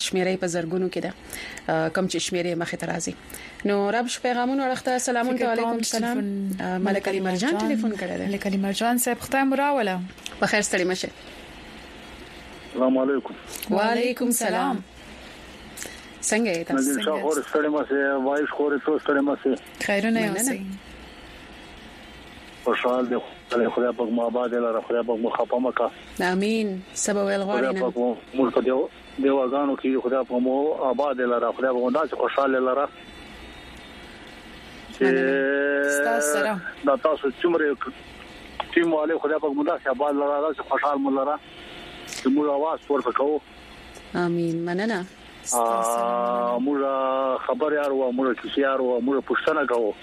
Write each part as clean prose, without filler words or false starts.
شمیرې په زرګونو کې ده کم چې شمیرې مخه ترازی نو رب پیغامونه ورخته السلام علیکم السلام ملک علی مرجان ټلیفون کړی دی ملک علی مرجان صاحب ختم راوله په خیر ستړي مشه السلام علیکم وعلیکم السلام څنګه یې تاسو څنګه خور ستړي مشه وایي خور څو ستړي مشه خیرونه اوسئ خوشحال دې خدای پاک مو آباد لره خدای پاک مو خپه مکه امين سبا ویل غواړي خدای پاک مو په دیوغانو کې خدای پاک مو آباد لره خدای پاک داسې خوشاله لره چې دا تاسو څومره ټیم والے خدای پاک مو داسې آباد لره داسې خوشاله مو لره چې موږ आवाज ورته کوو امين مننه موږ خبر یار و موږ کیسه یار و موږ پښتنه کوو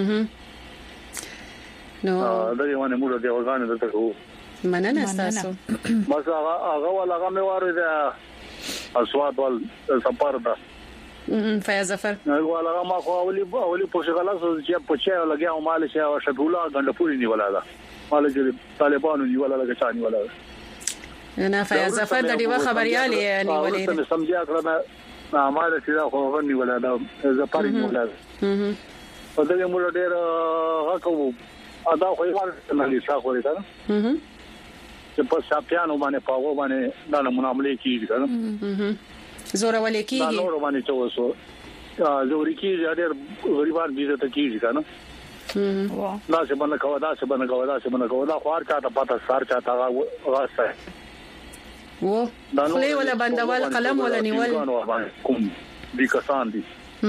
نو دا یو نه موږ د اورګان دته کوو مننه تاسو بس هغه ولا مې واره د اسواد ول سفر ده فیاض ظفر هغه ما خو اولی په شغله چې په چا لګیا او مال شي او شګولا غندپوري نیولا ده مال چې طالبانو نیولا لګا چاني ولا نه فیاض ظفر د دیو خبريالي نیولې نه سمجا کړم ما مال چې دا خو نیولا ده زپاري نیولا ده په دغه موږ ډېر غاکو ادا خو یې نه لښه خوري کنه چې په ساپیانو باندې پاغو باندې دا مناملې کیږي کنه زوره ولې کیږي دا نور باندې چوسو زوري کیږي ډېر غریبان دي ته کیږي کنه دا څه باندې کوي دا خو هر چاته پاته سار چاته غاسه و خلې ولا بندول قلم ولا نیول کوم دي کسان دي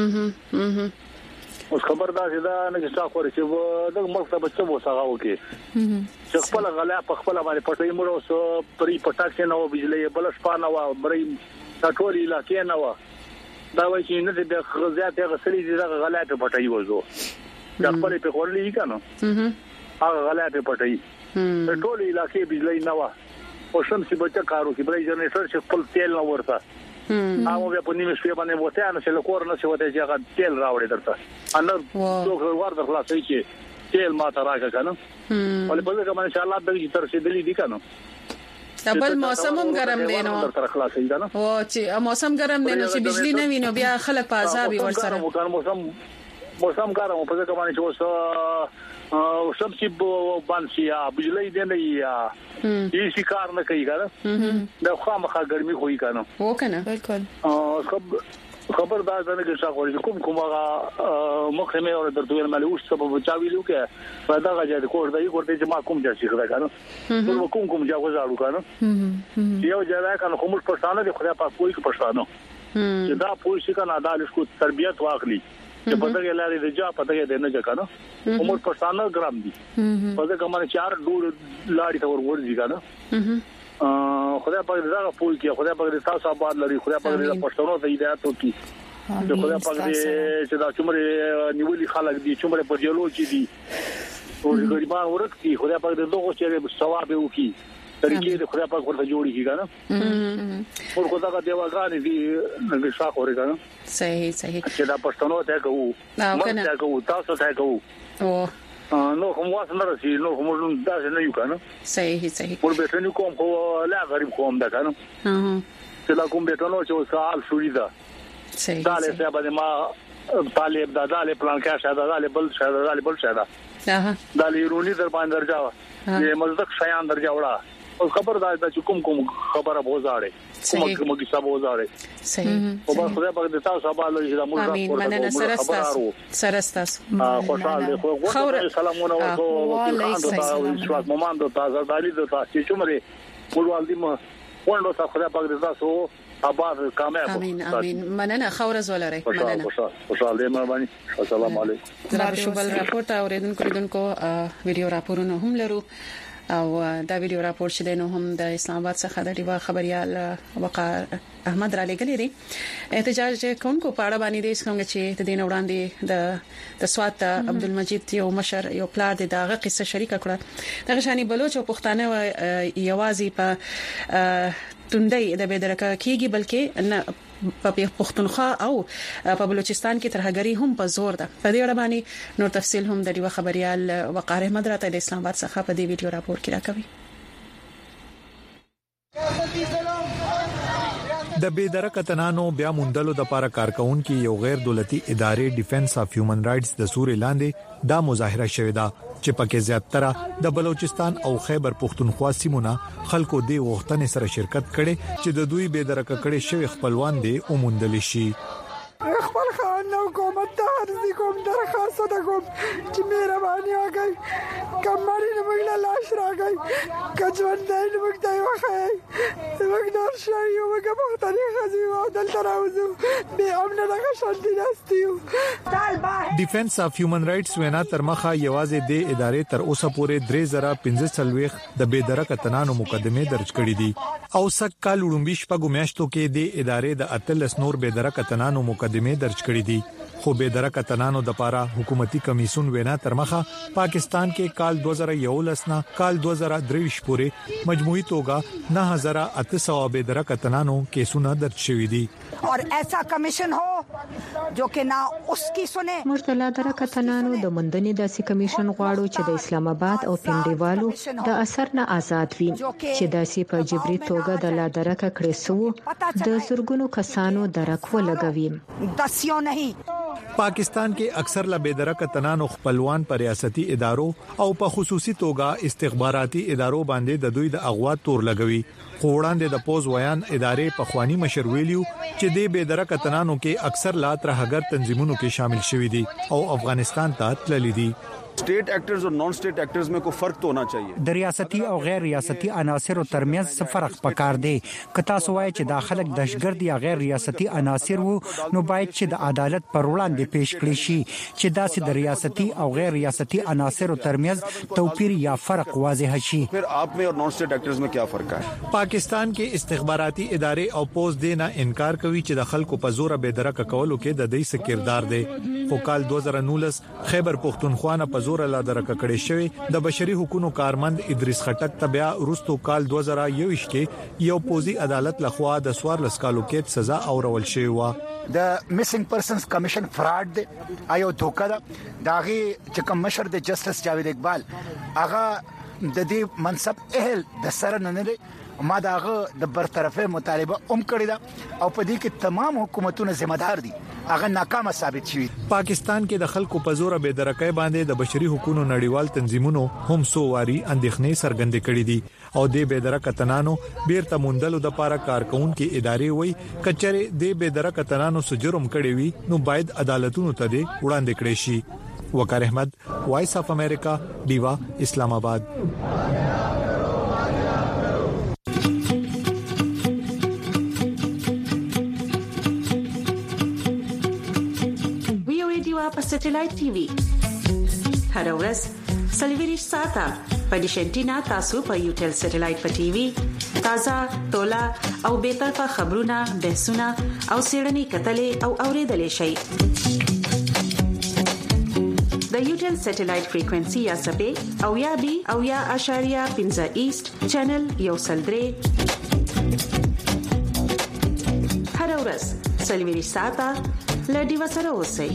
اوس خبر دا چې دا نه څه خوري چې د مکتب څه وساغه وکي چې خپل غلا په خپل باندې پټي مړو سو پرې پټاک نه و بجلی بل شپه نه و بري ټاټولي علاقې نه و دا وایي چې نه د غزيات غسلې دي غلا په پټي وځو چې خپل په خورلې کنه هغه غلا په پټي ټولي علاقې بجلی نه و او شمسي بچا کارو کې بري جنریټر چې خپل تیل نه ورته هغه په نیمه شپه باندې وته نه چې لکور نه چې وته چې هغه تیل راوړي درته ان څوک ورته خلاصي کې تیل ماته راکا کنه ولې په دې کې ان شاء الله د دې تر رسیدلې دي کنه بل موسم هم ګرم دی نو تر خلاصي کنه او چې موسم ګرم دی نو چې بجلی نه ویني بیا خلک په عذاب ورسره موسم ګرم په دې کې باندې چې اوس سبسي باندې یا بجلی دی نه یا هیڅ کار نه کوي کنه دا خامخا ګرمي خوې کنه و کنه بالکل خبردار ده چې څنګه کوي کوم هغه مخه مې اور درته ویل مالي اوس سبب چاویلو کې پیدا غاجه کوړ دی ورته چې ما کوم ځای څخه کنه نو کوم ځای غوځاړو کنه یو ځای کنه کوم پښتانه دي خدای پاک کوئی پښتانه چې دا پوه شي کنه عدالت کو تربيت واخلي چې په دغه لارې د جا په دغه د نه ځکنه عمر پښتانه ګرام دي په دغه کومه 4 ډول لارې ته ورورځي کنه خدای پاک دې زړه پوي کې خدای پاک دې تاسو آباد لري خدای پاک دې پښتنو ته هدایت وکړي خدای پاک دې چې دا څومره نیولي خلک دي څومره په جلو کې دي او غریبان ورکړي خدای پاک دې دغه چې ثواب وکړي طریقې دې خدای پاک ورته جوړي کیږي او خدای کا دیوغان دې نه شاخ اوري کنه صحیح چې دا پښتنو ته کوو مونږ ته کوو تاسو ته کوو نو کوم واسه نه رسي نو کوم دا نه یو کنه صحیح ور به تنو کوم خو لا غریب کوم دا کنه چې لا کوم به تنو چې سوال شوې ده صحیح دا له څه باندې ما طالب دا له پلان کې شاده دا له بل شاده دا له رونی در باندې درځاوه چې مزدق شیان درځاوړه او خبردار دا چې کوم خبره بوزاړي کوم کیسه بوزاړي صحیح او خدای په دې تاسو سبا لږ د موږ مننه سرستاس خوشاله خو سلامونه ورکو وکړو مومند تاسو دالي د تاسو چې مری ګوروالدي ما وندو تاسو خدای په دې تاسو آباد کامیاب امين مننه خورز ولري مننه خوشاله مهرباني السلام علیکم زرا شوبل راپورټ اوریدونکو ویډیو راپورونه هم لرو او دا ویډیو راپور چې دینو هم د اسلام آباد څخه د ډیوا خبريال وقار احمد را لګلې دي احتجاج کوونکو په اړه باندې د څنګه چې د دین وړاندې د سوات عبدالمجید یو مشر یو پلار د داغه قصه شریکه کړه دغه شانی بلوچ او پښتانه یوازې په توندۍ د بدرکه کیږي بلکې نه په پښتونخوا او په بلوچستان کې ترهګری هم په زور ده په دې اړه باندې نور تفصيل هم د ډیوا خبريال وقار احمد راته د اسلام آباد څخه په دې ویډیو راپور کې راکوي د بيدرکتنانو بیا مندلو د لپاره کارکونکو یو غیر دولتي ادارې ډیفنس اف هیومن رائټس د سوري لاندې دا مظاهره شوې ده چې پکې زیاتره د بلوچستان او خیبر پختونخوا سیمونه خلکو د وختنې سره شرکت کړي چې د دوی بيدرک کړي شوی خپلوان دي اومندل شي. خپل خان حکومت ته عرض کوم درخواست کوم چې مهرباني وکړئ کمرې موږ له لاش راغی کجوان دای موږ ته وخی موږ نور شي موږ په مختلفه خزي او دلته راوځو به امن راغ شانتي راستیو. ډیفنس اف هیومن رائټس وینا تر مخه یوازې د ادارې تر اوسه پورې 3015 د بيدرکتنانو مقدمه درج کړې دي او سک کال وړاندې شپږ میاشتو کې د ادارې د اتلس نور بيدرکتنانو مقدمه درج کړې دي خو بيدرکتنانو د لپاره حکومتي کمیسون وینا تر مخه پاکستان کې کال 2011 نه کال 2023 پورې مجموعي توګه 9800 بيدرکتنانو کیسونه درج شوې دي اور ایسا کمیشن هو جو کہ نا اس کی سنے مرتلا درکتنانو د مندنې داسې کمیشن غواړو چې د اسلام آباد او پنډیوالو د اثر نه آزاد وي چې داسې په جبري توګه د لا درک کړي سو د زرګونو کسانو درک ولګوي دسیو نه. پاکستان کې اکثر لا بيدرکتنانو خپلوان پر ریاستي ادارو او په خصوصي توګه استخباراتي ادارو باندې د دوی د اغوا تور لګوي. خوړاندې د پوز ویان ادارې په خواني مشر ویلیو چې د بيدرکتنانو کې اکثر لا ترهګر تنظیمونو کې شامل شوي دي او افغانستان ته تللي دي. State actors और non state actors में कोई फर्क तो होना चाहिए. د ریاستي او غیر ریاستي عناصر ترمنځ څه فرق پکار دی کتا سوای چې داخلك دهشتګرد یا غیر ریاستي عناصر وو نو باید چې د عدالت پر وړاندې پیش کړي شي چې داسې د ریاستي او غیر ریاستي عناصر ترمنځ توپیر یا فرق واضح شي. फिर आप में और नॉन स्टेट एक्टर्स में क्या फर्क है. پاکستان کې استخباراتي ادارې او پوز دینا انکار کوي چې د خلکو په زور بيدرک کولو کې د دې سکردار دی. خو کال 2019 خیبر پختونخوا نه زور لا درک کړي شوی د بشري حقوقو کارمند ادریس خټک تبع روستو کال 2021 کې یو پوزي عدالت لخوا د 14 کالو کې سزا اورول شوی و. د میسنګ پرسنز کمیشن فراډ دی ایو دوکا داغي چې کوم مشر د جسټس جاوید اقبال هغه د دې منصب اهل د سره نه لري ما داغه د برطرفه مطالبه کړی دا او په دې کې تمام حکومتونه ذمہ دار دي هغه ناکامه ثابت شوی. پاکستان کې د خلکو په زور بيدرکۍ باندې د بشري حقوقو نړیوال تنظیمونو هم سوواري اندېښنې څرګندې کړې دي او د بيدرکتنانو بیرته مندلو د لپاره کارکونکو ادارې وای کچره د بيدرکتنانو سجرم کړي وي نو باید عدالتونو ته وړاندې کړي شي. وقار احمد وایس اف امریکا دیوا اسلام آباد. په سټلایټ ټي وي هر ورځ سلیویریش ساته په ډیشنټینا تاسو په یوټل سټلایټ په ټي وي تازه تولا او به طرفه خبرونه بحثونه او سیړنی کتلې او اوریدلې شي. د یوټل سټلایټ فریکوئنسي یا سپې او یا بي او یا اشاریه 15 ایست چینل یو سلدري هر ورځ سلیویریش ساته لډي وسره اوسئ.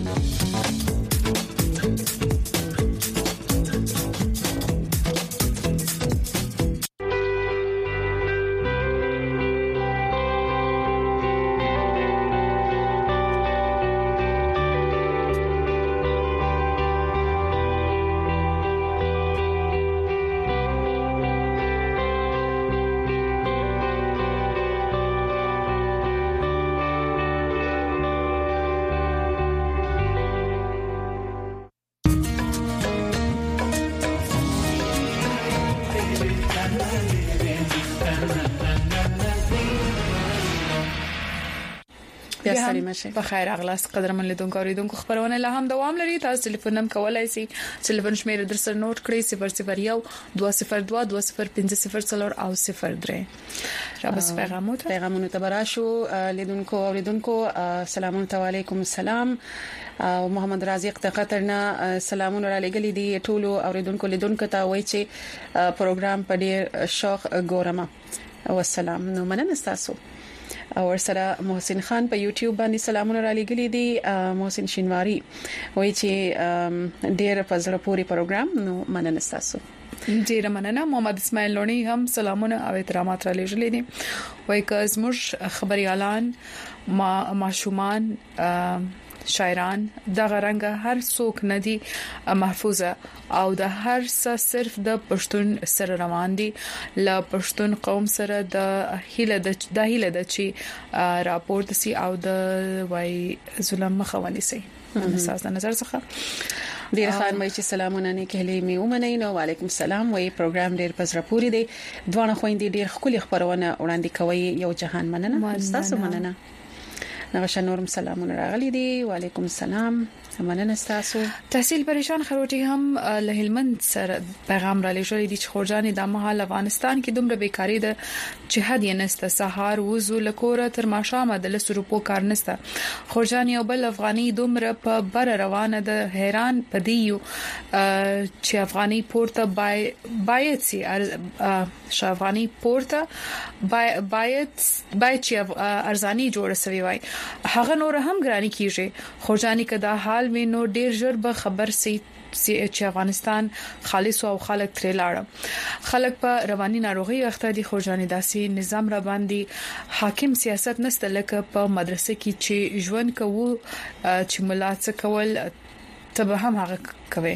په خیر اغلاس قدرمن لیدونکو اوریدونکو خبرونه لا هم دوام لري. تاسو ټلیفون هم کولای شئ ټلیفون شمیره در سره نوٹ کړئ 001 202 205 او 03 را بس پیغامونه تبراشو لیدونکو اوریدونکو السلام علیکم السلام او محمد رازق د قطر نه سلامونه را لګلې دي ټولو اوریدونکو لیدونکو ته وایي چې پروګرام په ډیر شوق ګورم او السلام نو مننه تاسو. او سره محسن خان په یوټیوب باندې سلامونه را لګلې دي محسن شینواری وایي چې ډېر په زړه پورې پروګرام نو مننه تاسو. ډیر مننه. محمد اسماعیل لونی هم سلامونه او احترامات را لېږلي دي. وایي که زموږ خبريالان ماشومان شاعران د غرنګ هر څوک ندي محفوظه او د هر څه صرف د پښتون سره روان دي ل پښتون قوم سره د هیله د چې راپورټ سي او د وای ظلم مخاوني سي اساس نظر څخه ډیر خان مې چې سلامونه نه کهلې می ومنئ نو وعلیکم السلام. وای پروګرام ډیر پزره پوری دی. دوه خويندې ډیر خولي خبرونه وړاندې کوي. یو جهان مننه تاسو مننه. نغشه نورم سلامونه راغلي دي. وعلیکم السلام. مننه تاسو. تحصیل پریشان خروټي هم له هلمند سره پیغام را لېږلی دي چې خورجانې د مهال افغانستان کې دومره بیکاری ده چې حد یې نسته. سهار وزو لکوره تر ماښامه د 100 روپو کار نسته. خورجان یو بل افغاني دومره په بر روانه ده. حیران پدیو چې افغاني پورته باید سي افغاني پورته باید چې ارزاني جوړ سوي وای. هغه نور هم ګراني کیږي. خورجانې کدا حال وینو ډیر ژر به خبر سي چې افغانستان خالص او خلک ترې لاړ. خلک په رواني ناروغي وخت دي. خورجانې داسي نظام را باندې حاکم سیاست نسته لکه په مدرسې کې چې ژوند کوو چې ملاڅ کول ته هم هغه کوي.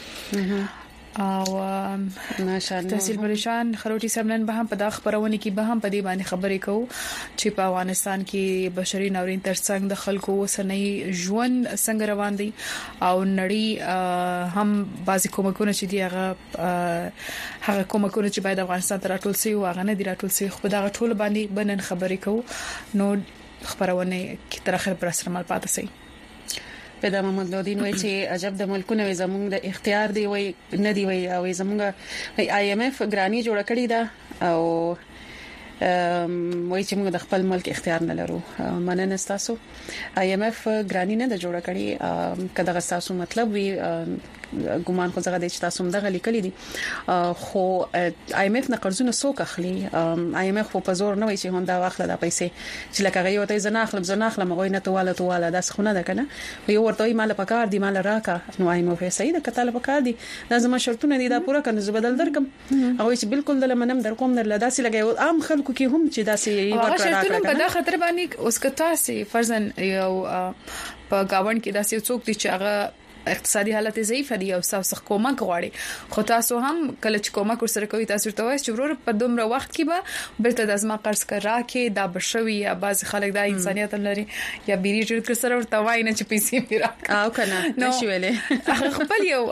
او ماشاءالله تحصیل پریشان خروټي سمنن به هم په داخ خبرونه کې به هم په دې باندې خبرې کوو چې په افغانستان کې بشري ناورین ترڅنګ د خلکو وسنۍ ژوند څنګه روان دي او نړۍ هم بعضی کومکونه چې دی هغه کومکونه چې باید افغانستان ته راټول شي او هغه نه دی راټول شي. خو دا ټول باندې بنن خبرې کوو نو خبرونه کې تر اخر پر سره مال پاتې شي. پیدا محمد لودین وای چې عجب د ملکونو زموږ د اختیار دی وای نه دی وای او زموږ آی ایم اف ګرانی جوړ کړی دا او وای چې موږ د خپل ملک اختیار نه لرو. مننه تاسو. آی ایم اف ګرانی نه د جوړ کړی کله تاسو مطلب وی ګومان خو زغه د تاسو مدغه لیکلي دي خو آی ایم اف نه قرضونه څوک اخلي. آی ایم اف په زور نه وای چې هوندا واخله د پیسې چې لکه غي وته زنه اخلم غوي نه تواله دا څخه نه ده کنه یو ورته مال پکار دی مال راکا نو آی ایم اف صحیح ده کتاله پکار دی لازم شرطونه دي دا پوره کنه زه بدل درکم او چې بالکل د لمنم در کوم نه لداسي لګي عام خلکو کې هم چې داسي ورکړه راکړه په دا خطر باندې اوس کتا سي فرضاً یو په گاون کې داسي څوک دي چې هغه اقتصادي حالت ضعیف دي او سخت کومک غواړي. خو تاسو هم کله چې کومک ورسره کوي تاسو ته وایي چې ورور په دومره وخت کې به بلته د ازما قرض کرا کې دا بشوي یا بعض خلک د انسانيت لري یا بیري جوړ سره ورته وایي نه چې پیسې میرا او کنه نشي ویلې خپل یو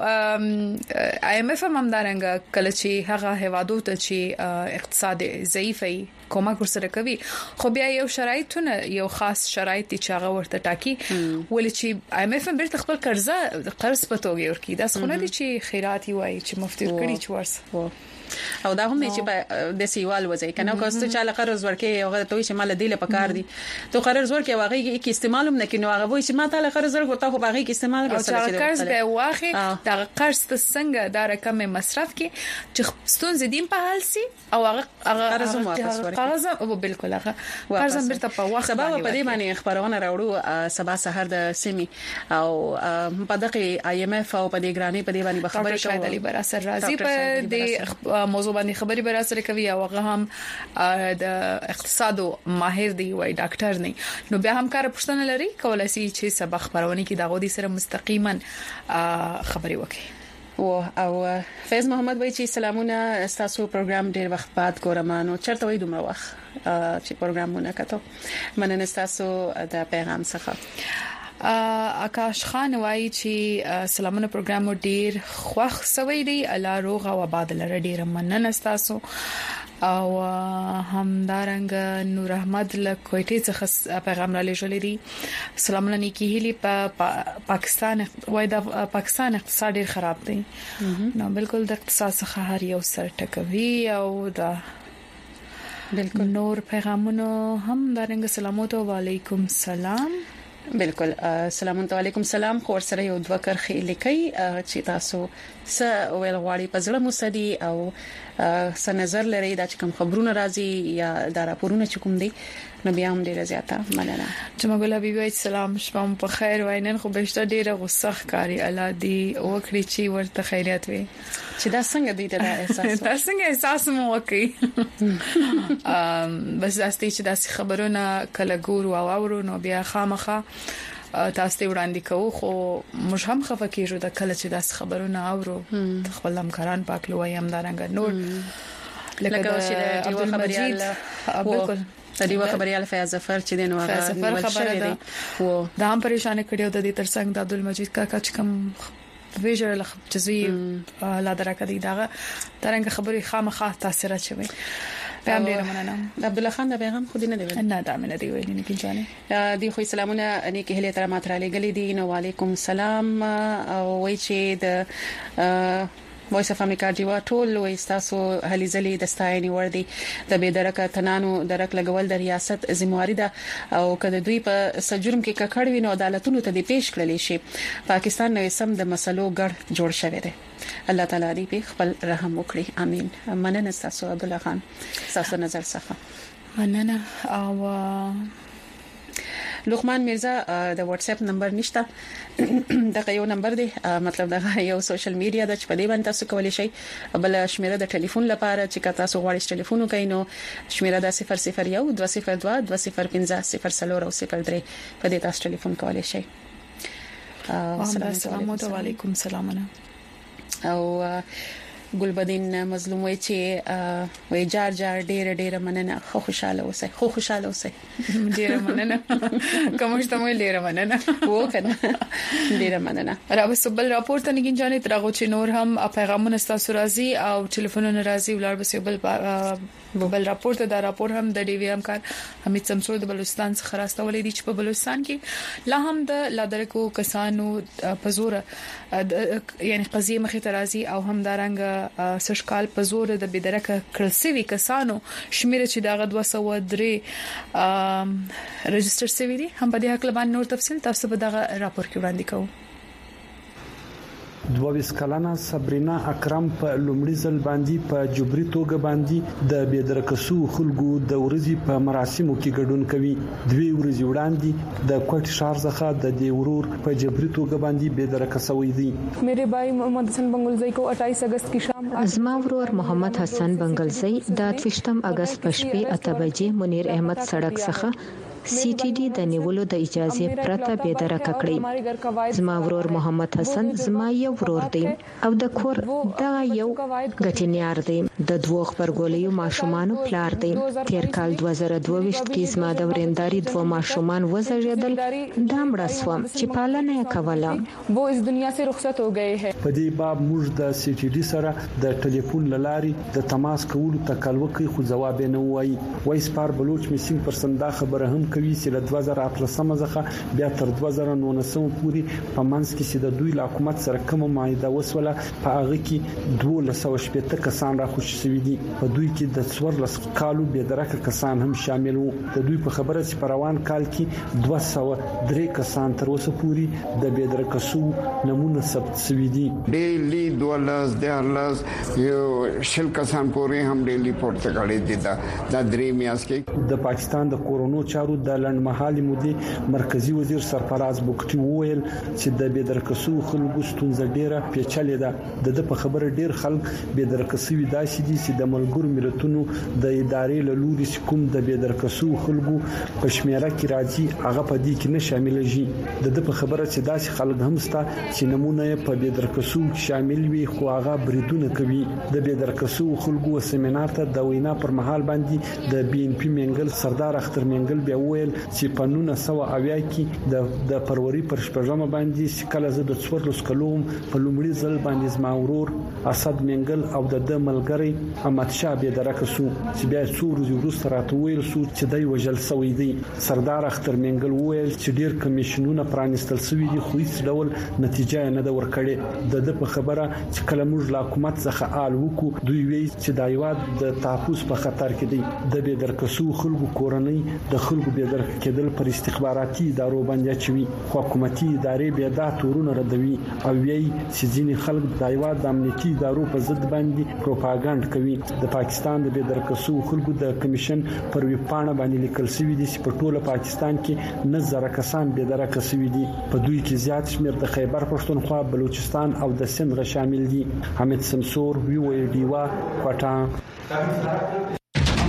آی ایم اف هم دارنګ کله چې هغه هوادو ته چې اقتصاد ضعیف وي کومک ورسره کوي خو بیا یو شرایطونه یو خاص شرایط چې هغه ورته ټاکي ولې چې آی ایم اف بیرته خپل قرض په توګه ورکی دا څنګه دي چې خیرات وایي چې مفتي کړي چې ورس او دا هم چې د سیوال وځي کنه کوسته چې قرض ورکي هغه ته چې مال دی له پکار دي تو قرض ورکي هغه کې استعمال هم نه کینو هغه وایي چې ما ته قرض ورکو ته هغه کې استعمال ورسره قرض به واخی دا قرض څنګه دا رقم مصرف کې چې ستونزې دیم په حل سي او هغه قرض هم واپس ورکي قرض او بالکل هغه قرض هم برته په وخت سبا په دې باندې خبرونه راوړو سبا سحر د سیمي او په دغه آی ایم اف او په دې ګرانی په دې باندې خبرې کوي شاید علي بر اثر راځي په دې موضوع باندې خبري بر سره کوي او هغه هم د اقتصاد ماهر دی وای ډاکټر نه نو بیا هم کار پښتنه لري کولای شي چې سبق خبرونه کې دغه دي سره مستقیما خبري وکړي. او فیض محمد وای چې سلامونه تاسو پروګرام ډیر وخت بعد ګورمانو چرته وای دومره وخت چې پروګرامونه کتو مننه تاسو د پیغام څخه. آکاش خان وایي چې سلامونه پروګرام ډیر خوښ سوي دی الله روغ او آباد لره ډیر مننه تاسو او همدارنګ نور احمد له کوټې څخه پیغام را لېږلی دی سلامونه نیکی هلی په پاکستان وای د پاکستان اقتصاد ډیر خراب دی نو بالکل د اقتصاد څخه هر یو سر ټکوي او د بالکل نور پیغامونه هم دارنګ سلامات او علیکم سلام بالکل سلام علیکم سلام خو سره یو دوه کرخي لیکي چې تاسو س ویل غواړي پزړه مصدي او س نظر لري دا چې کوم خبرونه راځي یا دا راپورونه چې کوم دي نو بیا هم ډیره زیاته مننه. جمعګل حبیبي سلام شپه په خیر واینن خو بهشته ډیره غوسه ښکاری الادي او کړی چې ورته خیریت وي چې دا څنګه دی دا احساس دا څنګه احساس مو وکي بس داسې چې داسې خبرونه کله ګورو او اورو نو بیا خامخه تاسو ته وړاندې کوو خو موږ هم خفه کیږو د کله چې داسې خبرونه اورو خپل همکاران پاکلو وایم دارنګ نور لکه چې د خبريال بالکل د دې خبريال فیاض ظفر چې دین هغه خبره ده او دا هم پریشان کړیو د دې ترڅنګ د عبدالمجید کاکا چې کوم ویژل جزوی لا درکه دی دا ترنګ خبري خامخا تاثیر چوي پیغام ډیر مننه. عبد الله خان دا پیغام خو دې نه دی نه دا مې نه دی ویلي نه کیږي دی خو سلامونه نیکه هله تر ماتره لګلې دي نو وعلیکم السلام او وای چې د وایس اف امریکا دیوا ټول وای تاسو هلي ځلې د ستاینې ور دي د بيدرکه تنانو درک لګول د ریاست ذمہواری ده او کله دوی په سجرم کې ککړ وینو عدالتونو ته دی پیش کړل شي پاکستان نو سم د مسلو ګډ جوړ شوی دی الله تعالی دې خپل رحم وکړي امين. مننه تاسو عبد الله خان تاسو نظر څخه مننه. او لقمان میرزا د واتس اپ نمبر نشته دا یو نمبر دی مطلب دا یو سوشل میډیا د چپدی باندې تاسو کولی شئ بل شمیره د ټلیفون لپاره چې تاسو غواړئ ټلیفون وکړئ نو شمیره د 001 202 205 0 او 03 په دې تاسو ټلیفون کولی شئ. السلام علیکم السلام او ګلبدین مظلوم وای چې وای جار ډېر مننه خو خوشاله اوسئ ډېر مننه کوم چې تاسو ډېر مننه وکنه ډېر مننه. را وسبل راپورټ نه کیږي چې راغو چې نور هم پیغامونه تاسو راځي او ټلیفونونه راځي ولر وسبل بل راپورټ دا راپور هم د ډي وی ام کار حمید سمسور د بلوچستان څخه راستولې دي چې په بلوچستان کې لا هم د لادرکو کسانو پزور یعنی قضیه مخې ته راځي او هم دارنګ سشکال پزور د بيدرکه کړسوي کسانو شمیره چې دغه 203 رجستر سوي دي هم په دې حق لبان نور تفصیل تاسو په دغه راپور کې وړاندې کوو. 22 کلنه صبرینا اکرم په لومړي ځل باندې په جبري توګه باندې د بيدرکسو خلکو د ورځي په مراسمو کې ګډون کوي. 2 ورځې وړاندې د کوټ شهر څخه د دې ورور په جبري توګه باندې بيدرکسوي دي. میرے بھائی محمد حسن بنگلزئی کو 28 اگست کی شام زما ورور محمد حسن بنگلزئی د 28 اگست په شپه 8 بجې منیر احمد سړک څخه سی ټي ډي د نیولو د اجازه پرته بيدرکه کړی. زما ورور محمد حسن زما یو ورور دی او د کور دا یو غټینیار دی د دوه خبرګولیو ماشومان پلار دی. تیر کال 2022 کې زما د ورنداري دوه ماشومان وزړیدل دا مړسوم چې پالنه یې کوله وو اس دنیا سے رخصت ہو گئے ہیں. په دې باب موږ د سی ټي ډي سره د ټلیفون لارې د تماس کولو تکل وکړي خو جواب نه وایي. وایس پار بلوچ میسینګ پرسن دا خبره هم کوي چې له 2013 څخه بیا تر 2019 پورې په منځ کې چې د دوی حکومت سره کومه معاهده وسوله په هغه کې 1280 کسان راخوشي شوي دي. په دوی کې د 14 کالو بيدرکه کسان هم شامل وو. د دوی په خبره چې په روان کال کې 203 کسان تر اوسه پورې د بيدرکسو نمونه ثبت شوي دي. ډیلی 12 یو شل کسان پورې هم ډیلی پورته کړي دي. دا درې میاشتې کې د پاکستان د کورونو چارو د لنډمحالي مودې مرکزی وزیر سرفراز بوکټي وویل چې د بيدرکسو خلکو ستونزه ډیره پیچلې ده. د په خبره ډیر خلک بيدرکسوي داسې دي چې د ملګرو ملتونو د ادارې له لوري کوم د بيدرکسو خلکو په شمیره کې راځي هغه په دې کې نه شاملېږي. د په خبره چې داسې خلک هم ستا چې نمونه په بيدرکسو شامل وي خو هغه بریدونه کوي. د بيدرکسو خلکو سیمینار ته د وینا پر مهال باندې د بي ان پی منګل سردار اختر منګل بیا ویل چې په 1980 کې د فروری پر شپږمه باندې کله زه د 14 کلوم په لومړي ځل باندې زما ورور اسد منګل او د ملګری احمد شاه بيدرکسو چې بیا څو ورځې وروسته راته ویل شو چې دای وجل سوی دی. سردار اختر منګل ویل چې ډیر کمیشنونه پرانستل شوی دي خو هیڅ ډول نتیجه نه ده ورکړې. د په خبره چې کله موږ له حکومت څخه آل وکړو دوی وایي چې د ایواد د تحفظ په خطر کې دی. د بيدرکسو خلکو کورنۍ د خلکو بيدرک کېدل پر استخباراتي ادارو باندې چوي حکومتي ادارې به دا تورونه ردوي او وی چې ځینې خلک د هیواد د امنیتي ادارو په ضد باندې پروپاګاندا کوي. د پاکستان د بيدرکسو خلکو د کمیشن پر ویبپاڼه باندې لیکل شوی دی چې په ټوله پاکستان کې 9,000 کسان بيدرکسوي دي. په دوی کې زیات شمېر د خیبر پښتونخوا، بلوچستان او د سند شامل دي. حمید سمسور وی وی ډیوا کوټا.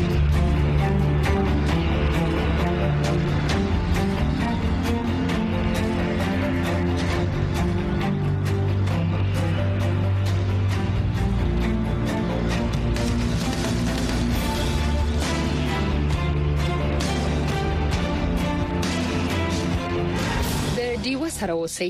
دیو سره اوسئ.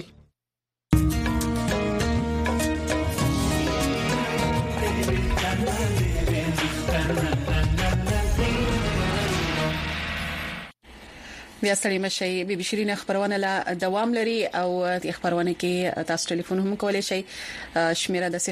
بیا ستړي مشي بي بي شيرين خبرونه لا دوام لري او د خبرونه کې تاسو ټلیفون هم کولای شئ. شمیره د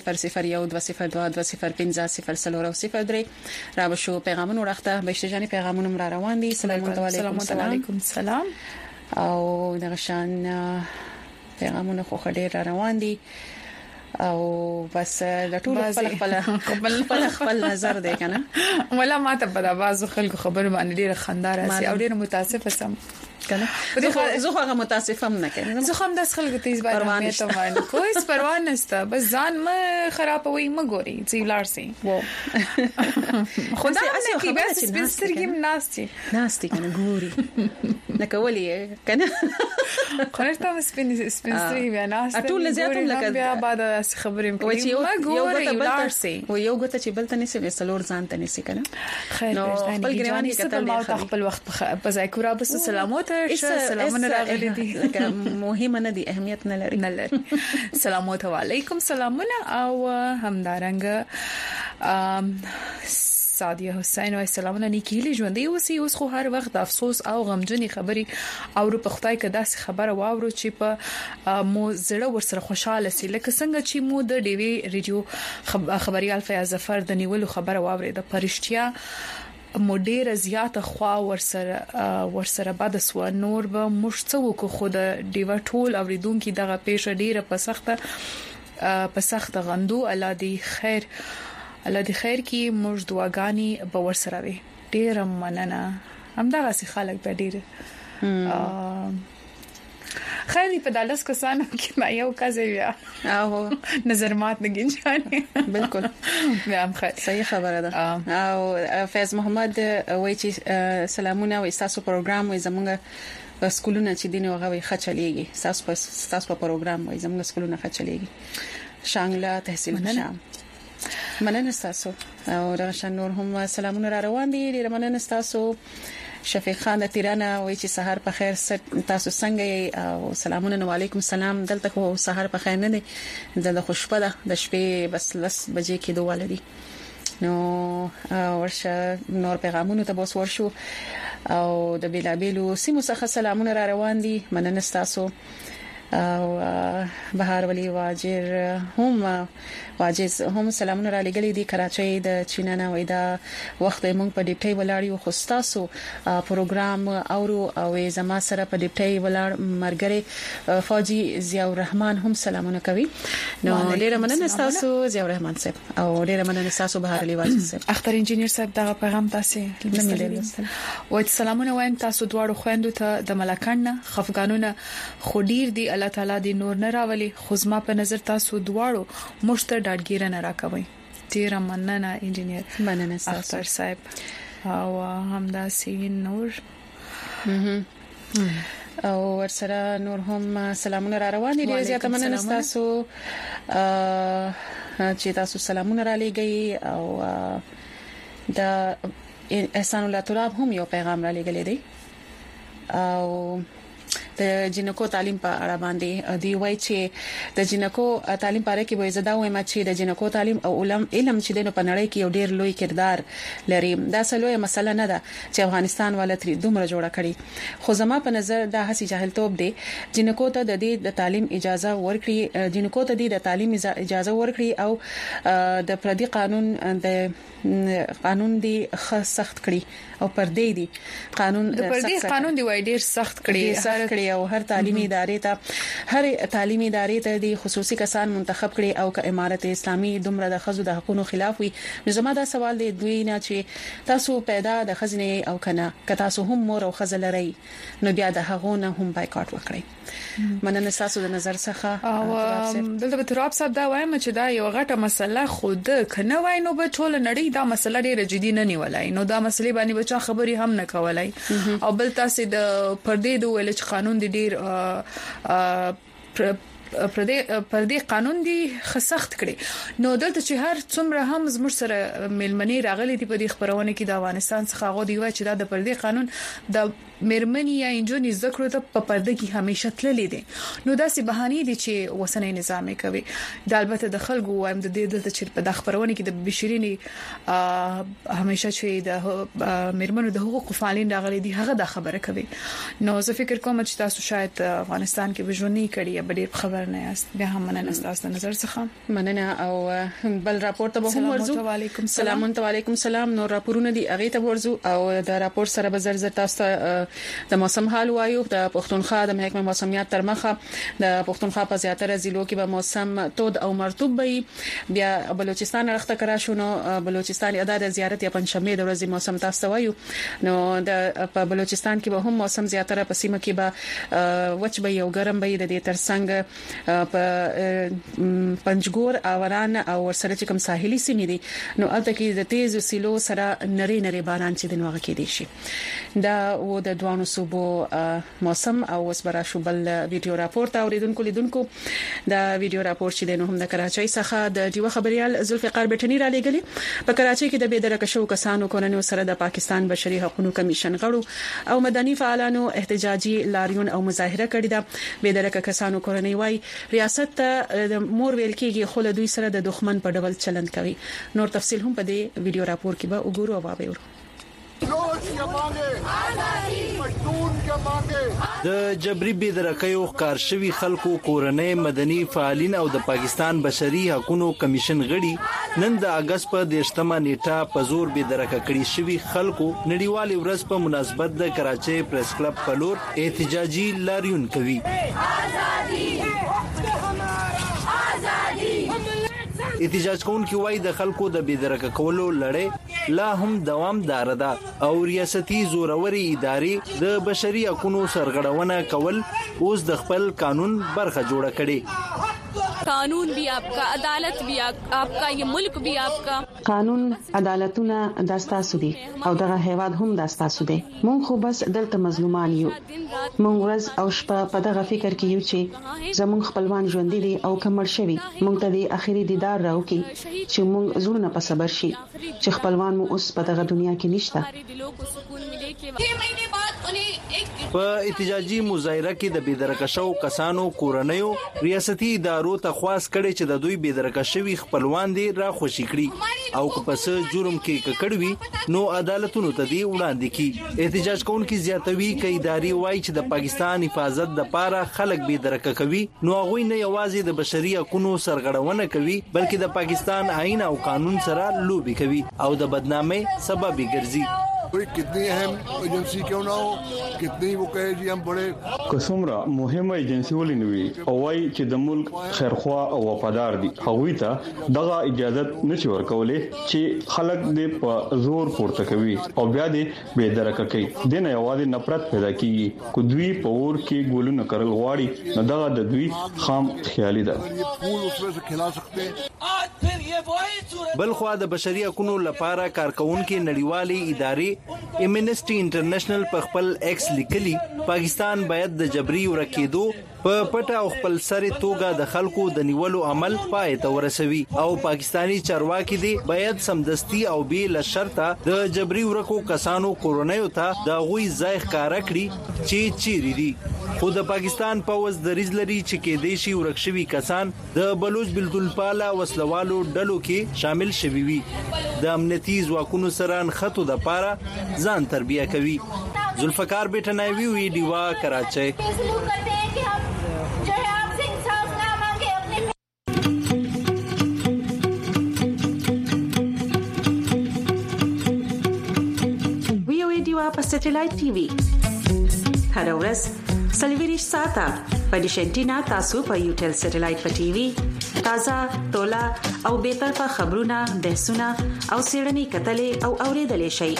001202205003 را بشو پیغامونه ورخته بهشتجاني پیغامونه را روان دي. سلام علیکم. سلام او دغشان پیغامونه خو ډېر روان دي او بس د ټول خپل نظر دی کنه. ولا ما ته په आवाज خلکو خبر باندې ډېر خندار سي او ډېر متاسفه سم کنه. زه خو متاسفه هم نه کنه. زه هم د خلکو تیز باندې ته باندې کوئی پروا نشته. بس ځان ما خرابوي ما ګوري چې ولارسي وو خدای دې کې بس سپینسترګم ناستي کنه ګوري نه کولی کنه. خلک سپینسترګي بیا ناست ټول زیاتم لکه بیا بعد خبرې کوي ما ګوري ولارسي و یو ګوته چې بلته نسی وسلور ځان ته نسی کنه. نو خپل ګریوان کې کتل خپل وخت په ځای کورا بس سلامات سلامونه راغلي دي مهمه نه دي اهمیت نه لري. سلامات علیکم سلامونه او همدارنګ سعدیه حسین او سلامونه نیکیلی ژوندې اوسې. اوس خو هر وخت افسوس او غمجنې خبري او په خدای کې داسې خبره واورو چې په مو زړه ورسره خوشاله سي. لکه څنګه چې مو د ډیوی ریډیو خبريال فیاض ظفر د نیولو خبره واوري د پرشتیا مډیر زیاته خوا ورسره بعد سو نور به مشڅو کو خود دیو ټول اوریدونکو دغه پیښه ډیره په سخت غندو. الله دې خیر کی موږ دعاګانی به ورسره وي. ډیره مننه. همدغه سي خلک به ډیره خیلی په دالس کسانو کې ما یو کزه بیا او نظر مات نه گنجاني بالکل بیا هم خیر صحیح خبره ده. او فیض محمد وایي چې سلامونه او تاسو پروګرام وي زمونږ سکولونه چې دینه هغه خچلېږي. تاسو په پروګرام وي زمونږ سکولونه خچلېږي. شانګلا تحصیل شام مننه تاسو او راشن نور هم سلامونه را روان دي. ډیر مننه تاسو. شفیق خان د تیرانه وایي چې سحر په خیر تاسو څنګه او سلامونه علیکم سلام. دلته خو سحر په خیر نه دي د خوشبه ده د شپې بس 10 بجې کې دوه لري. نو ورشه نور پیغامونه ته بوس ورشو او د بیلابیلو سیمو څخه سلامونه را روان دي. مننه تاسو. او بهار ولی واجز هم سلامونه را لګلې دي کراچۍ د چینانه وای دا وخت موږ په ډیپټي ولاړیو خو تاسو پروګرام او زما سره په ډیپټي ولاړ مرګري فوجي ضیاء الرحمن هم سلامونه کوي. نو ډیره مننه تاسو ضیاء الرحمن صاحب او ډیره مننه تاسو بهار ولی واجز صاحب. اختر انجینیر صاحب دغه پیغام تاسو وایي سلامونه وایم تاسو دواړو خويندو ته د ملکانه خفګانونه خډیر دی. الله تعالی دې نور نه راولي. خو زما په نظر تاسو دواړو مشته ډاډګیره نه راکوي. ډیر مننه انجینیر. مننه اختر صاحب او همدا سین نور او ورسره نور هم سلامونه را روان دي. ډیر زیاته مننه تاسو چې تاسو سلامونه را لېږئ او دا احسان الله تراب هم یو پیغام را لېږلی دی او د جنکو تعلیم په اړه باندې دی وایي چې د جنکو تعلیم لپاره کې وایي زدا وایم چې د جنکو تعلیم او علم چې د په نړۍ کې یو ډیر لوی کردار لري دا سلوه مسله نه ده چې افغانستان ولتري دومره جوړه کړي خو زما په نظر دا هسي جاهلتوب دی جنکو ته د دې د تعلیم اجازه ورکړي جنکو ته د تعلیم اجازه ورکړي او د پردي قانون دی سخت کړي او پردې دي قانون دی وای ډیر سخت کړي او هر تعلیمي ادارې ته د خصوصي کسان منتخب کړي او که امارت اسلامي دومره د خزو د حقوقو خلاف وي نو زما دا سوال دی دوی نه چې تاسو پیدا د خزنه او کنه که تاسو هم مور او خزل لري نو بیا د حقوقو هم بایکاټ وکړي مننه تاسو د نظر څخه او دلته تراب صاحب دا وایم چې دا یو غټه مسله خود کنه وای نو به ټول نړۍ دا مسله ډیره جدي نه نیولای نو دا مسلې باندې بچا خبري هم نه کولای او بل تاسو د پردې د ویل چې قانون دی ډیر پردې قانون دی خسخت کړي نو دلته چې هر څومره هم زموږ سره ملمنې راغلي دي په دې خبرونه کې د افغانستان څخه غو دی وای چې دا د پردې قانون د مرمنی یا انجونی ذکر ته په پرده کې همیشه تللی دي نو داسې بهانې دي چې وسنۍ نظام کوي د البته د خلکو وایم د دې دلته چې په د خبرونه کې د بشرینی همیشه چې د مرمنو د حقوقو فعالین راغلي دي هغه د خبره کوي نو زه فکر کوم چې تاسو شاید افغانستان کې بجونی کړی یا ډیر خبر نه یاست بیا هم مننه تاسو نظر څخه مننه او بل راپور ته به هم ورزو وعلیکم سلام وعلیکم سلام نو راپورونه دي هغه ته ورزو او د راپور سره به زر تاسو د موسم حال وایو د پښتونخوا د محکمه موسمیات تر مخه د پښتونخوا په زیاتره ضلعو کې به موسم تود او مرطوب وي بیا بلوچستان رخته کرا شونو بلوچستان ادا د زیارت یا پنځمه د ورځې موسم تاسو وایو نو د په بلوچستان کې به هم موسم زیاتره په سیمه کې به وچ به یو ګرم به د ترڅنګ په پنځګور اوران او ورسره چې کوم ساحلي سیمې دي نو الته کې د تیز سیلو سره نری باران چې د نوغه کې دي شي دا و د دوانو صوبو موسم او وسبرا شوبل ویډیو راپورټ اوریدونکو لیدونکو دا ویډیو راپورټ چې د نوم د کراچۍ څخه د دیو خبريال ذوالفقار بټنی را لګلی په کراچۍ کې د بيدرک شو کسانو کورنیو سره د پاکستان بشري حقوقو کمیشن غړو او مدني فعالانو احتجاجي لاریون او مظاهره کړې ده بيدرک کسانو کورنۍ وای ریاست ته مور ویل کېږي خو له دوی سره د دښمن په ډول چلند کوي نور تفصيل هم په دې ویډیو راپورټ کې به وګورو او واورو د جبري بيدرکیو ښکار شوی خلکو کورنۍ مدني فعالین او د پاکستان بشري حقوقو کمیشن غړي نن د اگست په 18 نیټه په زور بيدرک کړي شوی خلکو نړیوال ورځ په مناسبت د کراچۍ پریس کلب په لور احتجاجي لاریون کوي احتجاج کوونکي وایي د خلکو د بيدرک کولو لړۍ لا هم دوامدار ده او ریاستي زوروري ادارې د بشري حقوقو سرغړونه کول اوس د خپل قانون برخه جوړه کړي قانون भी आपका अदालत भी आपका ये मुल्क भी आपका قانون عدالتونه داستا سودي او دغه هیواد هم داستا سودي مونږ خو بس دلته مظلومان یو مونږ ورځ او شپه په دغه فکر کې یو چې زمونږ خپلوان ژوند دي او کمر شوی مونږ ته د اخیری دیدار راوکي چې مونږ زړه په صبر شي چې خپلوان مو اوس په دغه دنیا کې نشته په احتجاجي مظاهره کې د بيدرک شو کسانو کورنیو ریاستي ادارو ته خواست کړي چې د دوی بيدرک شوی خپلوان دي را خوشي کړي او که پس جرم کې ککړوي نو عدالتونو ته دی وړاندې کی احتجاج کوونکي زیاتوي چې اداري وایي چې د پاکستان حفاظت د پاره خلک بيدرک کوي نو هغه نه یوازې د بشري حقوقو سرغړونه کوي بلکې د پاکستان آئین او قانون سره لوبي کوي او د بدنامۍ سبب ګرځي कितनी अहम एजेंसी क्यों ना हो कितनी वो कहे जी हम बड़े کومره مهمه ایجنسی ولینوي او وايي چې د ملک خیرخوا او وفادار دي هغوی ته دغه اجازه نشي ورکولې چې خلک دې په زور پورته کوي او بیا دې بے درکه کوي د نه یوازې نفرت پیدا کیږي کو دوی په ور کې ګولونه کړل غواړي نو دغه د دوی خام خیالي ده ये फूल उसमें से खिला सकते हैं आज फिर ये بلخو د بشري حقوقو لپاره کارکونکو نړیوالې ادارې امنسټي انټرنیشنل په خپل ایکس لیکلي پاکستان باید د جبري ورکېدو په پټه او خپل سره توګه د خلکو د نیولو عمل پای ته ورسوي او پاکستانی چارواکي دي باید سمدستي او بل شرطه د جبري ورکو کسانو کورونیو ته د غوي ځای ښکارا کړی چې چیرې دي. خو د پاکستان پوز د ریزلري چې کې دیشي ورکشوي کسان د بلوچ بلدلپاله وسلوالو ډلو کې شامل شوي وي. د امنیتي ځواکونو سره خطو د پاره ځان تربیه کوي. ذوالفقار بیٹنایوی وی دیوا کراچۍ. وی دیوا په سټلایټ ټي وي هر ورځ سلیویریش ساته په ډیشنټینا تاسو په یوټل سټلایټ په ټي وي تازه تولا او به طرفه خبرونه بحثونه او سیړنی کتلې او اوریدلې شي.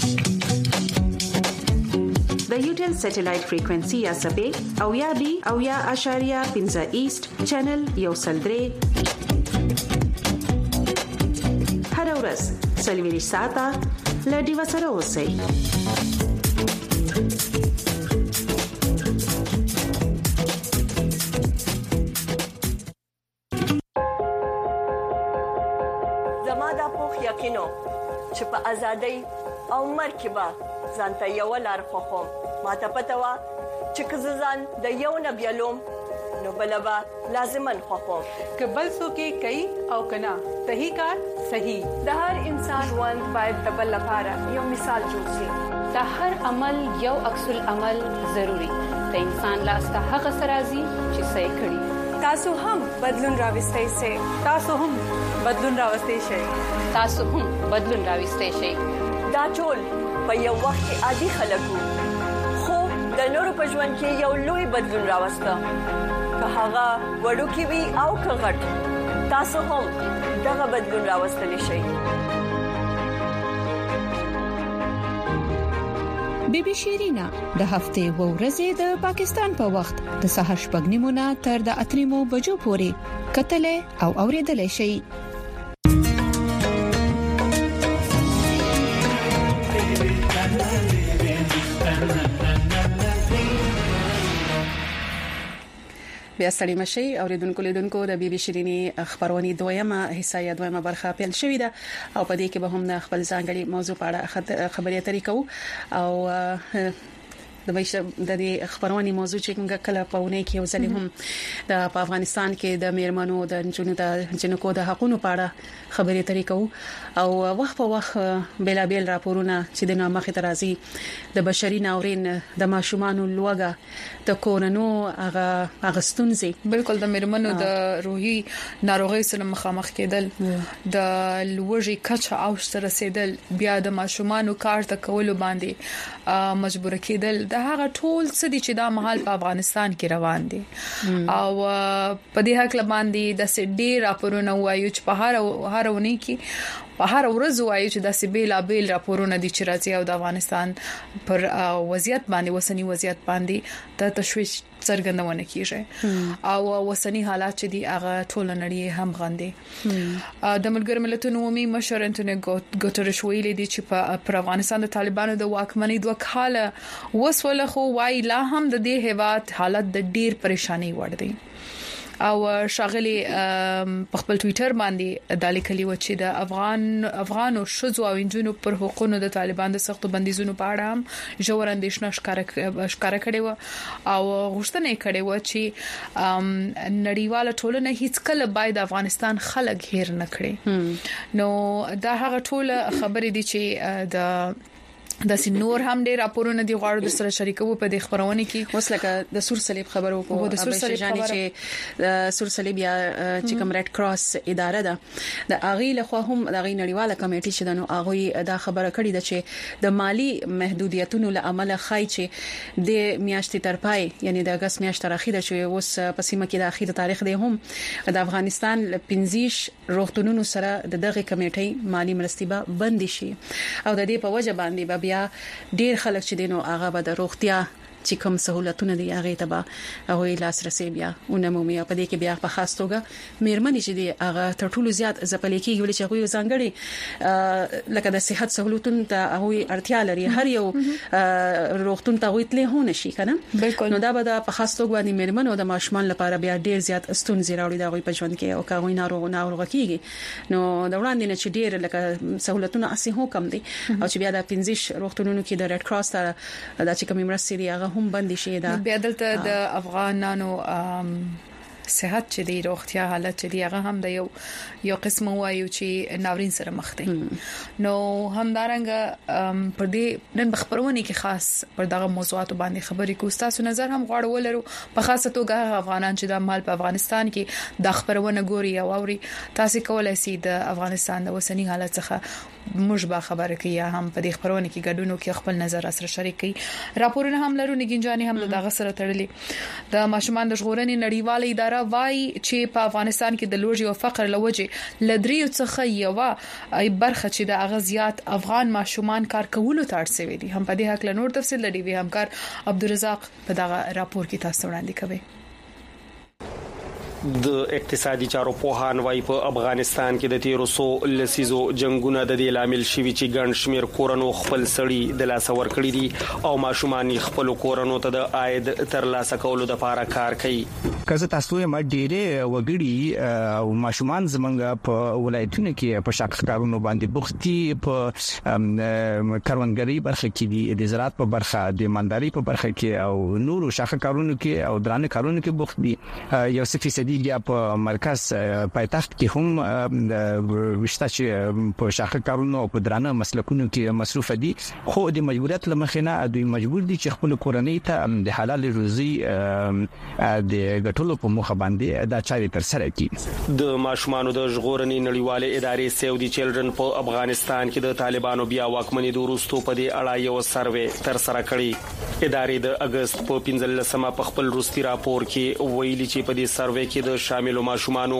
د یوټل سټلایټ فریکوئنسي یا سبې او یا بي او یا اشاریه 15 ایست چینل یو سلدري هر ورځ سلیویریش ساته لډي وسره اوسئ. یقینو چې په ازادۍ او مرکبه ځانته یو لار خوخم ماته پته وا چې ځان د یو نبیلوم نو بلبا لازمن خوخم کبل سو کې کوي او کنا صحیح کار صحیح د هر انسان وان باید د بل لپاره یو مثال جوړ شي. د هر عمل یو عکس العمل ضروری د انسان لاسته هغه سرازي چې صحیح کړي. تاسو هم بدلون راوستئ شئ. تاسو هم بدلون راوستئ شئ. تاسو هم بدلون راوستئ شئ. دا ټول په یو وخت کې عادي خلکو خو د نورو په ژوند کې یو لوی بدلون راوسته. که هغه وړوکی وي او که غټ تاسو هم دغه بدلون راوستلی شئ. بیبي شیرینا د هفته و ورځې د پاکستان په وخت د سهار شپږ نیمو تر د اتریمو بجو پورې کتلې او اوریدلې شي. بیا ستړي مشي اوریدونکو لیدونکو د بیبي شیرینی خبرونې دویمه حصہ یا دویمه برخه پیل شوې ده او په دې کې به هم خپل ځانګړي موضوع په اړه خبرې اترې کوو او د دې خبرونې موضوع چې موږ کله په ونه کې وزلې هم د افغانستان کې د میرمنو د جنونو د حقوقو په اړه خبرې اترې کوو او وخت په وخت بلابل راپورونه چې د نامخ ترازی د بشري ناورین د ماشومان لوګه د کورونو هغه ستونزې بالکل د میرمنو د روحي ناروغي سره مخامخ کېدل د لوړی کچه او سره رسیدل بیا د ماشومان کار ته کول باندې مجبور کېدل د هغه ټول څه دي چې دا مهال په افغانستان کې روان دي او په دې حق باندې د سډي راپورونه وایي چې په هر ونی کې په هر ورځ وایي چې د سبیلا بیل راپورونه دي چې راځي او د افغانستان پر وضعیت باندې وسنی وضعیت باندې د تشویش څرګندونه کیږي او وسنی حالات چې دي هغه ټول نړۍ هم غندي. د ملګر ملتونو عمومي مشر انټونیو ګوتریش ویلي دي چې په افغانستان د طالبانو د واکمنۍ دوه کاله وسوله خو وايي لا هم د دې هیواد حالت د ډیر پریشانی وړ دی او شاغلي په خپل ټوئیټر باندې د لیکلي و چې د افغانو شذو او انجونو پر حقوقو د طالبان د سختو بندیزونو په اړه هم ژور اندېښنه ښکاره کړې و او غوښتنه کړې و چې نړیواله ټولنه هیڅ کله باید افغانستان خلک هیر نه کړي. نو دا هغه ټول خبرې دي چې د سينور هم ډېر راپورونه دي غواړو د سره شریکو په دې خبرونه کې اوس لکه د سور صلیب خبرو په د سور صلیب چې د سور صلیب یا چې کوم ریډ کراس اداره ده د اغي له خوا هم د اغي نړیواله کمیټې چې د نو اغوي دا خبره کړې ده چې د مالی محدودیتونو له عمله خای چې د میاشتې تر پای یعنی د اگست میاشت تر اخیره چې اوس په سیمه کې د اخیره تاریخ دی هم د افغانستان 15 روغتونونو سره دغه کمیټې مالی مرستې بند شي او د دې په وجه باندې بیا ډیر خلک چې دینو هغه به د روغتیا چې کوم سہولتونه دی هغه تبا هغه لاسرسي بیا ونمومي په دې کې بیا په خاص توګه مېرمنې چې دی هغه تر ټولو زیات ځپلې کېږي ولې چې هغه ځانګړي لکه د صحت سہولتونو ته هغه اړتیا لري هر یو روغتون ته ویتلې هونه شي کنه نو دا به د په خاص توګه باندې مېرمنو د ماشومان لپاره بیا ډیر زیات ستونزې راوړي دا غوي په ژوند کې او کاوی ناروغ کېږي نو د وړاندې نه چې ډیر لکه سہولتونه اسی هو کم دي او چې بیا د 15 روغتونونو کې د ریډ کراس ته د چې کوم مرستې دی هغه هم بند شي دا بیا دلته د افغانانو صحت چې دی روغتیا حالت چې دی هغه هم د یو قسم وایو چې ناورین سره مخ دي نو همدارنګ پر دې نن خبرونه کې خاص پر دغه موضوعات باندې خبرې کوو تاسو نظر هم غواړو ولرو په خاصه توګه افغانان چې د مال په افغانستان کې د خبرونه ګوري او اوري تاسو کولای شئ د افغانستان د وسنی حالت څخه مشبه خبره کوي هم په دې خبرونه کې ګډونو کې خپل نظر سره شریک کړي راپورونه هم لرو نګینجاني هم دغه سره تړلي د ماشومان د ژغورنې نړیواله اداره وايي چې په افغانستان کې د لوږې او فقر لوجه لدریو څخه یو برخه چې د اغزيات افغان ماشومان کار کولو ته اړ شوی دي هم په دې حق له نور تفصیل لري وی همکار عبدالرزاق په دغه راپور کې تاسو وړاندې کوي د اقتصادي چارو پوهان وايي په افغانستان کې د 1300 لسیزو جنگونو د دې لامل شوی چې ګڼ شمیر کورونو خپل سړی د لاس ور کړی دي او ماشومان خپل کورونو ته د عاید تر لاسه کولو لپاره کار کوي. کزه تاسو یې ډېرې وګړي او ماشومان زمونږ په ولایتونو کې په شاخ کارونو باندې بوختي په کاروانګري برخه کې دي د زراعت په برخه د مالداري په برخه کې او نورو شاخ کارونو کې او درانه کارونو کې بوخت دي. یو څه دیګه په مرکز پایتخت کې هم وشته چې په شاخه کارونو او په درانه مسلکونو کې مصروف دي خو د مجبوریت لمخینه دوی مجبور دي چې خپل کورنۍ ته د حلال روزي د ګټلو په مخه باندې دا چاري تر سره کړي. د ماشومانو د ژغورنې نړیواله ادارې سیو دی چلډرن په افغانستان کې د طالبانو بیا واکمنۍ د وروستو په دې اړه یو سروې تر سره کړی. ادارې د اگست په 15مه په خپل وروستي راپور کې ویلي چې په دې سروې کې د شامل ماشومانو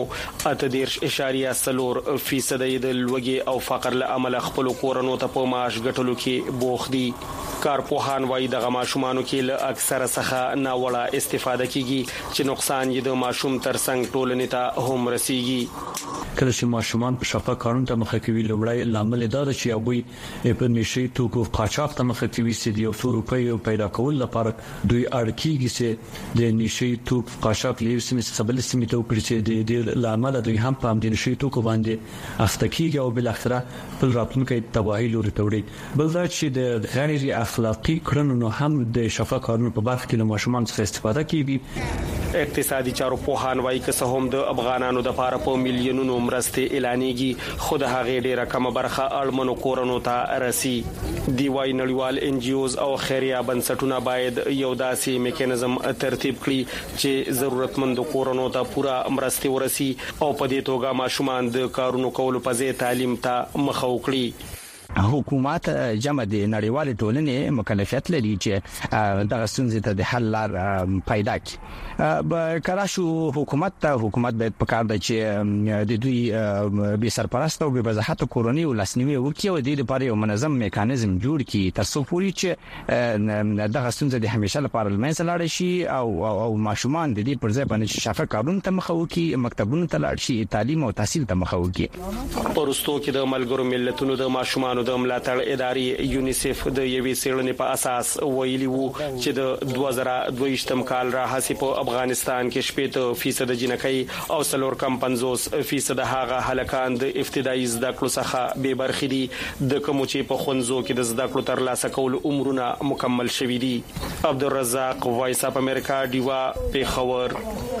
8.4% د لوږې او فقر له امله خپل کورونو ته په معاش ګټلو کې بوخت دي. کارپوهان وايي د ماشومانو کې له اکثره څخه ناوړه استفاده کیږي چې نقصان یې د ماشوم ترڅنګ ټولنې ته هم رسیږي. کله چې ماشومان په شفا کارونو ته مخه کوي لوړای لامل دا چې هغه په نشي توکو قاچاق ته مخه کوي چې د روپیو پیدا کول لپاره دوی اړکیږي چې د نشي توکو قاچاق لیو سیمه خپل سیمه ته وکړي د لامل دوی هم په دې نشي توکو باندې افتکیږي او بل اخره بل راتلونکي تباهي لوري ته وړي. بل دا چې د غیر اخلاقی کړنو هم د شفا کارونو په برخه کې له ماشومان څخه استفاده کیږي. اقتصادي چارو پوهان وايي چې هم د افغانانو د لپاره په میلیونونو مرستې اعلانېږي خو د هغې ډیره کم برخه اړمنو کورونو ته رسي. دی وايي نړیوال ان جی اوز او خیریه بنسټونه باید یو داسې میکانیزم ترتیب کړي چې ضرورتمند کورونو ته پوره مرستې ورسي او په دې توګه ماشومان د کارونو کولو په ځای تعلیم ته مخه وکړي. حکومت جمع د نړیوال ټولنې مکلفیت لري چې دغه ستونزې ته د حل لار پیدا کړي. به کراشو حکومت باید پکار دی چې د دوی به سرپرست او به وضاحت کورونی او لاسنیوي وکړي او د لپاره یو منظم میکانیزم جوړ کړي تر څو پوري چې دغه ستونزې د همیشه لپاره لمنځه لاړ شي او ماشومان د دې پر ځای باندې شفا کارونه ته مخه وکړي مکتبونو ته لاړ شي تعلیم او تحصیل ته مخه وکړي. پرستو کې د ملګرو ملتونو د ماشومان د ملاتړ ادارې یونیسف د یوې څېړنې په اساس ویلي وو چې د 2022م کال راهسي په افغانستان کې 70% جنکۍ او 50% هغه هلکان د ابتدایي زده کړو څخه بې برخې دي د کوم چې په خونځو کې د زده کړو تر لاسه کول عمرونه مکمل شوي دي. عبدالرزاق وایس اپ امریکا دیوا پیښور.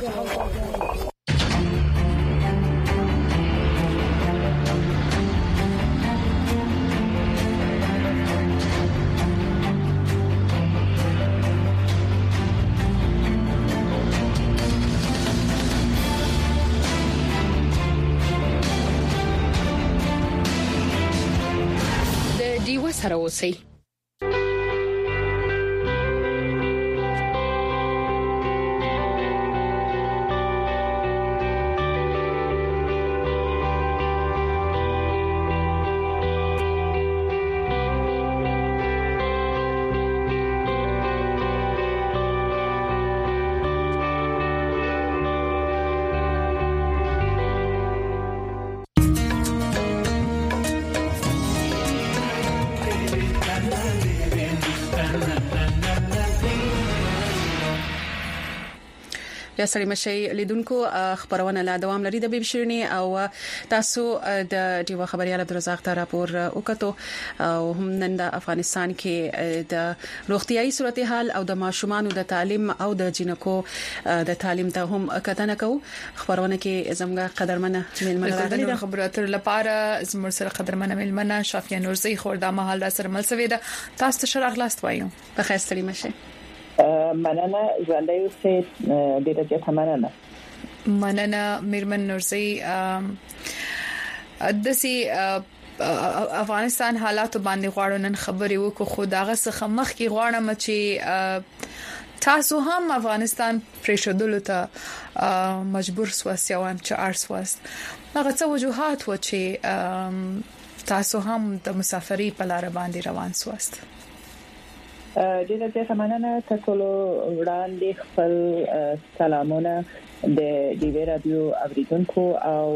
سره اوسئ. بیا سړی مشي لیدونکو خبرونه لا دوام لري د بيبشرني او تاسو د ډیو خبريال عبدالرزاق ته راپور وکړو او هم نن د افغانستان کې د روغتيایي صورتحال او د ماشومانو د تعلیم او د جنکو د تعلیم ته هم کتنه کوو. خبرونه کې زموږ قدرمنه ملمنه راغلي د خبراتو لپاره زموږ سره قدرمنه ملمنه شافیا نورزي خوردا محل را سره ملسوي ده. تاسو ته شرح لاست وایو په خیر سړی مشي. مننه ژوندۍ اوسئ. ډیره زیاته مننه میرمن نورزي. دسي افغانستان حالات باندې غواړو نن خبرې وکړو خو داغه څخه مخکې غواړم چې تاسو هم افغانستان پریشدلو ته مجبور سواست یا هم چې ارس واست. هغه څه وجوهات و چې تاسو هم د مسافرۍ په لار باندې روان سواست. ډیره زیاته مننه. تاسو وړاندې خپل سلامونه د ډیوی رادیو اوریدونکو او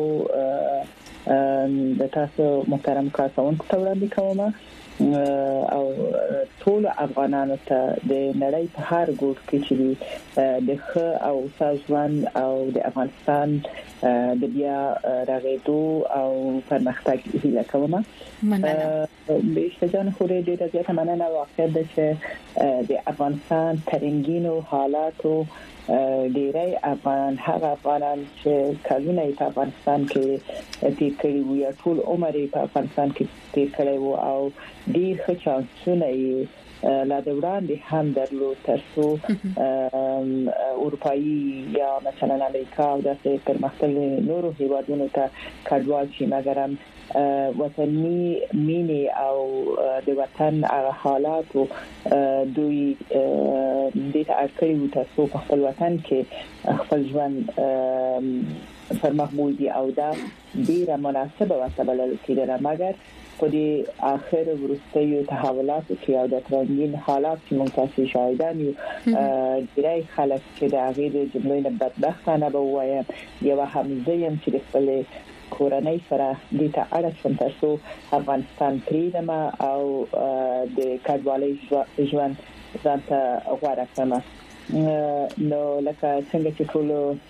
د تاسو محترم کارکونکو ته وړاندې کوم او ټول افغانانو ته د نړۍ په هر ګوټ کې چې د ښه او سازمان او د افغانستان د بیا راغېدو او پرمختګ هیله کوم. مننه. به جان خوري ډیره زیاته مننه. واقع ده چې د افغانستان ترنګینو حالاتو ډیری افغانان چې کلونه په افغانستان کې تیر کړي وو یا ټول عمر په افغانستان کې تیر کړي وو او ډیر ښه چانسونه یې لا د وړاندې هم درلود ترڅو اروپאי یا مثلا امریکا او د پرمختللو نورو هیوادونو ته کډوال شي مګرم وطني مینه او د وطن حالات دوی د اړکړې وو تاسو په خپل وطن کې خپل ژوند پرمخ بوزي او دا ډیره مناسبه وسبل کېدله مګر په دې اخر ورستیو تحولاتو کې او د ترنګین حالات چې موږ تاسو شاهدان یو ډیری خلک چې د هغه د جملې نه بدبختانه به وایم یو همزه يم چې خپل کورنۍ سره د تعارف شم تاسو افغانستان پریدم او د کډوالۍ ژوند ځانته غوړه کړم. نو لکه څنګه چې ټول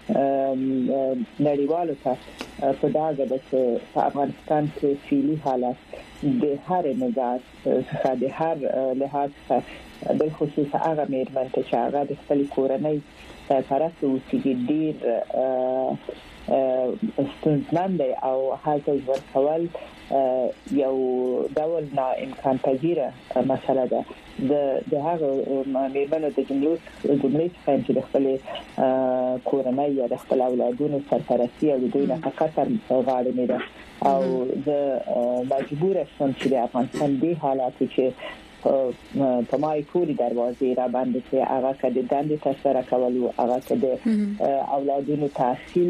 نړیوالو ته په داګه د افغانستان کې فعلی حالات د هر نگاه څخه د هر لحاظ څخه بل خصوص هغه میرمن چې هغه د خپل کورنۍ سرپرست اوسېږي ډیر ستونزمن دی او هلته ژوند کول یو ډول نا امکان پذیره مسله ده. د هغه میرمنو د جملې څخه چې د خپل کورنۍ یا د خپل اولادونو سرپرستی او د دوی نفقت غاړه نه ده او د مجبور شوم چې د افغانستان د حالاتو چې په مای پوری دروازې را باندې چې هغه کده دندې تاسو کولو هغه کده اولادونو تحصیل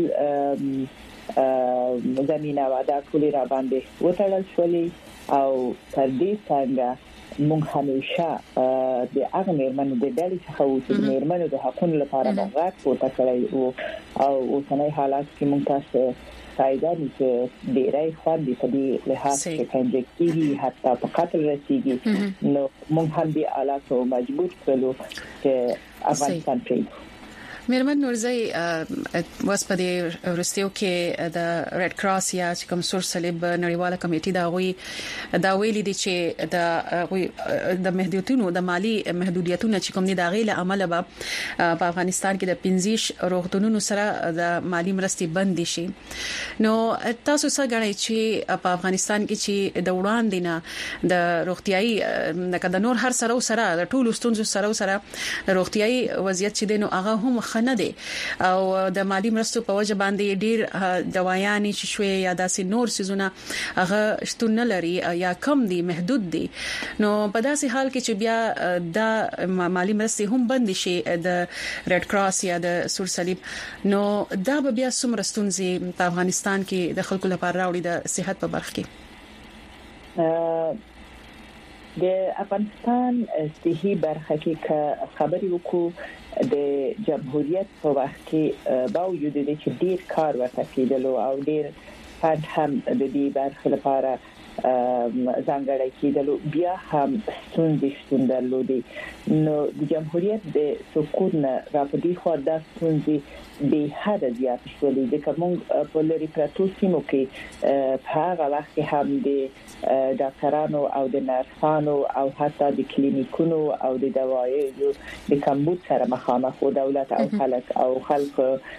زمينه ودا ټول را باندې وټړل شولې او تر دې څنګه موږ همیشه د هغه میرمنو د ډلې څخه و چې میرمنو د حقوقو لپاره باغات پورته کړی او اوسنۍ حالات کې موږ تاسو سایدانی چې ډیرای خواندې په دې لحاظ کې کنجکتیوي حتی په قتل رسیدي نو موږ هم دې حالاتو مجبور کړو چې افغانستان پرې. میرمن نورزي واس په دې ورستیو کې د ریډ کراس یا کوم سور صلیب نړیواله کمیټه دا ویلي دي چې د محدودیتونو د مالی محدودیتونو چې کوم دي دا غیله عمل به په افغانستان کې د 15 روغتونونو سره د مالی مرستې بند شي. نو تاسو څنګه غواړئ چې په افغانستان کې چې د وړاندې نه د روغتيایي د نور هر سره د ټولو ستونزو سره روغتيایي وضعیت چې دینو هغه هم خنه دي او د مالی مرستو په وجه باندې ډیر دوايانې چې شوي یا داسې نور سيزونه هغه شتون نه لري یا کم دي محدود دي. نو په داسې حال کې چې بیا د مالی مرستې هم بند شي د ریډ کراس یا د سور صلیب نو دا به بیا څومره ستونزې په افغانستان کې د خلکو لپاره راوړي د صحت په برخه کې. د افغانستان صحي برخه کې خبري وکړو د جمهوریت په وخت کې باوجود د چې ډیر کار ورته کېدلو او ډیر فند هم د دې برخه لپاره ځانګړی کېدل بیا هم ستونزې درلودي. نو د جمهوریت د سقوط نه راپدې خو د ستونزې به حد زیات شولې د کوم په لري پروتو سیمو کې په هغه وخت کې هم د ډاکټرانو او د نرسانو او حتی د کلینیکونو او د دوايو د کمبود سره مخامخ و دولت او خلک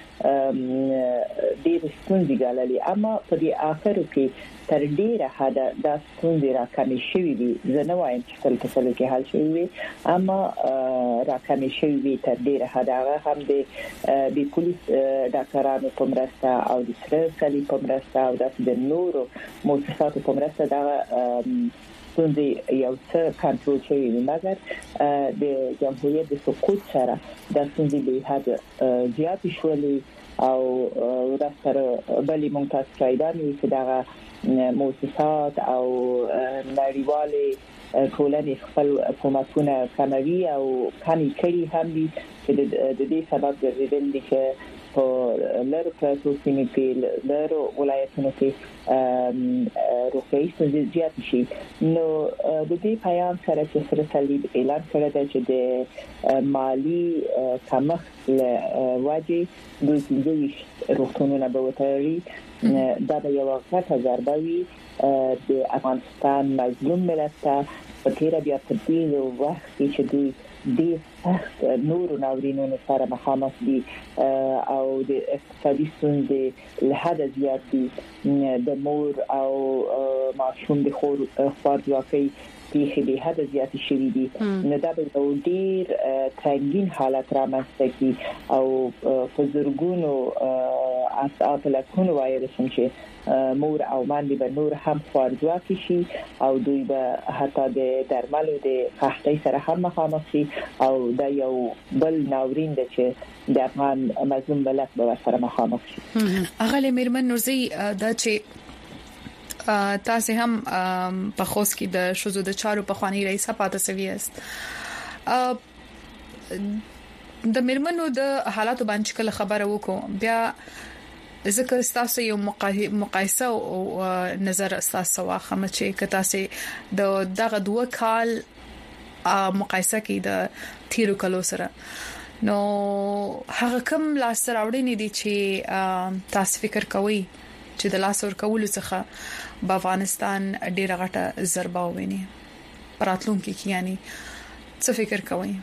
ډېر ستونزې ګاللې، اما په دې اخر کې تر ډیره حد د ستونزې راکمې شوې دي. زه نه وایم چې تل کې حل شوی وي، اما راکمې شوې دي تر ډیره حد. هغه هم د پولیس ډاکټرانو په مرسته او د سره صلیب په مرسته او د نورو مؤسساتو په مرسته دا ستونزې یو څه کنټرول شوی وي، مګر د جمهوریت د سقوط سره د ستونزې به حد زیات شولې او راستره بلې ممتاز شایدان وي چې دا مؤسسات او نړیوالې ټولنې خپل حکومتونه کموي او کمی کړي هم دي چې د دې سبب ګرځیدل دي چې په لر پروتو سیمو کې لر ولایتونو کې روغتیايي ستونزې زیات شي. نو د دې پیام سره چې سره صلیب اعلان کړی دی چې د مالی کمښت له وجې دوی روغتونونه به وتړي. دا به یو غټه ضربه وي د افغانستان مظلوم ملت ته په تیر بیا په دې وخت کې چې دوی د سخت نورو ناورینونو سره مخامخ دي او د اقتصادي ستونزې له حد زیات دي. د مور او ماشوم د خوارځواکۍ پیښې به حد زیات شوې دي. نو دا به یو ډیر تنګین حالت رامنځته کوي او په زرګونو اساس لکونو وایي چې مور او ماندې به نور هم خوارځواکي شي او دوی به حتی د درملو د قحطۍ سره هم مخامخ شي او دا یو بل ناورین دی چې د افغان مظلوم ملت به سره مخامخ شي. اغه میرمن نورزي دا چې تاسو هم په خوست کې د شوزو د چارو په خواني رئیس پاتې سوي است. د میرمنو د حالاتو باندې کله خبره وکړو بیا ذکر تاسو یو مقایسه او نظر تاسو واخمه چې کتا سي دغه 2 کال مقایسه کې د تیرو کلو سره نو هغه کوم لاس راوړنې دي چې تاسو فکر کوئ چې د لاس ور کول څخه په افغانستان ډیره غټه ضربه وویني راتلونکي کې، یعنی څه فکر کوئ؟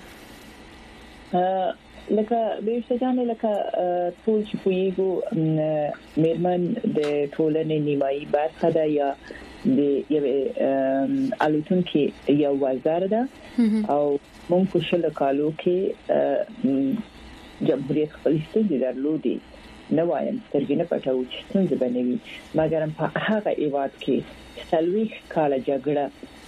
لکه به شجانه لکه ټول چې پویګو میرمن د ټولنې نیمایي برخه ده یا د یو الوتون کې یو وزیر ده او مونږ په شل کالو کې جمهوریت خپل ستونزې درلودي. نه وایم سترګې نه پټو چې څنګه بنوي، مګر په هغه ایواد کې سلويخ کال جګړه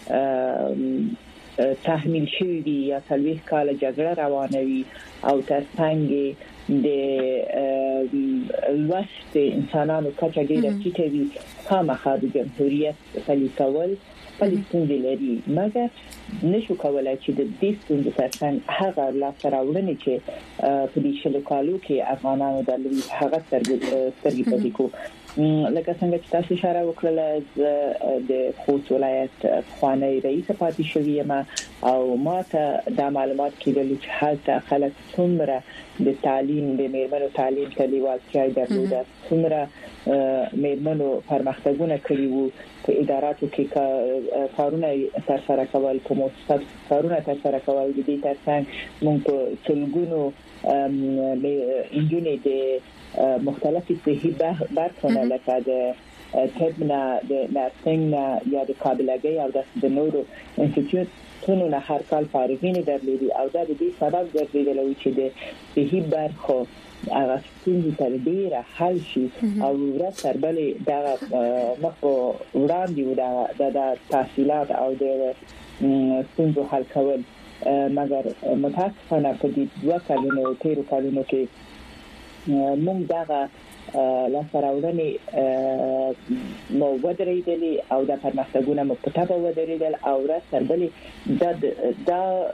تحمیل شوی دی یا سلويخ کال جګړه روانوي او ترڅنګ د لوست انسانانو کچه ډیره ټیټه وي. خامخا د جمهوریت فلیکول فلسطین لري، مګر نشو کولای چې د دې ستونزې ترڅنګ هغه لاسراوړنې چې په دې شلو کالو کې افغانانو درلودي هغه سترګې پټې کو. لکه څنګه چې تاسو اشاره وکړه د خوست ولایت خوانی رئیس پاتې شوی یم او ماته د معلومات کېدل چې حالت خلک څومره د تعلیم د میرمنو تعلیم ته لیوالتیا درلوده، څومره میرمنو پرمختګونه کړي وو په اداراتو کې کارونه ترسره کول، په مؤسسات کارونه ترسره کول. د دې ترڅنګ موږ په څلګونو انجونې د مختلفي صحي برخونه لکه د طبنا د نرسنګ یا د قابلګۍ او د نورو انسټیټیوټونو نه هر کال فارغین درلودي او دا د دې سبب ګرځیدل چې د صحي برخو هغه ستونزې تر ډیره حل شي او ورځ تر بلې دا مخ وړاندې د تحصیلات او د ستونزو حل کول. مګر متاسفانه په دې 2 کلونو تیرو کلونو کې موږ دغه لاسراوړنې مو ودرېدلې او د پرمختګونو مکتبه ودرېدل او راځ تر بلې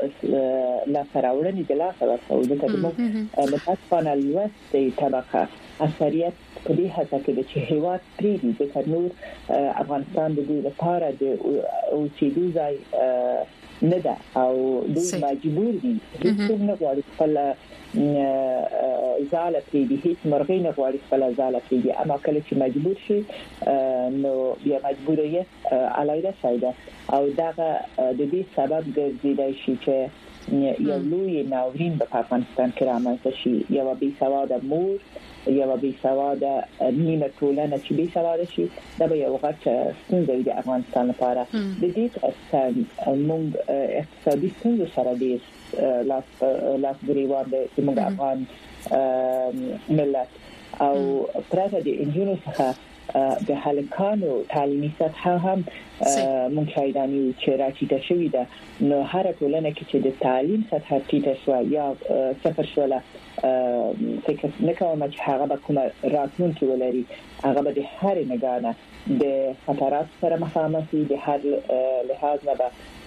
د لاسراوړنې د لاسه ورکول د متاسفانه لوستې طبقه اکثریت په دې هڅه کې چې هیواد پریږدي د نور افغانستان د دې لپاره د اوسېدو ځای نه ده او دوی مجبور دي چې څنګه غواړي خپل ځاله پریږدي هیڅ مرغۍ نه غواړي خپل ځاله پریږدي اما کله چې مجبور شي نو بیا مجبوریت علایده شایده او دغه د دې سبب ګرځیدای شي چې یو لوی ناورین په افغانستان کې رامنځته شي یو بې سواده مور یو بې سواده نیمه ټولنه چې بې سواده شي دا به یو غټ ستونزه وي د افغانستان لپاره د دې موږ اقتصادي ستونزو سره ډېر لاس ګریوان د موږ افغان ملت او پرته د انجینو څخه د هلکانو تعلیمي سطح هم ممکنه چې راټیټه شوې ده نو هر ټولنه کې چې د تعلیم سطح ټیټه شو یا صفر شوله فکر نکوم چې هغه به کوم راتلونکي ولري هغه به د هر نگانه د خطرات سره مخامخ دي د هر لحاظ نه به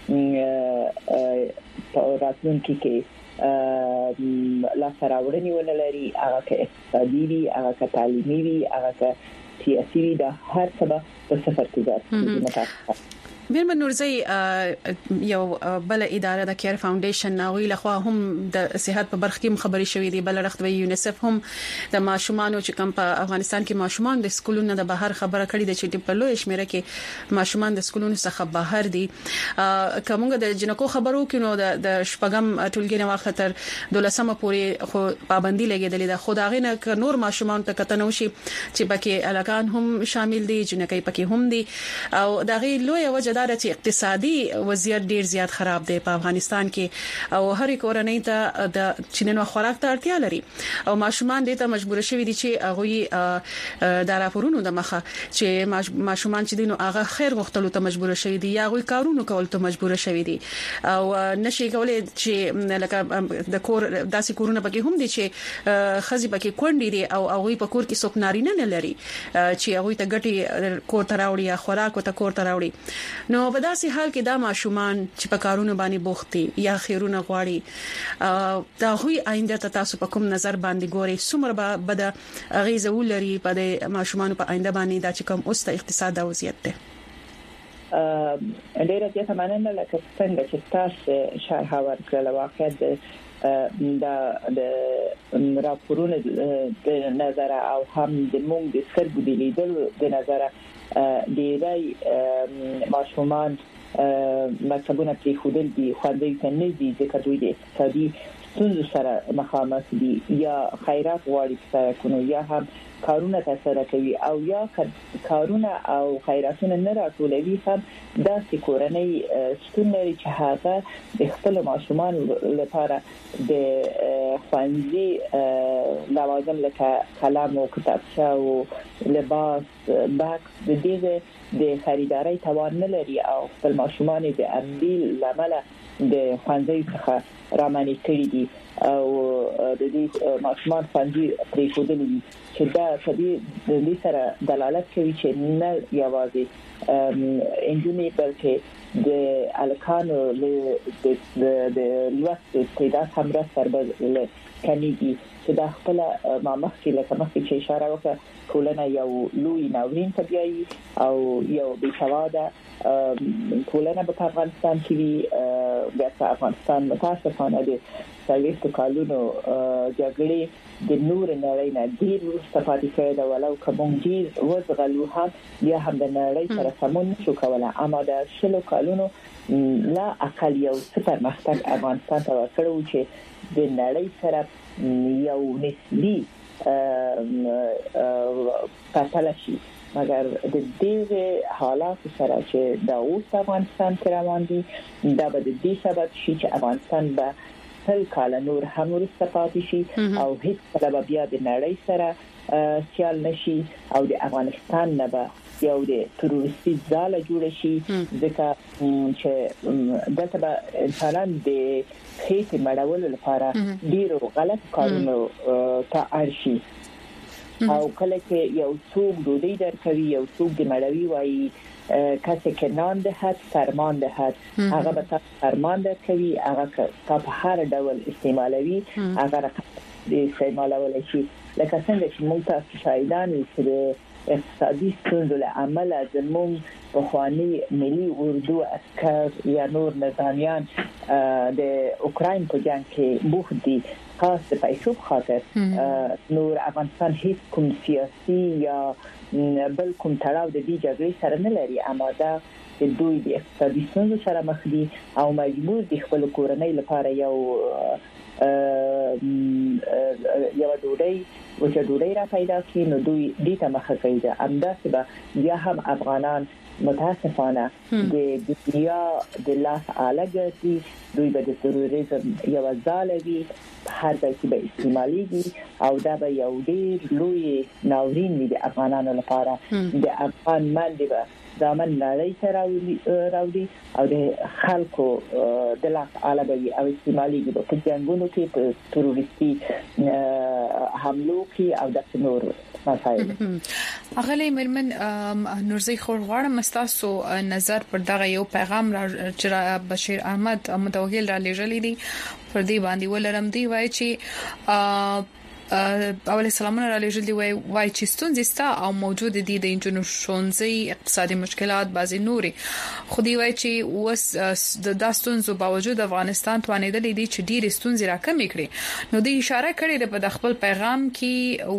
راتلونکي کې لا سراوړنی ولري هغه کې اقتصادي وي هغه کې تعلیمي وي هغه کې سیاسي د هر سبا په سفر کې ځي بیرمن نورزی یو بل اداره د کیر فاونډیشن ناوی لخوا هم د صحت په برخه کې خبري شوې دي بل رخت وی یونیسف هم د ماشومان چې کم په افغانستان کې ماشومان د سکولونو د بهر خبره کړې ده چې په لوی شمیره کې ماشومان د سکولونو څخه بهر دي کومه د جنکو خبرو کې نو د شپږم ټولګي نه وخت تر 12مه پورې خو پابندي لګیدلې ده خدای نه نور ماشومان ته کتنو شي چې پکې الکان هم شامل دي جنکې پکې هم دي او دغه لوی وجه چې اقتصادي وضعیت ډیر زیات خراب دی په افغانستان کې او هر کورنۍ ته د چیننو خوراک ته اړتیا لري او ماشومان دې ته مجبور شوي دي چې هغه د راپورونو د مخه چې ماشومان چې دینو هغه خیر غوښتلو ته مجبور شوي دي یا هغه کارونو کول ته مجبور شوي دي او نشي کولای چې لکه د کور داسې کورونه پکې هم دي چې خزي پکې کونډې دي او هغه په کور کې څوک نارینه نه لري چې هغه ته ګټي کور ته راوړي یا خوراک ته کور ته راوړي نو په داسې حال کې دا ماشومان چې په کارونه باندې بوخت دي یا خیرونه غواړي دا هوی آینده ته تاسو په کوم نظر باندې ګوري څومره به د غیزه ولري په د ماشومان په آینده باندې دا چې کوم اوس د اقتصاد او وضعیت ده ډیره زیاته مننه لکه څنګه چې تاسو شرح ورکړل واقعیت د راپورونو د نظر او هم د موږ د سترګو د لیدلو د نظر ډیری ماشومان مکتبونه پرې خودل دي خوندې ته نه دي ځکه دوی د اقتصادي ستونزو سره مخامخ دي یا خیرات غواړي سره کوي یا هم کارونه تاسو کوي او یا کارونه او خیراتونه نه راټولوي هم داسې کورنۍ ستون لري چې هغه د خپل ماشومان لپاره د خوندې لوازم لکه قلم او کتابچه او لباس باکس د دې د خریداري توان نه لري او خپل ماشومان د امبیل لامل د خوندې څخه رامنې کړی دي او د دې ماشومان خوندې پرې خودلې دي چې دا په دې سره دلالت کوي چې نه یوازې انجنونی بلکې د الکانو د لوست تعداد هم را سربر کنيږي چې دا خپل مخکې لکه مخکې چې اشاره وکړه ټولنه یو لوی ناورین ته بیایي او یو بې سواده ټولنه په افغانستان کې د افغانستان متاسفانه د سلويست کالونو جګړې د نور نړۍ نه ډیر وروسته پاتې کړي دا ولو کوم ډیر وزغلو هم یا هم د نړۍ سره سمون شو کوله اما د شلو کالونو لا اقل یو ستر مختګ افغانستان ته ورکړو چې د نړۍ سره یو نسبی پاتلشي مګر د دې حالات سره چې د اوس افغانستان کې روان دي دا به د دې سبب شي چې افغانستان به تل کال نور هم ورسته پاتې شي او هیڅ کله بیا د نړۍ سره سیال نشي او د افغانستان نه به یو د تروریستي ځاله جوړ شي ځکه چې دلته به انسانان د هیڅ مړولو لپاره ډیرو غلط کارونو ته اړشي او کله چې یو څوک دوی درکوي یو څوک د مړوي وایي کسی که نان دهد فرمان دهد هغه به فرمان درکوي هغه که په هر ډول استعمالوي هغه استعمالول شي لکه څنګه چې موږ تاسو شاهدان یو اقتصادي ستونزو له امله زموږ بخوانی ملي اردو عسكر یا نور نظامیان د اوکراین په جنگ کې بوخت دي خاص د پیسو خاطر نور افغانستان هیڅ کوم سیاسي یا بل کوم تړاو د دې جګړې سره نه لري اما دا دوی د اقتصادي ستونزو سره مخ دي او مجبور دي خپل کورنۍ لپاره یو ډوډۍ را پیدا کړي نو دوی دې ته مخه کوي همداسې به بیا هم افغانان متاسفانه د دنیا د لاس علاقه دوی به د تروریزم یو ځالوي هر ځای کې به استعماليږي او دا به یو ډېر لوی ناورین وي د افغانانو لپاره د افغان باندې به ځامن نړۍ سره راوړي او د خلکو د لاس علاقه او استعماليږي په جنگونو کې په تروریستي حملو کې او د نور مسایل اغلی مرمن نورزی خور غواړم مستاسو نظر پر دغه یو پیغام را چې بشیر احمد متوکل را لېږلی دی پر دې باندې ولرم دی وای چې اول سلامونه را لېږل دی وای چې ستونزې ستا او موجود دي د انجنونو شونځي اقتصادي مشکلات بعضی نوري خو دی وای چې وس د داستونزو باوجود افغانستان توانیدلی دی چې ډېر ستونزې راکمې کړي نو د اشاره کړې د په خپل پیغام کې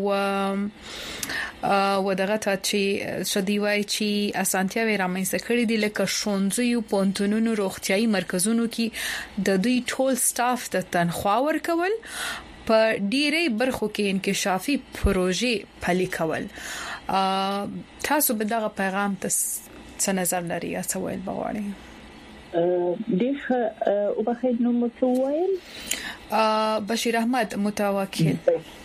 و دغه ته چې شدي وای چې اسانتیاوي رامنځته کړې دي لکه شونځي پونتونونو روغتيایي مرکزونو کې د دوی ټول سټاف ته تنخوا ورکول په ډیرې برخو کې انکشافي پروژې پلي کول تاسو به دغه پیغام ته څه نظر لري یا څه ویل بغواړئ دغه او بخیر نو متویل بشیر احمد متوکل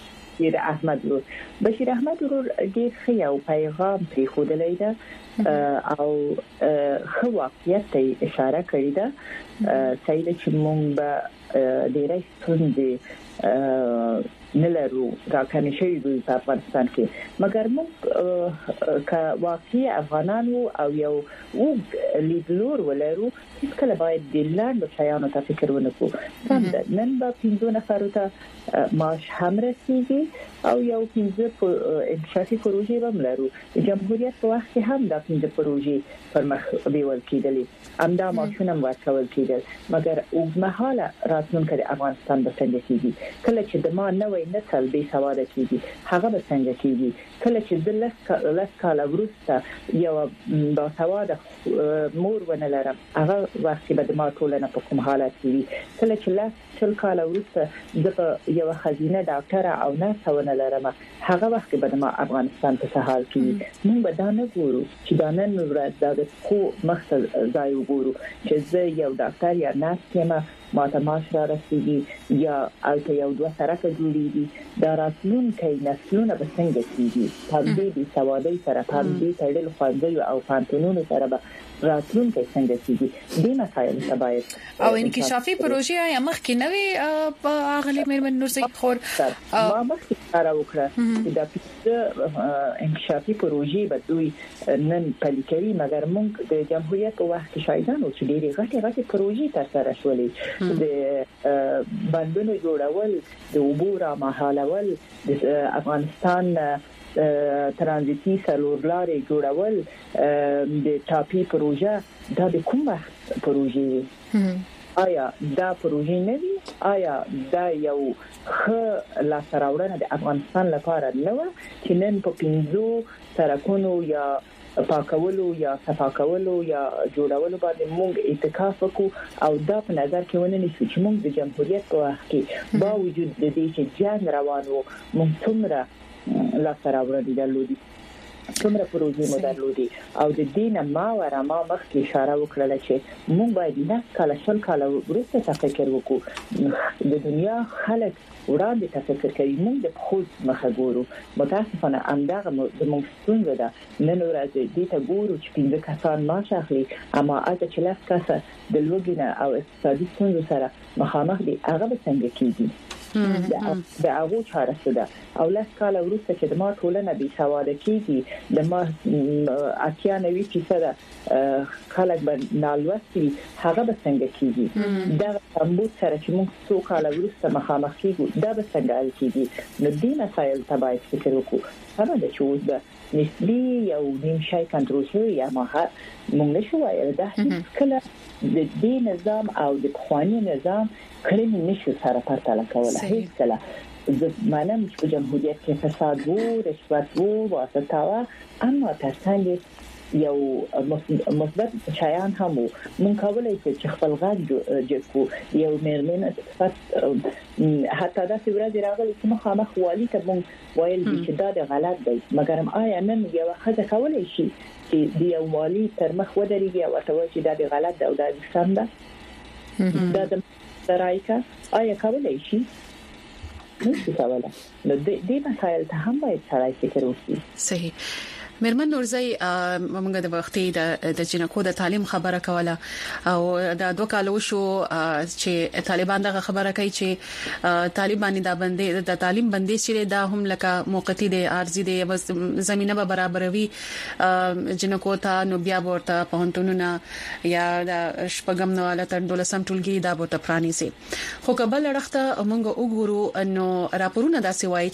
بشیر احمد ورور ډیر ښه یو پیغام پرې خوده لیدا او خو واقعیت ته اشاره کړې ده سیده چې مونږ به ډیرې ستونزې نلرو راکنه شوی د افغانستان کې مګر موږ کا واقعي افغانانو او یو لیدلور ولرو چې کله باید د لاندې شایانو ته فکر ونکړو نن به 15 نفرو ته معاش هم رسیږي او یو 15 انشاءاتي پروژې هم لرو جمهوریت په وخت کې هم د 15 پروژې پر مخ بیول کېدلې امدا معاشونه ورکول کېدل مګر اوږدمهاله راتلونکي د افغانستان به څنګه کېږي کله چې د ما نوې نسل به سواده کېږي هغه به څنګه کېږي کله چې د لس کال وروسته یو باسواده مور ونه لرم هغه وخت به د ما ټولنه په کوم حالت کې کله چې شل کال وروسته د یو خزینه ډاکټر او نرس ونه لرم هغه وخت به د ما افغانستان په حال کې موږ به دا نه ګورو چې دا نن ورځ د خو مخصل ځای وګورو چې زه یو ډاکټر یا نرس یم ماته معاش را رسیږي یا الته یو دوه سرکه جوړیږي دا راتلونکي نسلونه به څنګه کیږي په دې سوادي سره په دې تړل خوځي او فانتونونو سره به راتلونکي څنګه کیږي دې مسایل باید او انکشافي پروژې یا مخکې نوې اغلی مېرمن نورزی خور ما مخکې کار وکړه چې دا انکشافي پروژې به دوی نن پلي کوي مګر موږ د جمهوریت په وخت کې شاهدانو چې ډېرې غټې پروژې ترسره شولې د بندونو جوړول د عبور مهالول د افغانستان ترانزیتي سلورلارې جوړول د ټاپي پروژه دا د کوم وخت پروژې آیا دا پروژې نه دي آیا دا یو ښه لاسراوړنه د افغانستان لپاره نه و چې نن په 15 سرکونو یا پاکولو یا صفاکولو یا جوړولو باندې موږ اتکاف وکړو او دا په نظر کې ونه نیسو چې موږ د جمهوریت په وخت کې با وجود د دې چې جنگ روان وو موږ څومره لاسراوړنې درلودي څومره پروژې مو درلودي او د دې نه ما مخکې اشاره وکړه چې موږ باید نه شل کال وروسته فکر وکړو د دنیا خلک وړاندې فکر کوي موږ د خود مخه ګورو متاسفانه همدغه موږ څنګه ده نن ورځ دې ته ګورو چې 15 کسان معاش اخلي اما اته 40 کسه د لوګینه او اقتصادي ستونزو سره مخامخ دي هغه به څنګه کیږي د هغه چاره ده او لاس کال وروسته چې د ما ټولنه بي سواده کیږي د ما 98% خلک به نالوستي هغه به څنګه کیږي دا سمبوت سره چې موږ څو کال وروسته مخامخ کیږو دا به څنګه کیږي نو دې مسایل تبعي فکر وکړو هغه د چوز ده نسبی یو نیم شای کنټرول شوی یا ماهر موږ نشو وایي دا کله د دې نظام او د قوانینو نظام کله نشو سره پرتله کوله هیڅ کله د مانم چې جمهوریت کې فساد وو رشوت وو واسطه وا اما ترڅنګ یو مثبت شایان هم مونږ کولای شو چې خپل غږ جوړو یو مېرمن حتی دا چې ورځ راغلی چې مخامخ والی ته مونږ وایل چې دا غلط دی مګر آیا نن یو خزه کولای شي چې د یو والی تر مخ ودرېږي او ورته وایي چې دا غلط دی او دا سم ده دا د رایکا آیا کولای شي نشي کولای نو دې مسایل ته هم باید سړی فکر وکړي صحیح مرمن نورزی موږ د وختي د جنکو د تعلیم خبره کوله او د 2 کالو شو چې طالبان دغه خبره کوي چې طالبان د باندې د تعلیم بندي چې دا هم لکه موقتی د ارزي د زمينه به برابروي جنکو ته نو بیا ورته پهنټونونه یا د شپږم نو لته 12 ټولګي دا ورته پرانی سي خو قبل رخته موږ وګورو انه راپورونه داسې وایي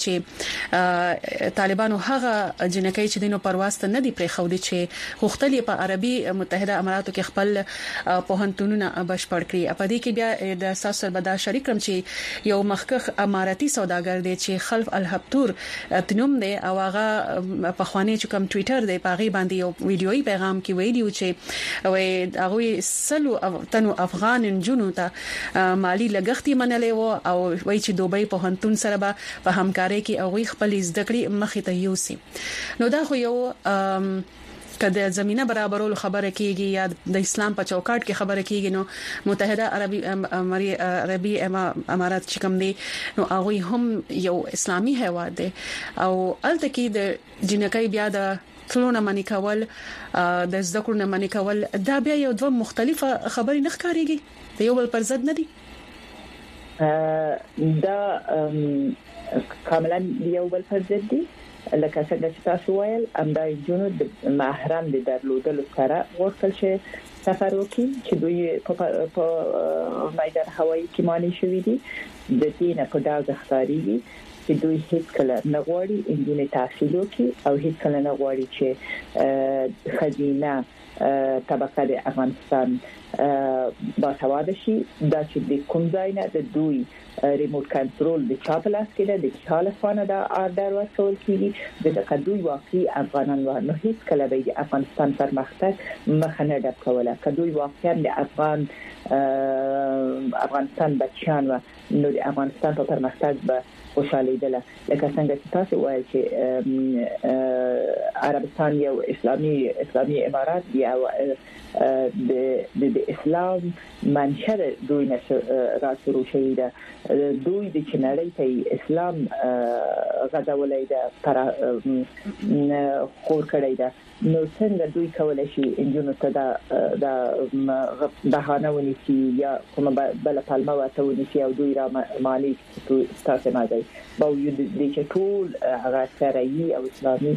چې طالبانو هغه جنکې چې دینو واسطه نه دی پرې خو دي چې غوښتل په عربي متحده اماراتو کې خپل پوهنتونونه بشپړ کړي په دې کې بیا د اساس بدا شریکم چې یو مخکخ اماراتي سوداګر دی چې خلف الحبتور تنوم دی او هغه په خواني چې کوم ټوئیټر دی په غي باندې یو ویډیويي پیغام کې ویډیو چې وای هغه سلو تنو افغان جنونو ته مالی لګښتي منلې وو او وای چې دوبۍ پوهنتون سره په همکاري کې هغه خپل زده کړې مخې ته یوسي نو دا خو یو کله زمينه برابرولو خبره کیږي یا د اسلام په چوکاټ کې خبره کیږي نو متحده عربي امارات چې کوم دي نو هغه هم یو اسلامي هیواد دی او الته کې د جنکۍ بیا د ټولونه منی کول د زده کړو نه منی کول دا بیا یو دوه مختلفه خبرې نه ښکاریږي د یو بل پر ضد نه دي دا کاملا یو بل پر ضد دي لکه څنګه چې تاسو وایل امدای جنو د محرم د درلودلو سره ورکل شي سفر وکړي چې دوی په میدان هوایی کې مانی شوې دي د دې نه په دغه ښکاریږي چې دوی هیڅ کله نه غواړي انجینر تحصیل وکړي او هیڅ کله نه غواړي چې خزینه طبقه د افغانستان باسواده شي دا چې د کوم ځای نه د دوی ریموټ کنټرول د چاپلاس کې د چاله فانه د آردر ورکول کیږي د تقدوی واقعي افغانان و نه هیڅ کله به د افغانستان پرمختګ مخه نه ډب کوله کدوې واقعا د افغانستان بچیان و نو د افغانستان په پرمختګ به خوشاله دي لکه څنګه چې تاسو وایي چې عربستان یو اسلامي امارات دی او د اسلام منشأ دوی نه راځو شي دا دوی د چنړی ته اسلام غځولای دا پر خور کړی دا نو څنګه دوی کولای شي انجونو ته دا بهانه ونیسي یا کومه بل پالما واته ونیسي او دوی را مالی تاسو ما دی با یو د چې ټول هغه شرعي او اسلامي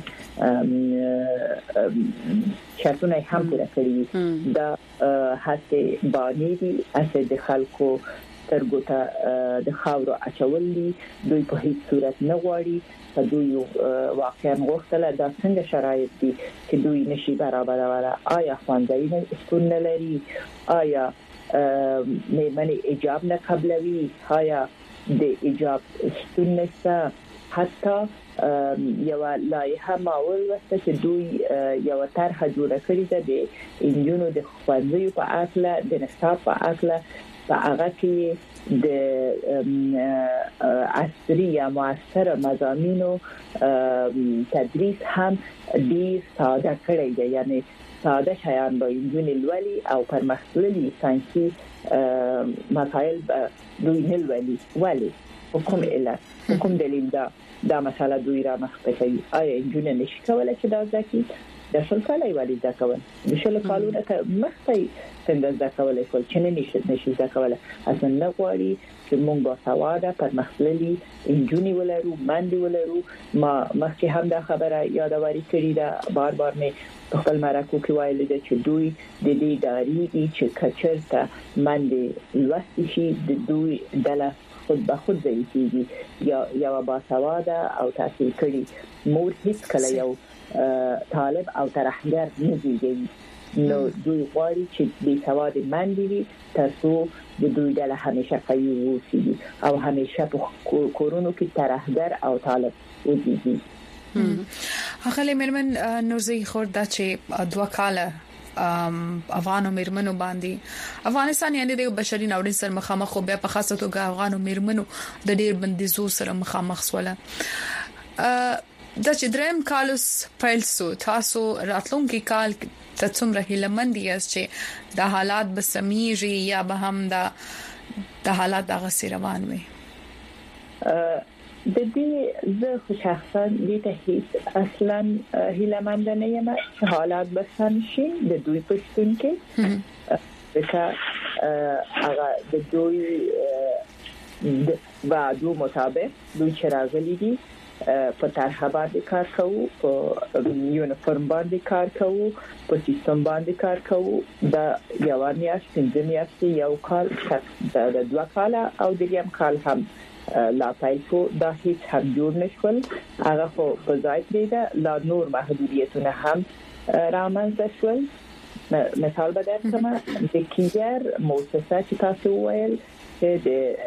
شرطونه هم پوره کړی دا هڅه باندې دي اسه د خلکو ترګوته د خاورو اچول دي دوی په هیڅ صورت نه غواړي دوی واقعا غوښتل دا څنګه شرایط دي چې دوی نشي برابروله آیا خواندنی سکون نه لري آیا میمنه ایجاب نه قبلوي آیا د ایجاب سکون نشته حتی یو لایحه ماول وسته چې دوی یو طرح جوړه کړې ده د انجونو د خوندې په اصله د نصاب په اصله په هغه کې د عصري یا معاصر مضامینو تدریس هم ډیر ساده کړی دی یعنی ساده شیان به انجونې لولي او پرمختللي ساينسي مسایل دوی نه لولي ولی کوم علت کوم دلیل دا مسله دوی را مخکې کوي آیا انجونې نشي کولای چې دا ځکه د شلکالای والي ځکول د شلکالو ته مخته څنګه ځکول کول چې نه نشي ځکول اصلا نه غواړي چې موږ با سواده پرمختللي انجونی ولرو باندې ولرو ما مخکې هم دا خبره یادواري کړې ده بار مې خپل مرکو کې وایي چې دوی د دې داري چې کچرته باندې لوستي شي د دوی دله خود به خود ځي یا با سواده او تحصیل کړي مور هیڅ کله یو طالب او طرحګر نه دی نو دوی غواړي چې د سواد باندې وي تاسو د دوی ډله همیشه قوي وي او همیشه په کورونو کې طرحګر او طالب وي. هغه مېرمن نورزي خوردا چې دوه کاله افغانو مېرمنو باندې افغانستان یعنی د بشري ناورین سره مخامخ خو بیا په خاصه توګه افغانو مېرمنو د ډېر بندیزو سره مخامخ سواله د چې دریم کالوس پیلسو تاسو راتلونکي کال ته څومره هیلمند یاست چې د حالات به سميږي یا به هم د حالات دغه روان وي؟ د دې زه خو شخصا دې ته هیڅ اصلا هیلمند نه یم چې حالات به سم شي د دوی پښتون کې هغه د دوی د وعدو مطابق دوی چې راغلي دي په طرحه باندې کار کوو په یونیفورم باندې کار کوو په سیستم باندې کار کوو د یو میاشت پنځه میاشتې یو کال د دوه کال او دریم کال هم لا پایکو دا هیڅ هم جوړ نشول هغه خو په ځای دی لا نور محدودیتونه هم رامنځته شول. مثال به درکم د کیجر مؤسسه چې تاسو وایل چې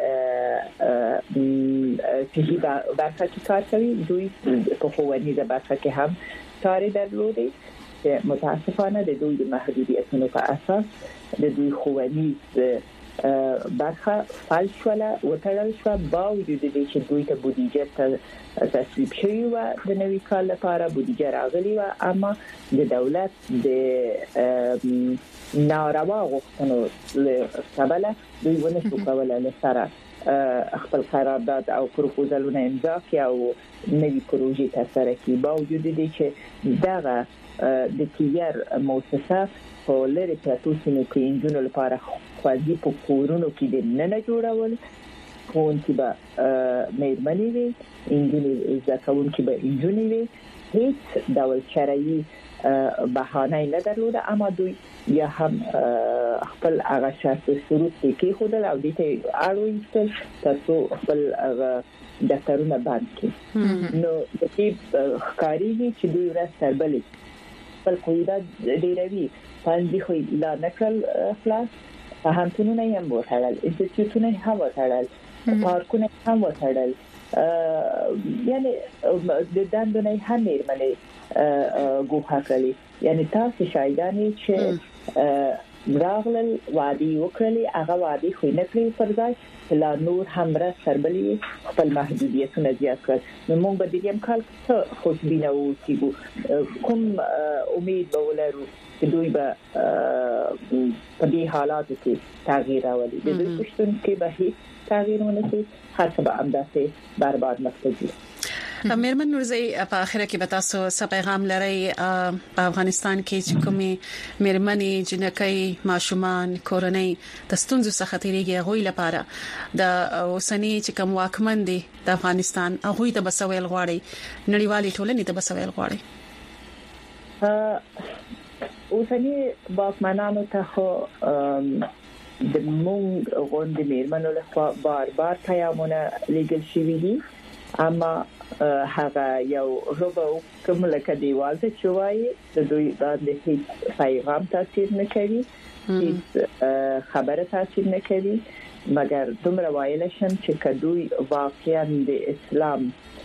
د فزیکی برخه کې کار کوي دوی په ښوونیزه برخه کې هم کار درلودي چې متاسفانه د دوی د محدودیتونو په اساس د دوی ښوونیز برخه فعال شوله وتړل شو با وجود دي چې دوی ته بودیجه تصویب شوی و د نوي کال لپاره بودیجه راغلی و اما د دولت د ناروا غوښتنو لسبب دوی ونه شو کولای سره خپل قرارداد او پروپوزالونه امضا کړي او نوي پروژې ترسره کړي با وجود دي چې دغه د کیر مؤسسه په لری پاتو سینو کې انجنونو لپاره خوځي په کورونو کې د نه جوړول کوونکی به مېرمنې وي انجنونو ځکهونکي به انجنونی وي هیڅ ډول شرعي بهانه نه درلوده اما دوی یا هم خپل هغه شرط شروط کې خودل او دې ته اړوي تاسو خپل دفترونه بند کړئ نو د دې ښکاریږي چې دوی ورسره بلې خپل قیودات ډیروي پاندې خو لا نکل خلاص فهمتونه هم وټړل انسټیټیوټونه هم وټړل پارکونه هم وټړل یعنی د دندونه هم مېرمنې ګوښه کړې یعنی تاسو شایدانې چې راغلل وادي وکړلې هغه وادي خو نه کړی پر ځای لا نور هم را سربلې خپل محدودیتونه زیات کړ نو موږ به دیم کال څه خوشبینه وو کوم امید به ولرو چې دوی به په دې حالاتو کې تغییر راولي د دوی پښتون کې به هیڅ تغییر ونه شي خاصه به امداسه برباد مختجي. مېرمن نورزي په اخر کې به تاسو څه پیغام لرئ په افغانستان کې چې کومې مېرمنې جنکۍ ماشومان کورنۍ د ستونزو څخه تیریږي غوي لپاره د اوسنی چې کوم واکمن دي د افغانستان هغه ته بسویل غواړي نړیوالې ټولنې ته بسویل غواړي اوسنی واکمنانو ته خو د مونږ غونډې مېرمنو له بار پیغامونه لګل شوي دي اما هغه یو روبو کوم لکه دیوال ته چوي د دوی باندې هیڅ پیغام تاثیر نه کوي هیڅ خبره تاثیر نه کوي مګر دومره وایل شم چې کدوې واقعا د اسلام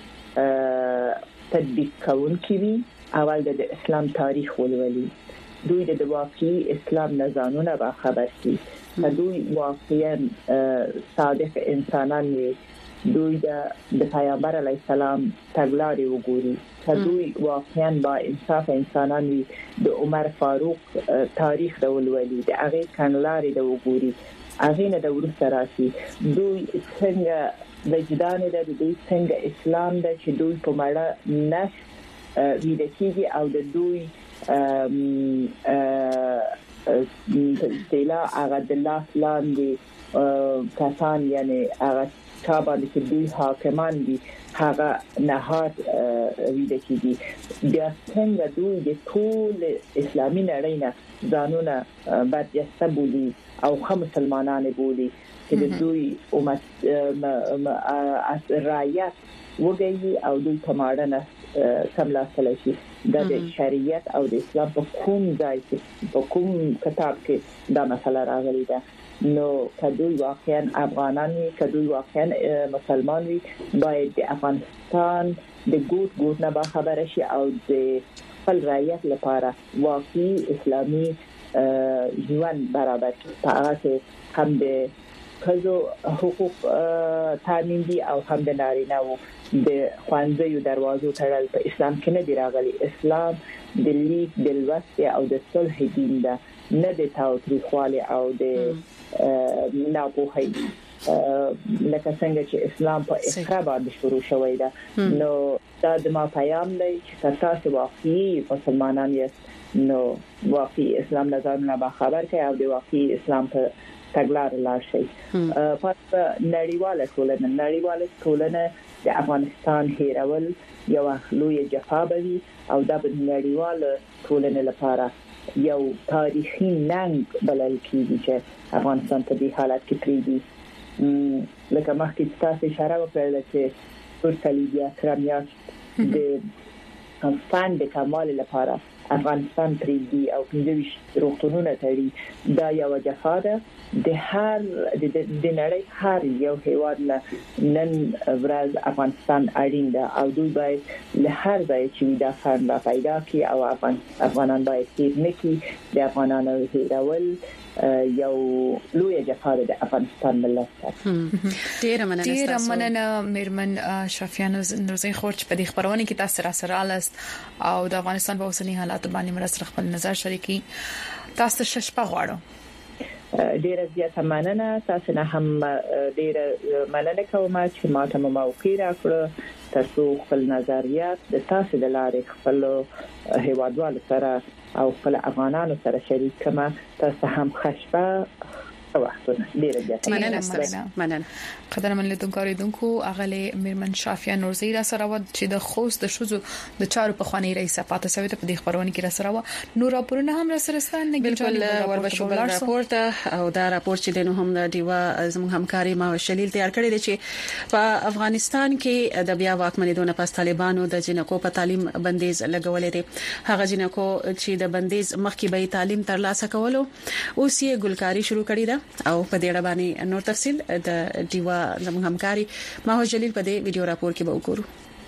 تطبیق کوونکي وي اول د اسلام تاریخ ولولي دوی د واقعي اسلام نه ځانونه با خبر شي دوی واقعا صادق انسانان وي دوی د پیغمبر علی السلام تګلارې وګوري دوی واقعا با انصاف انسانان وي د عمر فاروق تاریخ ولولي د هغه کانلارې د وګوري هغه نه د ورسره راشي دوی څنګه وجدان د دوی څنګه اسلام د چې دوی په مړه نش ویل کېږي او د دوی استیلا هغه د لاس لاندې کسان یعنی هغه چا باندې چې دوی حاکمان دي هغه نهاد ویل کیږي بیا څنګه دوی د ټول اسلامي نړۍ نه ځانونه برجسته بولي او هم مسلمانان بولي چې دوی امت رایت وګړي او دوی کماړنه سملاسل شي د شریعت او د اسلام په کوم ځای کې په کوم کتاب کې دا مسله راغلي ده نو کدوې واقعا افغانان کدوې واقعا مسلمان وي باید د افغانستان د ګوت نه خبره شي او د خپل رایت لپاره واقعي اسلامي ژوند برابر کړي هم د خزو حقوق تامین دي او هم د نارینه وو د خوانځيو دروازو تړل په اسلام کې نه دی راغلي اسلام د لیک د لوست او د صلح دین ده نه د تاوتریخوالي او د ناپوهۍ لکه څنګه چې اسلام په اقرا باندې شروع شوی ده نو دا د ما پیغام دی چې تاسو واقعي مسلمانان یاست نو واقعي اسلام نه ځان نه خبر کړئ او د واقعي اسلام په تګلار لاړ شي په نړیواله ټولنه د افغانستان هیرول یو لوی جفا بوي او د نړیواله ټولنې لپاره یو تاریخي ننګ بلل کیږي چې افغانستان په دې حالت کې پریږدي لکه مخکې تاسو اشاره وکړه چې پر صلیبیا ترمیاش د فند کمال لپاره افغانستان پریږدي او 25 روغتونونه تړي دا یو جفا ده د هر د نړۍ هر یو هیواد نن ورځ افغانستان اړین ده او دوی باید له هر ځای چې دا فند پیدا کړي او افغانان باید هیڅ نکړي د افغانانو هیرول یو لوی جفا ده د افغانستان ملت ډیر مننه میرمن شافیه نورزی خورچ په دې خبرونه کې تاسو را سره الاست او د افغانستان په اوسنی حالات باندې مرسته خپل نظر شریکي تاسو شپه غواړو ډیر زیاته مننه تاسو نه هم ډیر مننه کوم چې ماته موقع راکړه تاسو خپل نظریات د تاسو د لارې خپل هیوادوالو سره او خپل افغانانو سره شریک کما تاسو هم خوشبه وختونه ډیر زیاته مننه قدرمن لیدونکو اغله میرمن شافیه نورزی را سره و چې د خوست د شوزو د چارو په خواني رئیس پاتې سوي ته په دې خبرونه کې را سره و نو راپورونه هم را سره ستان نه بالکل وربشو راپورټ او دا راپورټ چې دنه هم د دیوا زموږ همکاري ما شلیل تیار کړی دی چې په افغانستان کې د بیا واکمنیدونه پس طالبانو د جنکو په تعلیم بندیز لګولې دي هغه جنکو چې د بندیز مخکې به تعلیم ترلاسه کولو اوس یې ګلکاری شروع کړی ده او په دې اړه باندې نور تفصيل د دیوا زموږ همکاري ماهو جلیل په دې ویډیو راپور کې به وګورو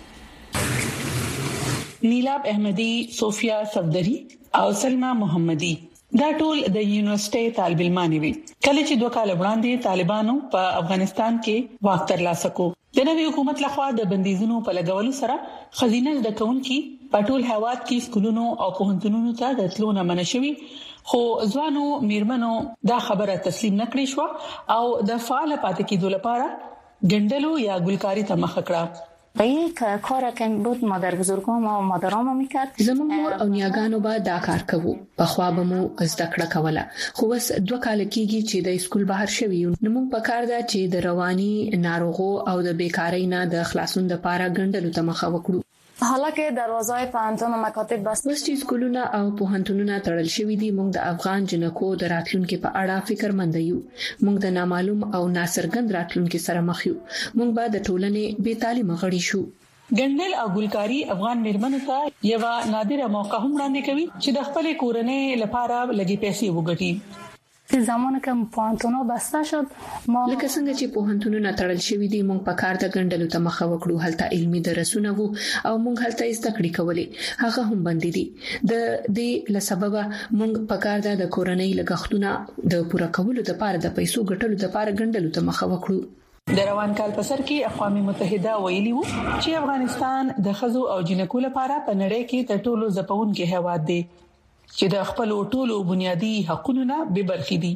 نیلاب احمدی صوفیا صفدری او سلمہ محمدی دا ټول د یونیورسيټي طالب علمان وي کله چې 2 کال وړاندې طالبانو په افغانستان کې واک ترلاسه کو د نوي حکومت لخوا د بندیزونو په لګولو سره خزینه د کونکي په ټول هواد کې سکولونو او پوهنتونونو ته د تلونه منشوي خو ځوانو میرمنو دا خبره تسلیم نکړې شو او د فعال پاتې کېدو لپاره ګندلو یا ګلکاری ته مخ کړه یک کار که بود مادر بزرگام و مادرام میکرد زموږ مور او نیاګانو به دا کار کوو په خوا به مو زده کړه کوله خو بس 2 کال کېږي چې د اسکول بهر شوی نو موږ په کار ده چې د رواني ناروغو او د بیکاری نه د خلاصون لپاره ګندلو ته مخ وکړو حالا که دروازه‌های پوهنتون و مکاتب بسته وستي سکولونه او پوهنتونونه تړل شوي دي موږ د افغان جنکو د راتلونکو په اړه فکر مند یو موږ د نامعلوم او ناڅرګند راتلونکو سره مخ یو موږ به د ټولنې بې تعلیم غړي شو ګندل او ګلکاری افغان میرمنو ته یو نادره موقع هم وړاندې کوي چې د خپل کورنۍ لپاره لګي پیسې وګټي زمانه که پوهنتونونه بسته شد ما لکه څنګه چې پوهنتونونه تړل شوي دي موږ په کار د ګندلو ته مخ وکړو هلته علمي درسونه وو او موږ هلته زده کړې کولې هغه هم بندې دي د دې لسببه موږ په کار د کورنۍ لګښتونه د پوره کولو لپاره د پیسو ګټلو لپاره ګندلو ته مخ وکړو د روان کال په سر کې اقوام متحده ویلي وو چې افغانستان د خزو او جنکو لپاره په نړۍ کې تر ټولو ځپونکي هیواد دی چې د خپل ټولو بنیادی حقوقو نه بے برخې دي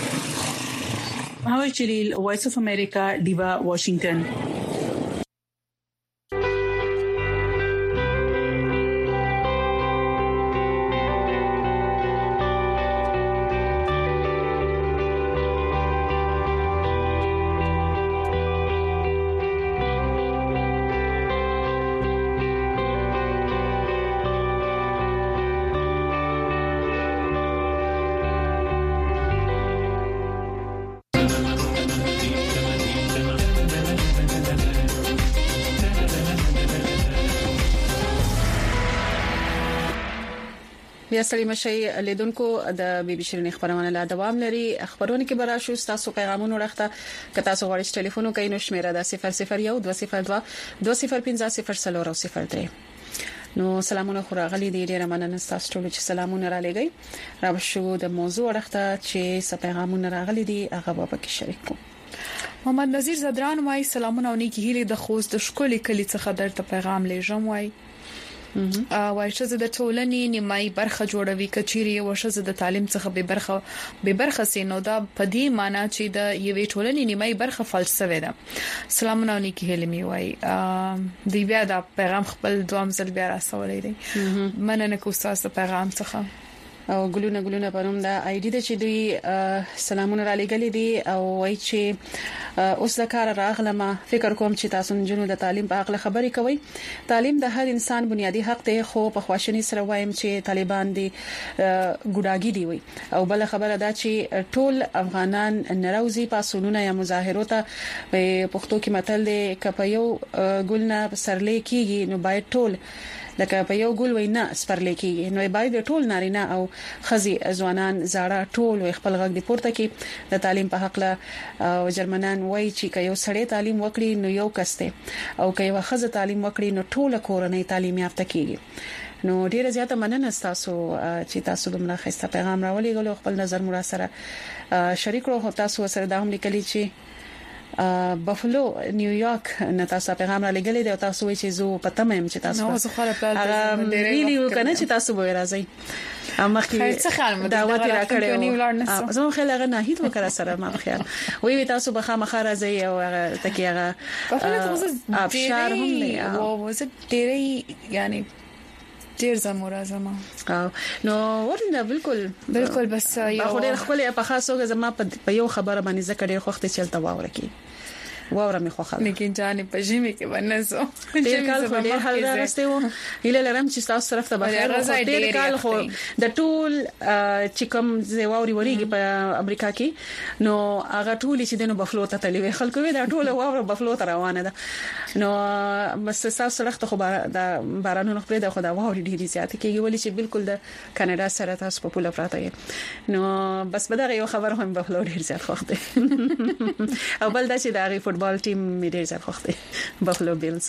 هاوی جلیل وایس اف امریکا دیوا واشنگټن بیا سلام شي لیدونکو د بي بي شيرين خبرونه لا دوام لري خبرونه کې براشو تاسو پیغامونه راخته ک تاسو غواړئ ټلیفون وکړئ نو شمیره د 001 202 205 نو سلامونه خو راغلي دي ډیره مننه تاسو ټول چې سلامونه را لګي را بشو د موضوع راخته چې څه پیغامونه راغلي دي هغه به کې شریک کوم. محمد نذیر زدران وايي سلامونه او نیکی هیله د خوست د شکولې کلی څخه درته پیغام لېږم وايي وايي چې د ټولنې نیمای برخه جوړوي کچيري او شزه د تعلیم څخه به برخه سينو دا پدې معنی چې د یوې ټولنې نیمای برخه فلسفه ده. سلامونه او نیکی هیله می وايي دی بیا دا پیغام خپل دوام ځل بیا راسولې دي مننه کو تاسو پیغام څخه او ګلونه پروم دا آی ډی د چې دوی سلامونه را لګلې دي او وایي چې اوس د کار راغلم فکر کوم چې تاسو نجونو د تعلیم په اړه خبرې کوي. تعلیم د هر انسان بنیادی حق دی خو په خواشنی سره وایم چې طالبان دي ګډاګي دی وي او بل خبره دا چې ټول افغانان ناروزي پاسونونه یا مظاهرات پښتو کې متل دی کپیو ګلنا سرلې کیږي نو باید ټول لکه په یو ګل وینا سپرلې کیږي نو باید ټول نارینه او خزي ځوانان زاړه ټول خپل غږ دی پورته کی د تعلیم په حق له او جرمنان وایي چې یو سړی تعلیم وکړي نو یو کسته او که یو خزه تعلیم وکړي نو ټول کورنۍ تعلیم یافته کیږي. نو ډیره زیاته مننه تاسو چې تاسو دومره خسته پیغام راولې غو خپل نظر مو سره شریک کړو تاسو سره دا هم لیکلي چې بافلو نیویارک نه تاسو پیغام را لګلې دا تاسو وایي چې زه پته مې چې تاسو نو زه خو راپلاله ویلی وکنه چې تاسو به راځي اما کې دعوت راکړې زه خو هغه نه هیڅ وکړه سره ما خیال وی تاسو به خامخا راځي او هغه تکیه افشار هم نه او زه ډېری یعنی ډیر زمورازما نو ورنه بالکل بس یو خپل په خاصه زما په یو خبره باندې ذکر ډیر وخت چلته واوره کی واوره می خوخه لیکن جانې په جیمه کې ونزو ډیر کال خو ډیر حال راستي وو هله لرم چې تاسو طرف ته بخیر ډیر کال خو د ټول چې کوم زواوري وريږي په امریکا کې نو هغه ټول چې دنه بفلو ته تلوي خلکو دا ټول واوره بفلو ته روانه ده نو بس تاسو طرف ته خو د بارانونو خبره ده خو دا واوري ډیر زیات کېږي ولې چې بالکل د کاناډا سره تاسو په پوله پراته نو بس بدغه یو خبر هم بفلو ډیر زیات خوښ دي او بل دا چې دا فوتبال ټیم مې ډیر زیات خوښ دي بفلو بیلز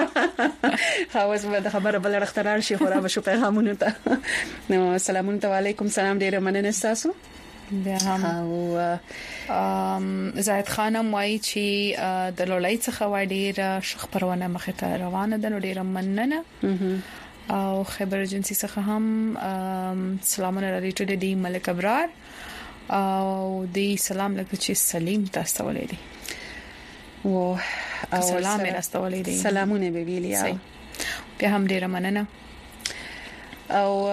خاوس به خبره بل اخترار شي خو را به شو پیغامونه ته نو سلام علیکم سلام ډیر مننه تاسو بیا هم او زاید خانم وایي چې د لولای څخه وای ډیر شخبرونه مخه ته روانه ده نو ډیر مننه او خبر ایجنسی څخه هم سلامونه را لري دی ملک ابرار او دی سلام لکه چې سلیم تاسو ولې دی او سلام راستولې دي سلامونه به ویلیا بیا هم ډیر مننه او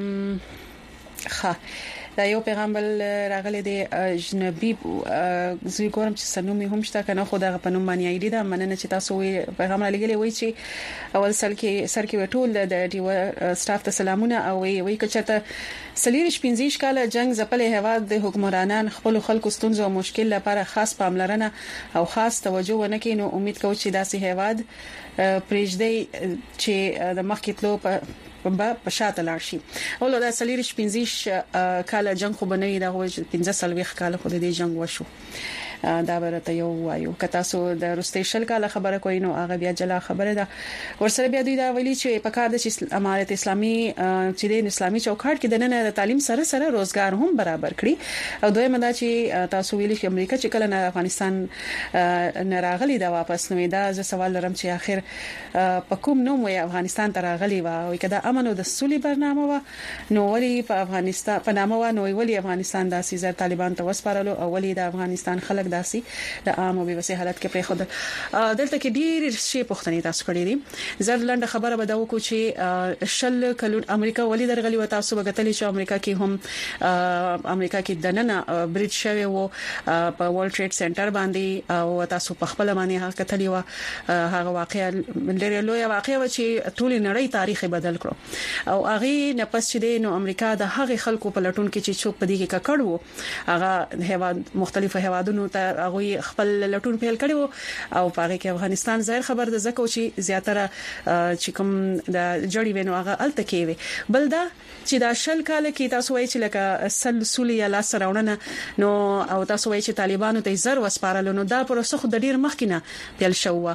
دا یو پیغام بل راغلی دی اجنبي زوی ګورم چې سنومي هم شته کنه خو دا په نوم باندې ایډي دا مننه چې تاسو پیغام را لګلی وای چې اول سر کې ټول د ډیو سټاف ته سلامونه او وای کچته سلیریش 15 کاله جنگ ځپلې هوا د حکمرانان خپل خلکو ستونزو او مشکل لپاره خاص پاملرنه او خاص توجه ونکړي نو امید کوم چې داسې هواد پرېږدي چې د مخکې تلو په شاته لاړ شي او له سلیریش 15 کاله جنگ خو بنوي دا 15 سلويخ کاله خو د دې جنگ وشو دا برته یو وایو کته سو د روستي شل کاله خبره کوي نو هغه بیا جلا خبره ده ورسره بیا دوی دا ویلي چې په کار د امارت اسلامي چې د اسلامي چوکاټ کې د نن تعلیم سره سره روزګار هم برابر کړي او دوی مدا چې تاسو ویلي چې امریکا چې کله نه افغانستان نه راغلي دا واپس نو دا ز سوال لرم چې اخر په کوم نوم وي افغانستان ته راغلي و او کدا امن او د سولې برنامه و نو ولی په افغانستان په نامه و نو ولی افغانستان د سیزر طالبان ته وسپارلو او ولی د افغانستان خلک داسي د عام او بيوسي حالت کې پرې خود دلته کې ډیر شي پښتني تاسو کړی دي زرلند خبره به دا وکړو چې شل کلون امریکا ولی درغلی و تاسو وګتلی چې امریکا کې هم امریکا کې دننه برید شوی وو په ورلد ټریډ سنټر باندې او تاسو په خپل باندې هغه کتلی و هغه واقعا ډیر لوی واقعا و چې ټول نړۍ تاریخ بدل کړو او هغه نه پس چې نو امریکا د هغه خلکو په لټون کې چې څوک په دې کې ککړ وو هغه هوا مختلفو هوادونو ته هغه خپل لټون پیل کړو او په هغه کې افغانستان ظاهر خبر د زکو چې زیاتره چې کوم د جړی وینو هغه الته کوي بل دا چې دا شل کال کې تاسو وایي چې لکه سلسله یا لاس راوړنه نو او تاسو وایي چې طالبانو ته زر وسپارل نو دا پروسه خو د ډیر مخکینه پیل شو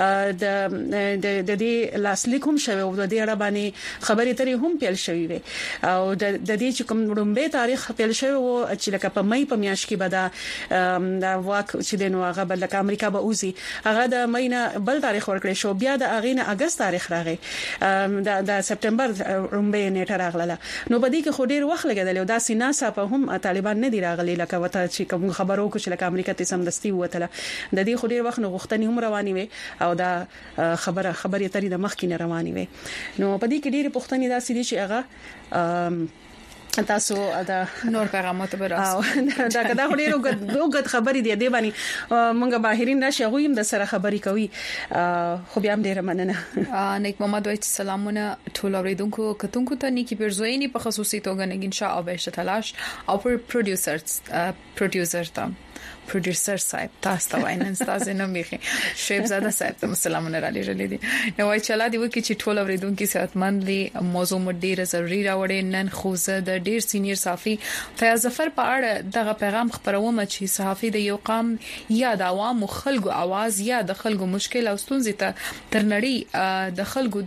د دې لاسلیک هم شوی او د دې اړه باندې خبرې ترې هم پیل شوی وي او د دې چې کوم وړاندې تاریخ پیل شوی او چې لکه په مې په میاشت کې به دا واک چې دنو هغه بل لکه امریکا به اوزي هغه د مې نه بل تاریخ ورکړی شو بیا د اغې نه اگست تاریخ راغی د سپټمبر وړاندې نیټه راغله نو په دې کې خو ډیر وخت لګیدل او دا سیناسا په هم طالبان نه دی راغلي لکه وته چې کوم خبرو کو چې لکه امریکا ته سمدستي وته د دې خو ډیر وخت غوښتنې هم رواني وي او دا خبرې ترې د مخ کې نه رواني وي نو په دې کې ډیر پوښتنې دا سړي چې هغه تاسو دا نور پیغامات به راځي دا کدا خو ډیرو وګت خبرې دی باندې مونږه باهرین راشي غویم د سره خبرې کوي خو بیا هم ډیره مننه نیک محمد وایي سلامونه ټول اوریدونکو کتونکو ته نیکی پرزوینی په خصوصي توګه نګین شاه او بهشت تلاش او پروډوسر ته پروډوسر صاحب تاسو ته واینن تاسو نه میخي شیب زاده صاحب ته سلامونه را لېږلې دي نو وايي چلا دی وکي چې ټول اوریدونکو صحتمند دي موضوع ډیره ضروري راوړې نن خوزه د ډیر سینیر صحافي فیاض ظفر په اړه دغه پیغام خبروم چې صحافي د یو قام یا د عوامو خلکو आवाज یا د خلکو مشکل او ستونزې ته تر نړۍ د خلکو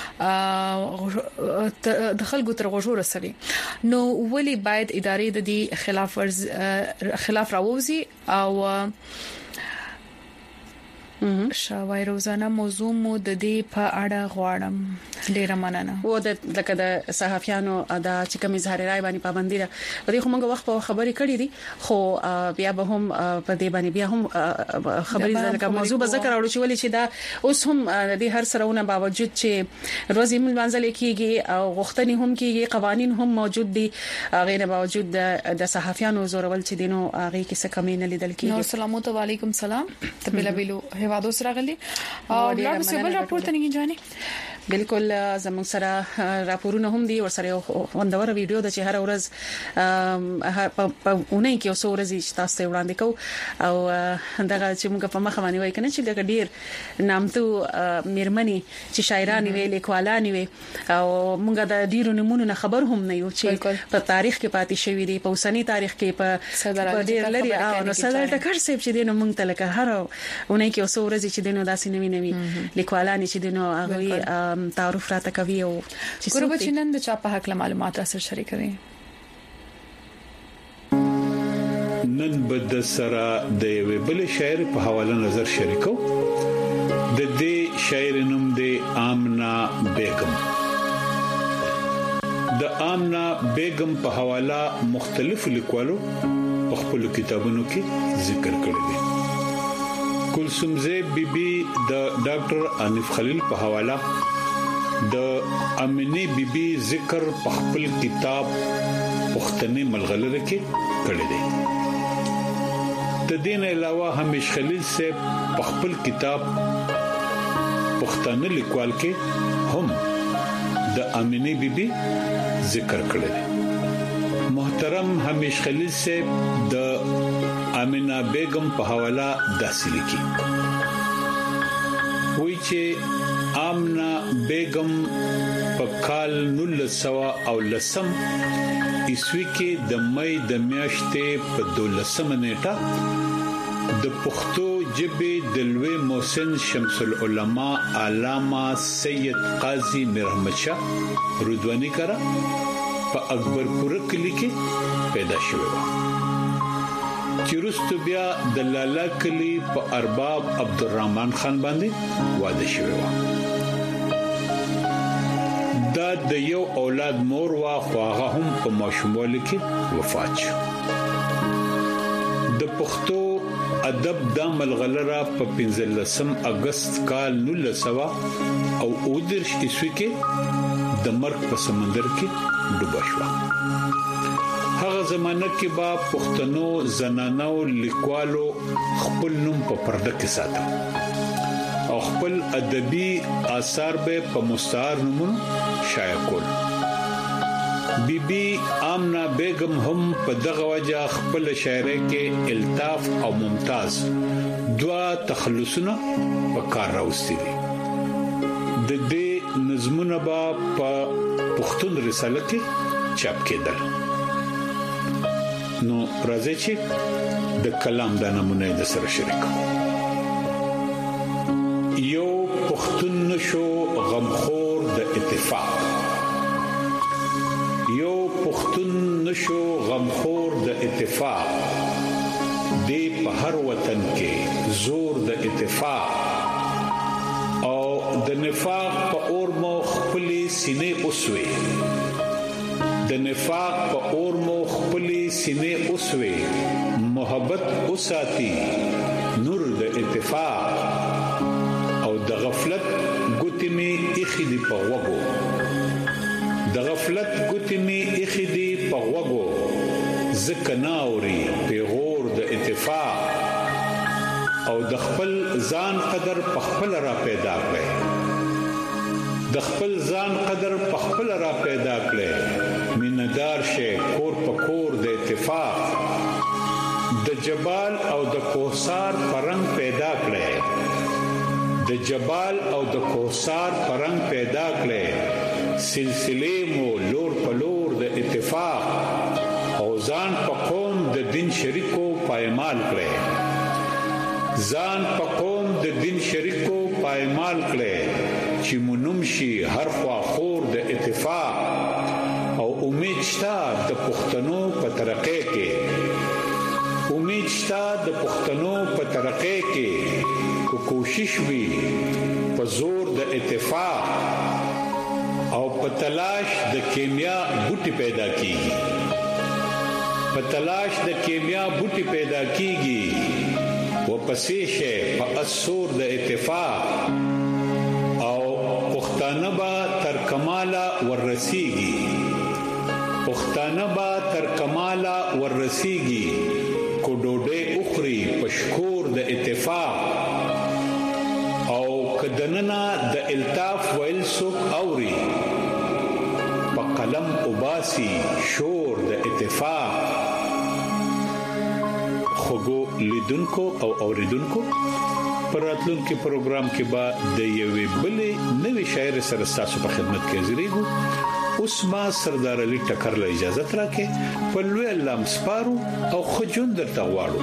د خلکو تر غوږو رسوي نو ولی باید ادارې د دې خلاف راوځي او شاوای روزانه موضوع مو د دې په اړه غواړم ډیره مننه و د لکه د صحافیانو د چې کوم اظهار رائے باندې پابندي ده په دې کومه وخت په خبرې کړې دي خو بیا به هم په دې باندې بیا هم خبرې لکه موضوع به ذکر اورو چې ولې چې دا اوس هم د هر سرهونه باوجود چې روزي منځل کېږي او غوښتنې هم کېږي قوانين هم موجود دي غیر باوجود د صحافیانو زورول چې دینو هغه کې څه کمی نه لیدل کېږي السلام علیکم سلام تبلبلو هوادو سره غلي او بل سیبل راپورټ نه جاني بالکل زموږ سره راپورونه هم دي ورسره وندور ویډیو د چې هر ورځ په اونۍ کې اوسه ورځ چې تاسو وړاندې کو او دغه چې موږ په مخه باندې وای کنه چې د ډیر نامتو میرمنې چې شاعران وي لیکوالان وي او موږ د ډیرو نمونه خبر هم نه یو چې په تاریخ کې پاتې شوی دی په اوسنی تاریخ کې په ډیر لري او نو سره ټکر سیب چې دینو موږ ته لکه هر اونۍ کې اوسه ورځ چې دینو داسې نوي لیکوالان چې دینو هغه تعارف راته کوي او چې ګورو چې نن د چا په حق معلومات سره شریکوي نن بد سره د یو بل شاعر په حواله نظر شریکو د دې شاعر نوم دی آمنا بیگم د آمنا بیگم په حواله مختلف لیکوالو په خپل کتابونو کې ذکر کړی دی کلثومزه بیبي د ډاکټر انیف خلیل په حواله د امنی بیبي ذکر په خپل کتاب پښتني ملغلره کې کړی دی د دین علاوه همیش خلیل سے په خپل کتاب پښتني لیکوال کې هم د امنی بیبي ذکر کړی دی محترم همیش خلیل سے د امینا بیگم په حواله داسې لیکي وایي چې آمنا بیگم په کال 1910 عیسوي کې د مې د میاشتې په 12 نیټه د پښتو ژبې د لوی محسن شمس العلماء علامه سید قاضي میر احمد شاه رضوانی کرا په اکبرپور کلی کې پیدا شوی و چیرستو بیا د لالا کلی په ارباب عبدالرحمن خان باندې واده شوی و دا د یو اولاد مور وا خواغه هم په ماشوموالي کې وفات شو د پښتو ادب د ملغلره په 15 اگست کال 1900 او اودرش عیسوي کې د مرګ په سمندر کې ډوب شو هغه زمانہ کې با پښتنو زنانو لیکوالو خپل نوم په پرده کې ساته او خپل ادبي آثار به په مستعار نومونو شایع کول بیبي آمنا بیگم هم په دغه وجه خپل شاعرۍ کې الطاف او ممتاز دوا تخلصونه په کار راوستي دي. د دې نظمونه په پښتون رساله کې چاپ کېدل. نو راځي چې د کلام د نمونه د سره شریک یو پښتون نشو غمخور د اتفاق، یو پښتون نشو غمخور د اتفاق، دی په هر وطن کې زور د اتفاق او د نفاق په اور مو خپلې سینې اوسوي، د نفاق په اور مو خپلې سینې اوسوي، محبت اوساتی نور د اتفاق او د غفلت ګوتې می اخی دی په وګو، د غفلت ګوتې می اخی دی په وګو، زکه ناوري پیغور د اتفاق او د خپل ځان قدر په خپل را پیدا کړي، د خپل ځان قدر په خپل را پیدا کړي، میندار شه کور په کور د اتفاق، د جبال او د کوثر پرنګ پیدا کړي، د جبال او د کوثر پرنګ پیدا کړي، سلسله مو لور په لور د اتفاق او ځان په قوم د دین شریکو پایمال کړي، ځان په قوم د دین شریکو پایمال کړي، چې مونږ شي هر خوا خور د اتفاق او امید شته د پښتنو په ترقې کې، امید شته د پښتنو په ترقې کې، کو کوشش وی په زور د اتفاق او په تلاش د کیمیا بوټي پیدا کیږي، په تلاش د کیمیا بوټي پیدا کیږي، و پسې شه په اثر د اتفاق او پښتانه با تر کماله ورسیږي، پښتانه با تر کماله ورسیږي، کو ډوډۍ اخري پشکور د اتفاق او کدننا د الطاف ویل سوک اوري په قلم وباسي شور د اتفاق. خوګو لیدونکو او اوریدونکو پر راتلونکي پروګرام کې به د یوې بلې نوې شاعر سره تاسو په خدمت کې حاضرېږو. اوس ما سردار علي ټکر له اجازه تراکه په لوی الله مسپارو او خجون درته غواړو.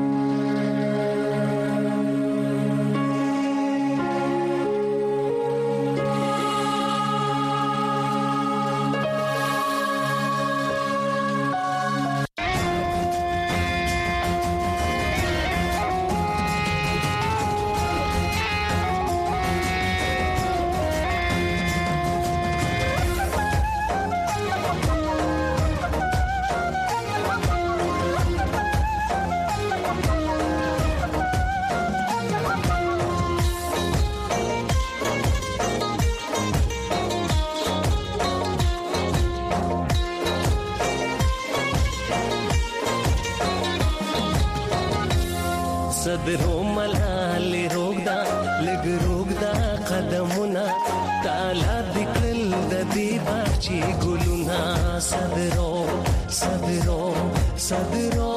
صدرو ملال روغدا لګ روغدا قدمونه تعالی بکل د دې باچی ګلونا صدرو صدرو صدرو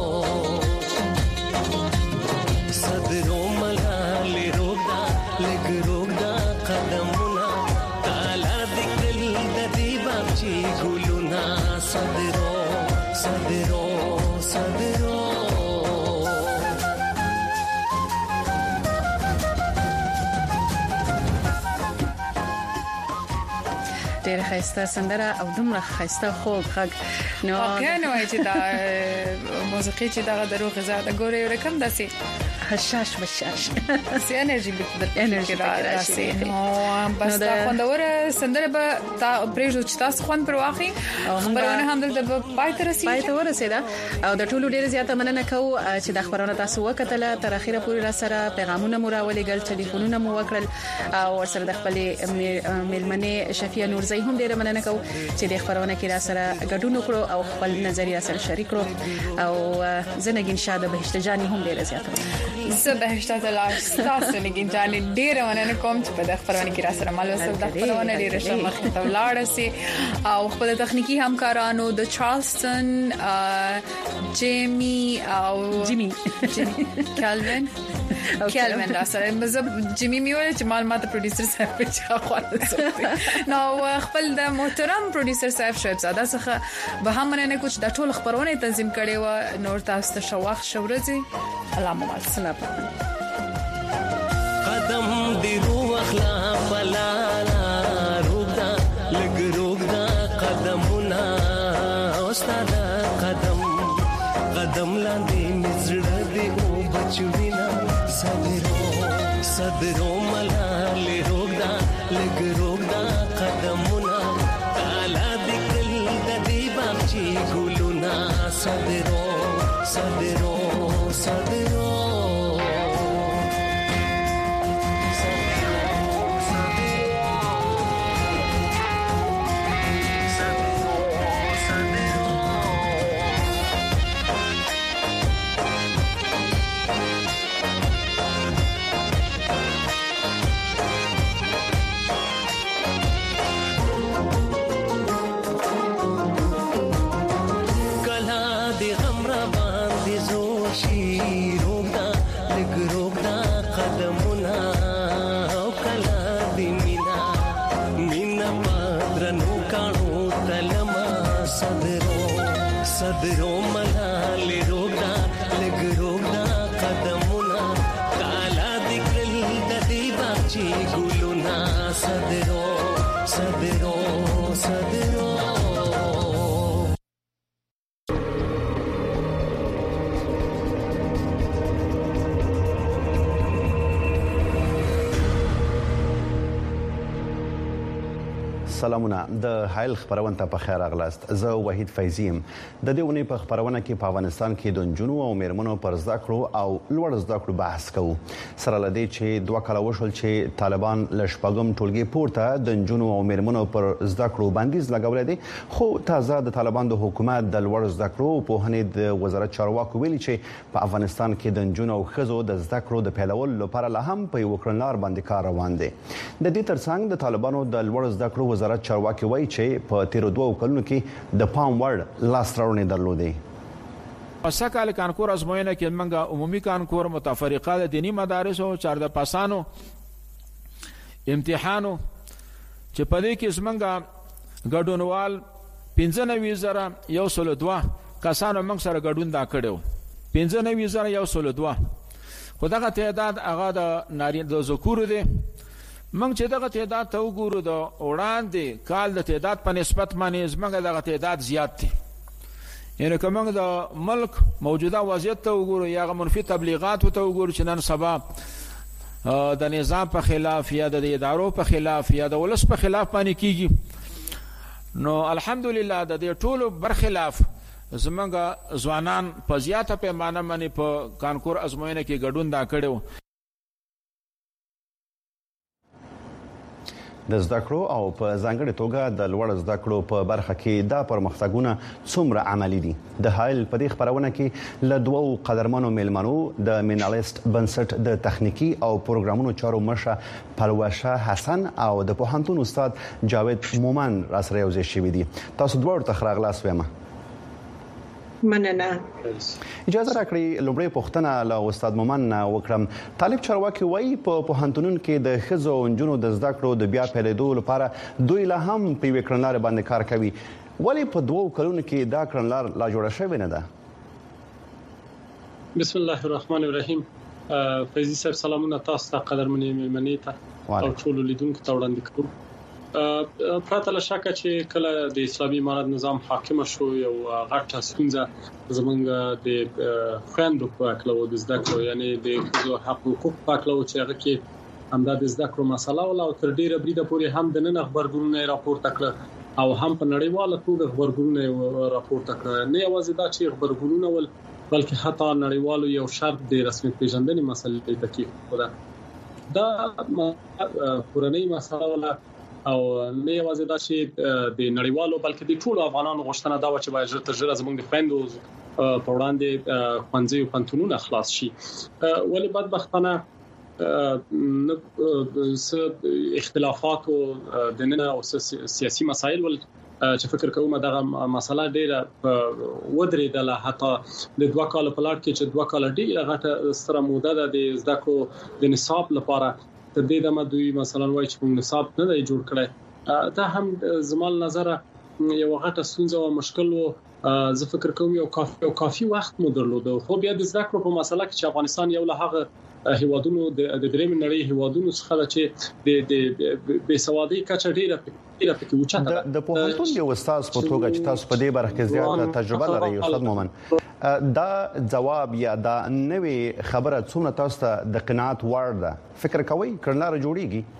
صدرو ملال روغدا لګ روغدا قدمونه تعالی بکل د دې باچی ګلونا صدرو صدرو صدرو ډېر خسته سندره او دومره خسته خوږ غږ نو کنه وای چې دا موسیقي چې دا درو غزا د ګوري رقم داسي حشاش بشاش سي انرژي به انرژي راسي نو بس دا خوندوره سندره به تا پرېږو چې تاسو خوند پر واخی خبرونه هم دلته پای ته رسیدا او د ټولو ډېر زیاته مننه کوو چې د خبرونه تاسو وکټله تر اخیره پورې را سره پیغامونه مو راولېګل ټلیفونونه مو وکړل او ورسره د خپل میلمنې شفیع نورزی زه هم ډیره مننه کوم چې د خبرونه کې را سره ګډون وکړو او خپل نظریه سره شریک کړو او زنګین شاده بهشت جاني هم ډیره زیاته زه بهشت الله تاسو نګین جاني ډیره مننه کوم چې په خبرونه کې را سره مالو سره د خبرونه ډیره شمخ ته ولاړ سي او خپل تخنیکی همکارانو د چارلستون جیمی کالوین را سره مزه جیمی میول چې معلومات پروډوسر صاحب په خواله نو خپل د محترم پروډوسر صاحب شعیب زاده څخه به هم مننه کوم چې د ټول خبرونه تنظیم کړي و نور تاسو ته شواخ شورزي الله مو سلام قدم دی روح اخلا فلانا روغدا لګ روغدا قدمونه استاد قدم لاندې مزړه دی او بچوینا صدرو ملال روغدا لګ روغدا قدمونه تعالی دې کل د دې باغچې ګلونا صدرو صدرو ملال روغدا لګ روغدا قدمونه تعالی دې کل د دې باغچې ګلونا صدرو سلامونه د حایل خبرونه ته په خیر اغلاست زه وحید فیضیم د دې ونې په خبرونه کې په افغانستان کې د جنونو او میرمنو پر زده کړو او لوړ زده کړو بحث کوو سره لدی چې 2 کال وشول چې طالبان لشپګم ټولګي پورته د جنونو او میرمنو پر زده کړو بندیز لګولې دي خو تازه د طالبان د حکومت د لوړ زده کړو په هنې د وزارت چارواکو ویلي چې په افغانستان کې د جنونو او خزو د زده کړو د پیلولو لپاره لا هم په وکړنلار باندې کار روان دي د دې ترڅنګ د طالبانو د لوړ زده کړو وزارت چارواکي وایي چې په 13 کلونو کې د پام وړ لاسته درلودي پسکال کانکور ازموینه کې منګه عمومي کانکور متفرقه د دینی مدارس او 14 پاسانو امتحانو چې په دې کې زمنګه ګډونوال 15102 کسانو موږ سره ګډون دا کړو 15102 خو دغه تعداد هغه د نارینه د ذکور دي موږ چې دغه تعداد ته وګورو د وړاندې کال د تعداد په نسبت باندې زموږ دغه تعداد زیات دي یعنی کومه د ملک موجوده وضعیت ته وګورو یا منفي تبلیغات ته وګورو چې نن سبا د نظام په خلاف یا د ادارو په خلاف یا د ولس په خلاف باندې کیږي نو الحمدلله د دې ټولو برخلاف زموږ ځوانان په زیاته پیمانه باندې په کانکور ازموینه کې ګډون دا کړو د زده کړو او په ځانګړي توګه د لوړ زده کړو په برخه کې دا پرمختګونه څومره عملی دي د حایل په دې خبرونه کې له دوو قدرمنو میلمنو د مینالیست بنسټ د تخنیکی او پروګرامونو چارو مشه پلوشه حسن او د پوهنتون استاد جاوید مومن را سره یو ځای شوي دي تاسو دوه ورته خراغلاس ویمه مننه اجازه راکړئ لومړی پوښتنه له استاد مومن وکړم طالب چارواکي وایي په پوهنتونونو کې د ښځو او نجونو د زده کړو د بیا پیلېدو لپاره دوی لا هم په یوې کړنلارې باندې کار کوي ولې په 2 کلونو کې دا کړنلار لا جوړه شوې نه ده بسم الله الرحمن الرحیم فیضی صاحب سلامونه تاسو ته قدرمنې مېلمنې ته او ټول لیدونکو ته وړاندې کوم پراته له شکه چې کله د اسلامي امارت نظام حاکم شو یو غټه ستونزه زمونږ د خويندو په اړه د زده کړو یعنی د حقوق په اړه چې هغه کې همدا د زده کړو مسله او تر ډیره بریده پورې هم د نن خبرګونونه راپورته کړ او هم په نړیواله توګه خبرګونونه راپورته کړ نه یوازې دا چې خبرګونونه ول بلکې حتی نړیوالو یو شرط د رسمي پیژندنې مسلې ته کې خو دا کورنۍ مسله ولا او نه یوازې دا چې د نړیوالو بلکې د ټولو افغانانو غوښتنه دا و چې باید ژر تر ژره زموږ د خويندو په وړاندې ښوونځي او پنتونونه خلاص شي ولې بدبختانه اختلافات او دننه او سیاسي مسایل ول چې فکر کوم دا مسله ډیره ودرېدله حتی د 2 کال په لړ کې چې 2 کال ډیره غټه ستره موده ده د زده کړو د نصاب لپاره تر دې دمه دوی مثلا وایي چې نصاب نه دی جوړ کړی دا هم زموږ نظر یو غټه ستونزه او مشکل وو زه فکر کوم یو کافي وخت مو درلود خو بیا د زده کړو په مسله کې چې افغانستان یو له هغه هیوادونو د دریم نړۍ هیوادونو څخه چې د بېسوادۍ کچه ډیره پکې اوچته ده د پوهنتون یو استاد په توګه چې تاسو په دې برخه کې زیاته تجربه لرئ استاد مومن دا جواب یا دا نوې خبره څومره تاسو ته د قناعت وړ ده فکر کوئ کړنلاره جوړیږي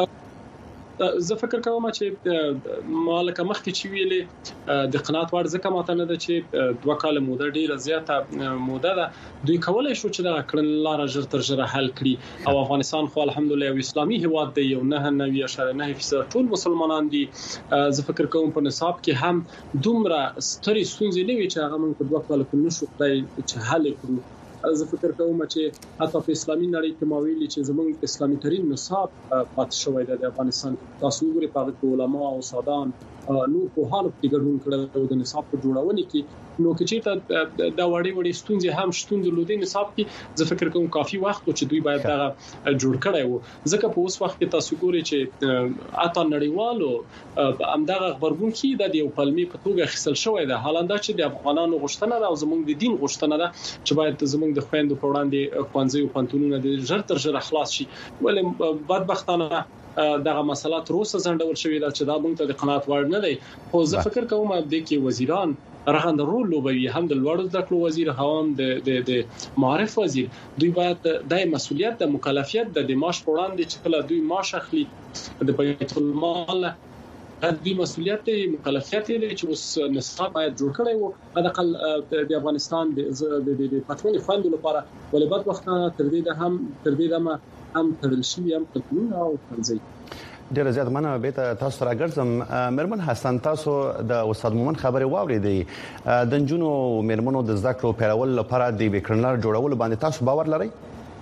زه فکر کوم چې مالک مخکې چې ویلې د قناعت وړ ځکه ماته نه ده چې 2 کال موده ډیره زیاته موده ده دوی کولای شو چې دا کړنلاره ژر تر ژره حل کړي او افغانستان خو الحمدلله یو اسلامي هیواد دی یو 99.9% ټول مسلمانان دي زه فکر کوم په نصاب کې هم دومره ستري ستونزې نه وي چې هغه موږ په 2 کال کې نشو کړای چې حل کړو زه فکر کوم چې حتی په اسلامي نړۍ کې ماویلي چې زموږ اسلامي ترين نصاب پات شوی دی د افغانستان تاسو وګورئ په علماء او سادان نو په حال کې ګډون کړو د نصاب په جوړونه کې نو چې ته دا وړي ستونزې هم شتون درلودي نصاب کې زه فکر کوم کافي وخت چې دوی باید دا جوړ کړي وو ځکه په اوس وخت کې تاسو ګورئ چې اته نړیوالو همدغه خبرګون کې د یو پلمي په توګه خسل شوی دی حالاندا چې د افغانانو غوښتنه ده او زموږ د دین غوښتنه ده چې باید زموږ د خويندو په وړاندې ښوونځي او پنتونونه د ژر تر ژره خلاص شي ولې بدبختانه دغه مسله تر اوسه ځنډول شوې ده چې دا موږ ته د قناعت وړ نه دی خو زه فکر کوم د کې وزیران رغند رول لوبوي هم د لوړو زده کړو وزیر هم د معارف وزیر دوی باید د مسولیت د مکلفیت د معاش وړاندې چې کله دوی معاش اخلي د بیت المال دوی مسولیت مکلفیت لري چې اوس نصاب باید جوړ کړي وو د اقل د افغانستان د پټونی فند لپاره ولې بدبختانه تر دې دمه هم ترل شي هم قانون او تنظیم ډیر زیات مننه به تاسو راګرځم مرمن حسن تاسو د استاد مومن خبره واوریدې د جنونو مرمنو د زده کړو پیرول لپاره د وکړنلار جوړول باندې تاسو باور لرئ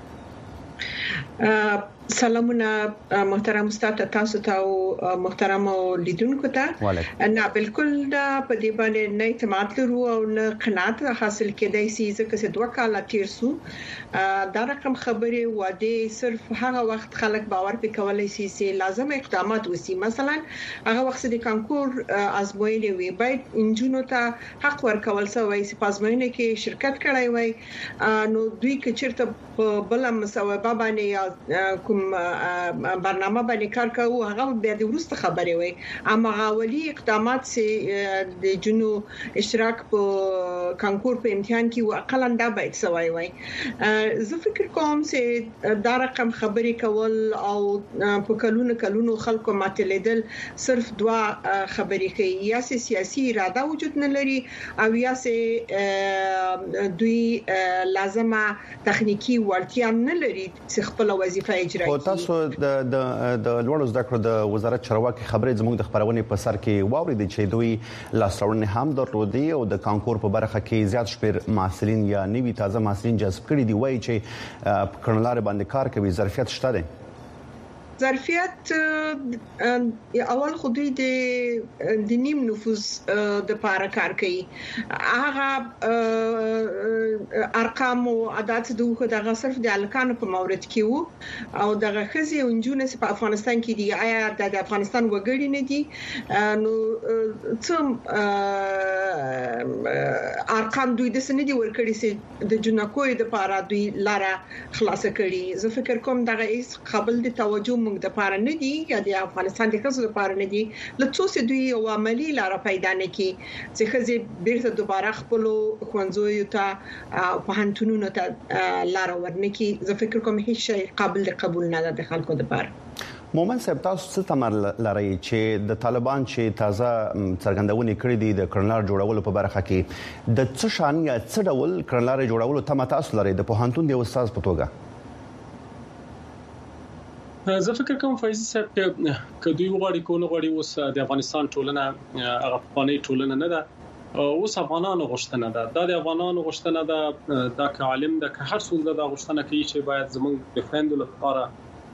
سلامونه محترم استاد تاسو ته او محترم لیدونکو ته نه بالکل دا په دې باندې نه اعتماد لرو او نه قناعت حاصل کېدای شي ځکه چې 2 کال تیر سو دا رقم خبره واده صرف هغه وخت خلک باور پکولای شي چې لازم اقدامات وسی مثلا هغه وخت د کانکور ازموینې وی باید انجونو ته حق ورکول سوی چې پازموینه کې شرکت کړای وای نو دوی کې چیرته بل مسوبه باندې کوم برنامه باندې کار کوي هغه بیا د ورسته خبرې وي اما غاولي اقدامات چې د جنو اشتراک په کانکور په امتحان کې واقعا دا باید سوای وي زه فکر کوم چې دا رقم خبرې کول او په کلونو خلکو ماتلیدل صرف 2 خبرې کوي یا سیاسي اراده وجود نه لري او یا دوی لازمه تخنیکی وړتیا نه لري چې خپل وظیفه اجرا او تاسو د لوړو زده کړو د وزارت چارواکي خبرې زموږ د خبرونه په سر کې واورید چې دوی لاسوړنې هم درلودي او د کانکور په برخه کې زیات شمیر محصلین یا نوي تازه محصلین جذب کړي دي وایي چې کړنلار باندې کار کوي ظرفیت شته دي ظرفیت اول خودی د نیم نفوذ د پاره کار کوي هغه ارقام او عادت دوه دغه صرف د الکانو په مورد کې وو او دغه خزي اونجونه په افغانستان کې دي آیا د افغانستان وګړي نه دي نو څوم ارقام دوی د سندي ورکړي سي د جنکوې د پاره دوی لاره خلاص کړي زه فکر کوم دغه هیڅ قابل د توجه د پاره نه دي یا د افغانستان د خزو لپاره نه دي لڅوسه دوی او عملی لاره پیدا نه کی چې خزي بیرته دوباره خپل خوانځوي ته په هنتونو ته لاره ورنکي زه فکر کوم هیڅ شی قابل قبول نه ده د خلکو لپاره مومن صاحب تاسو څه تمر لري چې د طالبان چې تازه څرګندونه کړې دي د کړنلار جوړولو په برخه کې د څه شان یا څه ډول کړنلار جوړولو ته تاسو لري د پوهنتون د استاد په توګه زه فکر کوم فیض صاحب چې دوی وغواړي کو نه غواړي اوس د افغانستان ټولنه هغه افغاني ټولنه نه ده اوس افغانانو غوښتنه ده د افغانانو غوښتنه ده د عالم د هر څول د غوښتنه کوي چې باید زموږ د فندو لپاره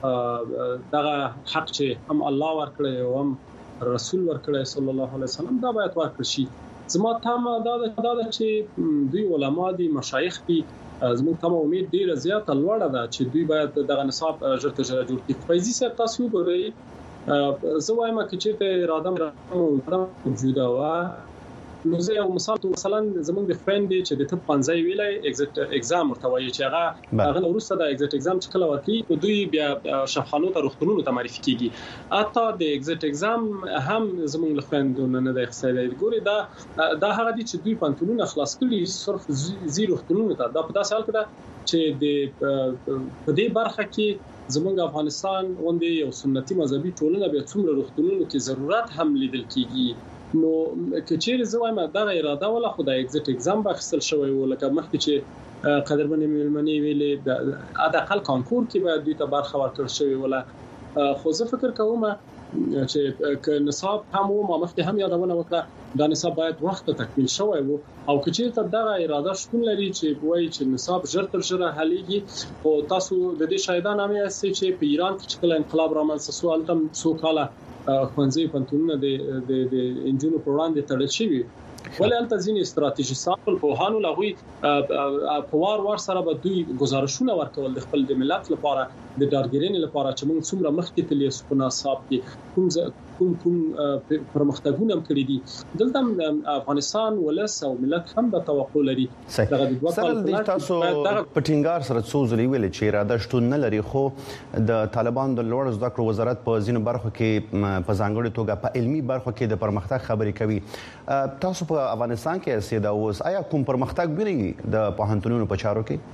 دغه حق چې هم الله ورکړي او هم رسول ورکړي صلی الله علیه وسلم دا باید ورکړي شي زما تمه دا چې دوی علما دي مشایخ دي زموږ تمه امید ډیره زیاته لوړه ده چې دوی باید دغه نصاب ژر تر ژره جوړ کړي فیض صاحب تاسو وګورئ زه وایم چې ته اراده موجوده و نو زه یو مثال زموږ د فرند چې د طب 15 ویلای ایگزیټ اگزام ورته وایي چې هغه وروسته د ایگزیټ اگزام چې کله ورکړي دوی بیا شفاخانو ته روغتونونو ته معرفي کیږي اته د ایگزیټ اگزام هم زموږ له فرندونو نه د اخصائي ګوري دا هغه دي چې دوی پانتونونه خلاص کړي صرف زیرو روغتونونو ته دا په داسې حال کې ده چې د په دې برخه کې زموږ افغانستان غونډې یو سنتي مذهبي ټولنه به څومره روغتونونو کې ضرورت هم لیدل کیږي نو کچېر زه وایم دا اراده ولا خدای ایگزیټ اگزام بخښل شوی و لکه مخکې چې قدرمنې ملمنې ویلې د ادقل کانکور کې باید دوی ته برخه ورکړل شوی ولا خو زه فکر کوم چې نصاب هم ما مخکې هم یادونه وکړه دا نصاب باید وخت تکمیل شوی و او کچېر ته دا اراده شتون لري چې وایي چې نصاب ژر تر ژره حلېږي او تاسو د دې شاهدان هم یاستئ چې په ایران کې چې کله انقلاب رامنځته شو هلته څو کاله خوانځي پنتونونه د انجونو پر وړاندې تړل شوی ولې تل ځینې استراتیژي ساتل په هانو لغوي په وار سره به دوی گزارشونه ورکول د خپل د ملت لپاره د ډارګرینې لپاره چې موږ څومره مخکې تللی سو په نصاب کې کوم پرمختګونه هم کړی دي دلته افغانستان ولس او ملت هم د توقع لري دغه د دوه کال تاسو پټینګار سره څو ځلې ویل چې اراده شتون نه لري خو د طالبان د لوړ زده کړو وزارت په ځینو برخو کې په ځانګړي توګه په علمي برخو کې د پرمختګ خبرې کوي تاسو په افغانستان کې سیدا اوس آیا کوم پرمختګ ویني د پوهنتونونو په چارو کې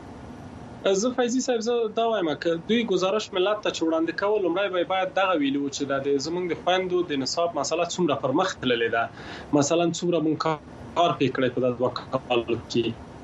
زه فیضی صاحب زه دا وایم چې دوی گزارش ملت ته وړاندې کول لمړی باید دغه ویلو چې د زمونږ د خويندو د نصاب مسله څومره پرمخ تللې ده مثلا څومره مونږ کار پکړې په دغه وخت کې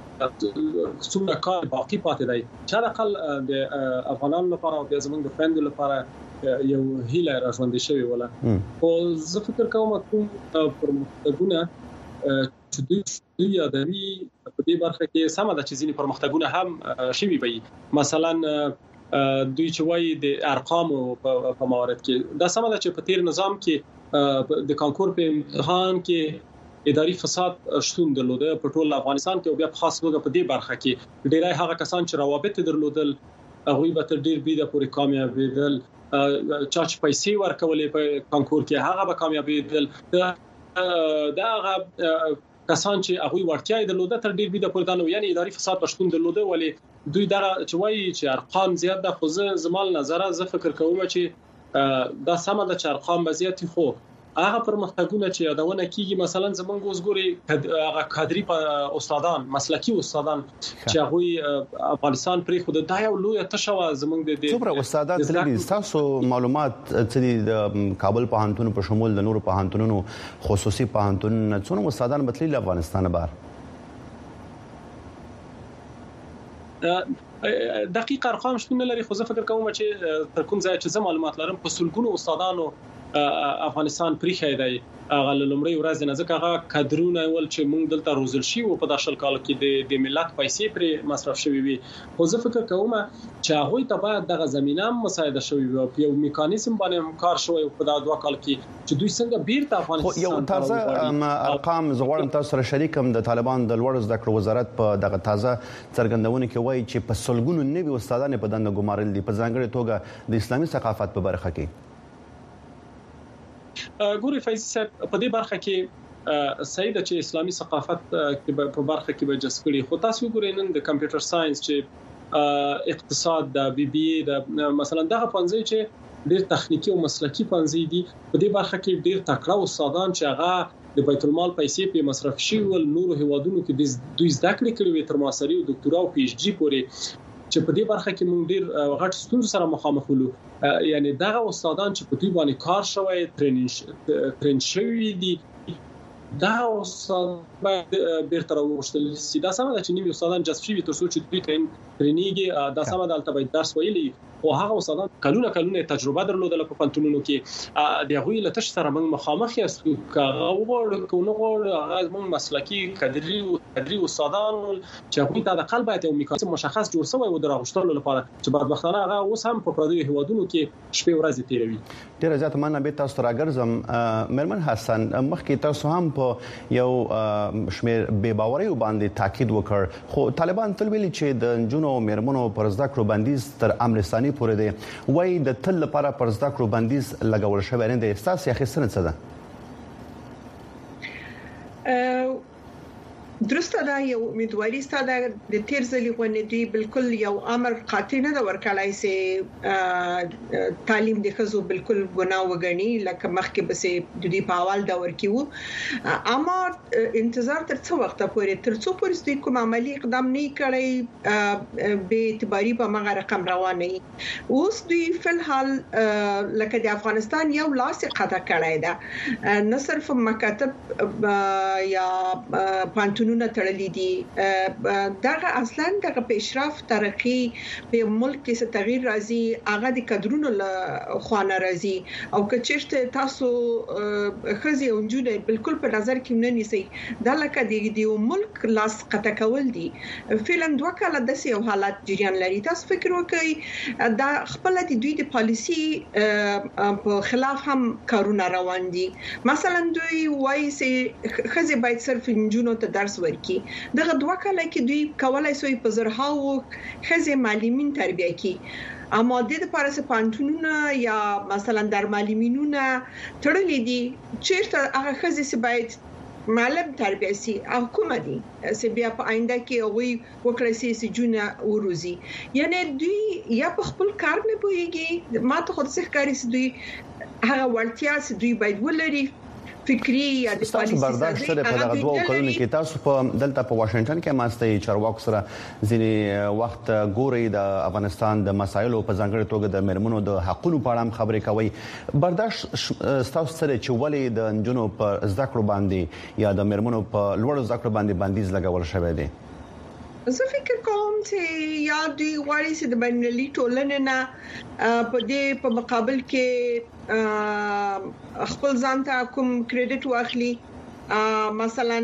څومره کار باقی پاتې دی چې د خپل د افغانانو لپاره او د زمونږ د خويندو لپاره یو هیله راځوندې شوی ولا او زه فکر کوم کوم پرمختګونه چې دوی ادمي په دې برخه کې سمه د چیزې پرمختګونه هم شوي وي مثلا دوی چې وایي د ارقام په موارد کې دا سمه ده چې په تیر نظام کې د کانکور په امتحان کې اداري فساد شتون درلوده په ټول افغانستان کې او بیا په خاص توګه په دې برخه کې ډیری هغه کسان چې روابط درلودل هغه به تر ډیر بیده پورې کامیابیدل چا چې پیسې ورکولې په کانکور کې هغه به کامیابیدل دا هغه کسان چې هغه ورتیاي درلوده تر ډیر بیده پورې دانو یعنی اداري فساد پښتون درلوده ولی دوی دا چې وایي چې ارقام زیات ده خو زمال نظر زه فکر کوم چې دا سمه ده چې ارقام زیات خو هغه پرمختګونه چې یادونه کیږي مثلا زمونږ وزګوري هغه کادري استادان مسلکی استادان چې هغه افغانستان پرې خود دا یو لوی تشوا زمونږ د څومره استادان تللی تاسو معلومات چې د کابل پوهنتون په شمول د نورو پوهنتونونو خصوصي پوهنتون څونه استادان بتلی افغانستان بار دقیق ارقام شته نه لري خو زه فکر کوم چې تر کوم ځای چې زه معلومات لرم په سلګونو استادانو افغانستان پریخي دی هغه لومړی ورځ نه ځکه هغه کادرونه ول چې موږ دلته روزل شي او په داشل کال کې د ملت پیسې پر مصرف شوی وي خو زه فکر کوم چې هغه ته باید دغه زمينه مساعده شوی وي او یو میکانیزم باندې کار شوی په دا دوه کال کې چې دوی څنګه بیرته افغانستان یو تازه ارقام زغړم تاسو سره شریکم د طالبان د لوړ زده کړو وزارت په دغه تازه څرګندونه کې وایي چې په سلګونو نوي استادان په دنده ګمارل دي په ځانګړي توګه د اسلامي ثقافت په برخه کې ګوري فیض صاحب په دې برخه کې سید چې اسلامي ثقافت کې په برخه کې به جسکړي خو تاسو ګورئ نن د کمپیوټر ساينس چې اقتصاد د بي بي اي د مثلا دغه پنځه چې ډېر تخنیکی او مسلکی پنځه دي په دې برخه کې ډېر تکړه استادان چې هغه د بیت المال پیسې په مصرف شي ول نور هوادونو کې دوی زده کړې کړې تر ماستري او ډاکټرا او پی ایچ ډي پورې چې په دې برخه کې موږ ډیر غټ ستونزو سره مخامخ ولو یعنی دغه استادان چې په دې باندې کار شوی ټرین شوی دي دا استاد بیرته راوښتل سیده سم ده چې نیمه استادان جذب شي تر څو چې دوی ته ترنیږي د سم عدالت به درس ویلي او هغه استادان کلونه تجربه درلودل په پانتونونو کې د غوي لتش سره موږ مخامخ یو کاغور هغه مسلکی کادري او استادان چې په تاسو قلب ته میکانیزم مشخص جوړ شوی و دراغشتلو لپاره چې بدبختانه هغه اوس هم په پردي هوادونو کې شپې ورځې تیروي. ډیر زیات مننه به تاسو راګرځم مرمن حسن مخکې تاسو هم په یو شمیر بے باوري باندې تاکید وکړ خو طالبان تل ویلي چې د جنونو مرمنو پر زده کړو بندیز تر امرستاني پورې دی وای د تل لپاره پر زده کړو بندیز لګول شوی نه دی اساس یې اخیستنه څه ده؟ درسته دا یو امیدواري ستاده د تیر ځلې غونډې دی بالکل یو امر قاطع نه دا ورکړای سي تعلیم د خزو بالکل ګناه وګڼي لکه مخکې بسې د دې په اول دا ورکیو اما انتظار تر څو وخت پورې تر څو پورې دوی کوم عملی اقدام نه کړی به اعتباري په مغه رقم روانه اوس دوی فلحال لکه د افغانستان یو لاس قطع کړی دا نه صرف مکاتب یا پانتونو تړلې دي دغه اصلا دغه پیشرفت ترقی په ملک کې تغییر راځي هغه د کډرونو له خوانه راځي او کچېرته تاسو خزي او جوړه بالکل په نظر کې نه نیسي دا لکه د ملک لاس قطع کول دي فعلا دوه کاله د یو حالت جریان لري تاسو فکر وکړئ دا خپل د دوی د پالیسی په خلاف هم کارونه روان دي مثلا دوی وایي چې خزي باید صرف جنونو ته درس ورکی دغه دوه کاله کې دوی کولای سوی په زرهاو خزه معلمین تربیه کی اما د لپاره سپانتونونه یا مثلا در معلمینونه تړلې دي چیرته هغه خزه سی باید معلم تربیه سي حکومت دي چې بیا په آینده کې وي وکړي سي جونه وروزي یعنی دوی یا په خپل کار نه پويږي ما ته خود څه کاری سي دوی هغه ورتیا سي دوی باید ولري فکری یا د پالیسي برداشت سره په دغه دوه کلونو کې تاسو په دلته په واشنگټن کې ماستي چارواکو سره ځینې وخت ګوري د افغانستان د مسایلو په ځانګړي توګه د مرمنو د حقوقو په اړه خبرې کوي برداشت تاسو سره چې ولې د جنونو په زده کړو باندې یا د مرمنو په لوړ زده کړو باندې بندیز لګول شوی دی زه فکر کوم چې یا دوی غواړي چې د بینالمللي ټولنې نه په دې په مقابل کې خپل ځان ته کوم کریډټ واخلي مثلا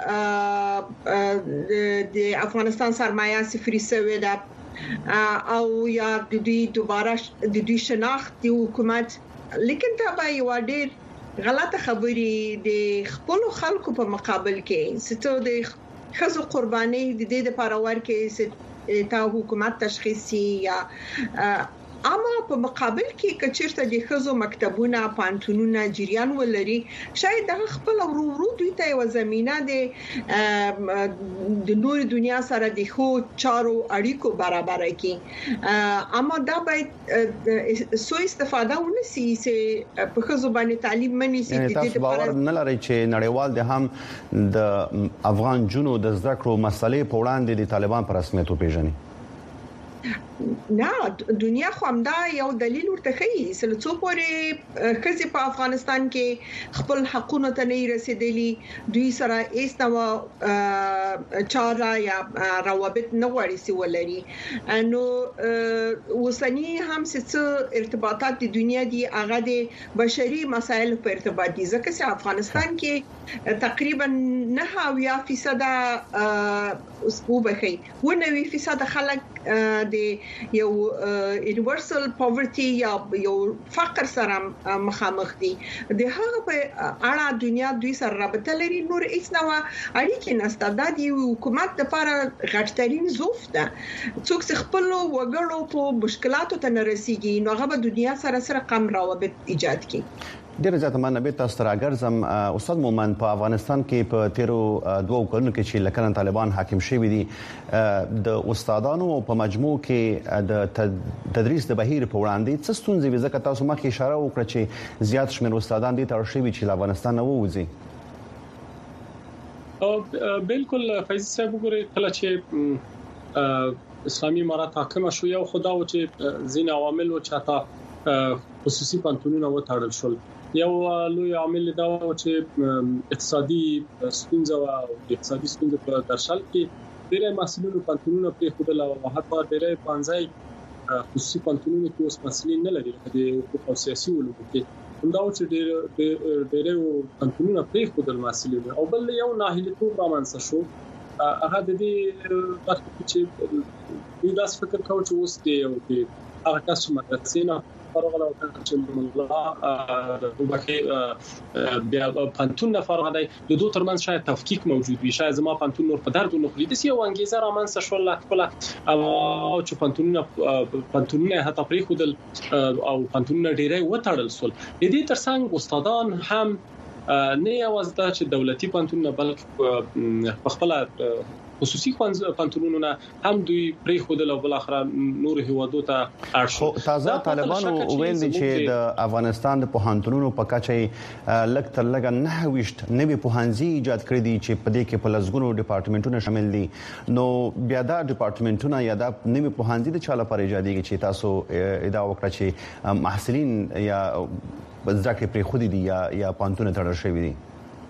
د افغانستان سرمایه صفري سوي ده او یا د دې دوباره د دې شناخت د حکومت لیکن دا به یو ډېر غلطه خبرې د خپل خلکو په مقابل کې ستو د خزو قرباني د دې لپاره ورکې چې تا حکومت تشخیصي یا اما په مقابل کې کچیرته د خزو مکتبونه پانتونونه جریان ولري شاید د خپل ورو دوی ته و زمينه د نور دنیا سره د خو چارو اړیکو برابر کړي اما دا باید سو استفاده ونسي چې په خزو باندې تعلیم مني سي د دې لپاره نه لري چې نړیوال د هم د افغان جنو د زده کړو مسلې په وړاندې د طالبان پر رسمیت پیژني نه دنیا خو همدا یو دلیل ورته کوي چې څو پورې خزي په افغانستان کې خپل حقوقو ته نه رسیدلي دوی سره هیڅ نو چاره یا روابط نه غواړي سی ولري نو وسنی هم څه ارتباطات د دنیا دی هغه د بشري مسایل په ارتباط دي ځکه چې افغانستان کې تقریبا 9% او بخي 90% خلک د یو یونیورسل پاورټي یا یو فقر سره مخامخ دي د هغه په اړه دنیا دوی سره رابطه لري نور هیڅ نو اړیکې نشته د حکومت لپاره غټترین ضعف ده څوک چې خپل وګړو په مشکلاتو ته نرسيږي نو هغه د دنیا سره کم روابط ایجاد کړي ډیر زیات مننه به تاسو راګرځم استاد مومن په افغانستان کې په تیرو دوه کلونو کې چې لکه طالبان حاکم شوي دي د استادانو په مجموع کې د تدریس د بهیر په وړاندې څه ستونزې وي ځکه تاسو مخکې اشاره وکړه چې زیات شمېر استادان دي تر شوي چې افغانستان نه ووځي بالکل فیض صاحب وګورئ کله چې اسلامي امارات حاکم شو یو خدا و چې زین عوامل و چاته خصوصي پانتونونه وټاړل شول یو لوی عامل دا و چې اقتصادي ستونزې او اقتصادي ستونزې په درشل کې ډېر مسلمانانو پانتونونه په خودل او حتی ډېر پانځای خصوصي پانتونونه کې اوس مسلې نه لري د حقوق سیاسي علومو کې دا چې ډېر پانتونونه په خودل مسلې او بل یو ناهیلتوب رامنځته شو هغه د دې وخت چې دوی داس فکر کوي چې اوس دی او هغه کس مدرسې نه فارغ له چې الله د وبکه بیا پانتون نه فارغ دی د دوه ترمنځ شاید تفکیک موجود وي شاید زما پانتون نور په درد نه خوري د یو انګیزه رامنځته شول خپل او چې پانتونونه حتی پرې خودل او پانتونونه ډیره وټړل سول د دې ترڅنګ استادان هم نه یوازې دا چې دولتي پانتونونه بلکې په خپل خصوصي پانتونونه هم دوی پرې خودل او بل اخر نور هوادو ته اړ تازه طالبانو ویل دي چې د افغانستان د پوهنتونونو په کچه لک تر لګ نه وشت نوي پوهنځي ایجاد کړی دي چې په دې کې په لزګونو ډپارټمنټونه شامل دي نو بیا دا ډپارټمنټونه یا دا نوي پوهنځي د چاله پر ایجاديږي چې تاسو ادعا وکړه چې محصلین یا ځکه پرې خودي دي یا پانتونه تړل شوی دي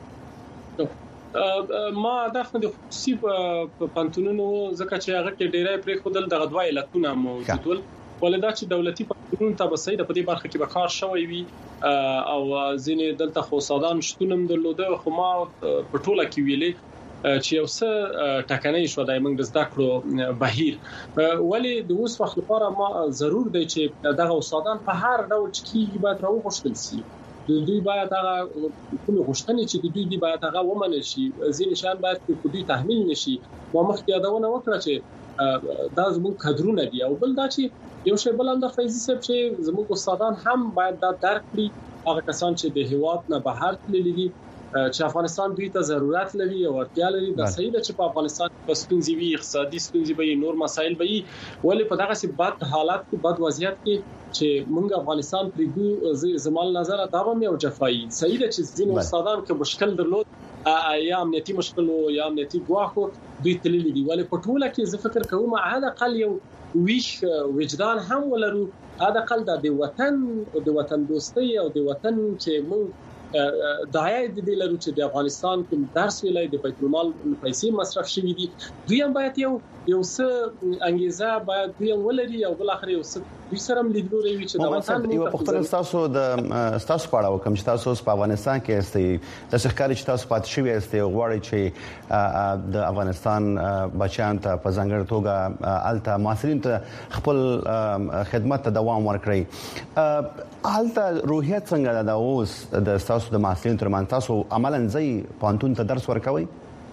ما دغه د خصوصي پانتونونو ځکه چې هغه کې ډیره پرې خودل د غدوای علتونه موجود ول ولدا چې دولتي پانتونونو ته بسې د په دې برخه کې به کار شوی وي او ځینې دلته خو سادان شتونم درلوده خو ما په ټوله کې ویلې چې یو څه ټاکنې شو د موږ د زده کړو بهیر ولی د اوس وخت لپاره ما ضرور دی چې دغه استادان په هر ډول کې باید راوغښتل شي دوی باید هغه کومه غوښتنې چې دوی باید هغه ومنل شي ځینې شان باید په دوی تحمیل نشي ما مخکې یادونه وکړه چې دا زموږ کډرونه دي او بل دا چې یو شی بل هم د فیضي صاحب چې زموږ استادان هم باید دا درک کړي هغه کسان چې د هیواد نه بهر تللي دي چې افغانستان دوی ته ضرورت لري او اړتیا لري د صحیح د چې په افغانستان کې ستونزې وي اقتصادي ستونزې به نور مسایل به ولې په دغه سي بد حالات کې بد وضعیت کې چې موږ افغانستان پرېږدو زمال نظر دا هم یو جفایي صحیح د چې ځین استادان کې مشکل درلود یا امنیتي مشکل او یا امنیتي ګواخو دوی تللی دي ولې په ټوله کې زه فکر کوم عاده قل یو ویش وجدان هم ولرو عاده قل د وطن دوستي او د وطن چې موږ دایې د دې لرو چې د افغانستان کې درس ویلای د بیت المال پیسې مصرف شوې دي دوی هم باید یو څه انګیزه باید دوی ولري او بل اخر یو څه دوی سره لیدلوري وي چې د وطن یو پختن تاسو د تاسو پاړه وکم چې تاسو په افغانستان کې استئ د ښکاري چې تاسو پات شوی استئ غواړي چې د افغانستان بچیان ته په ځانګړي توګه الته محصلین ته خپل خدمت ته دوام ورکړي الته روحیت څنګه ده اوس د تاسو د محصلین ترمن تاسو عملاً ځي پانتون ته درس ورکوي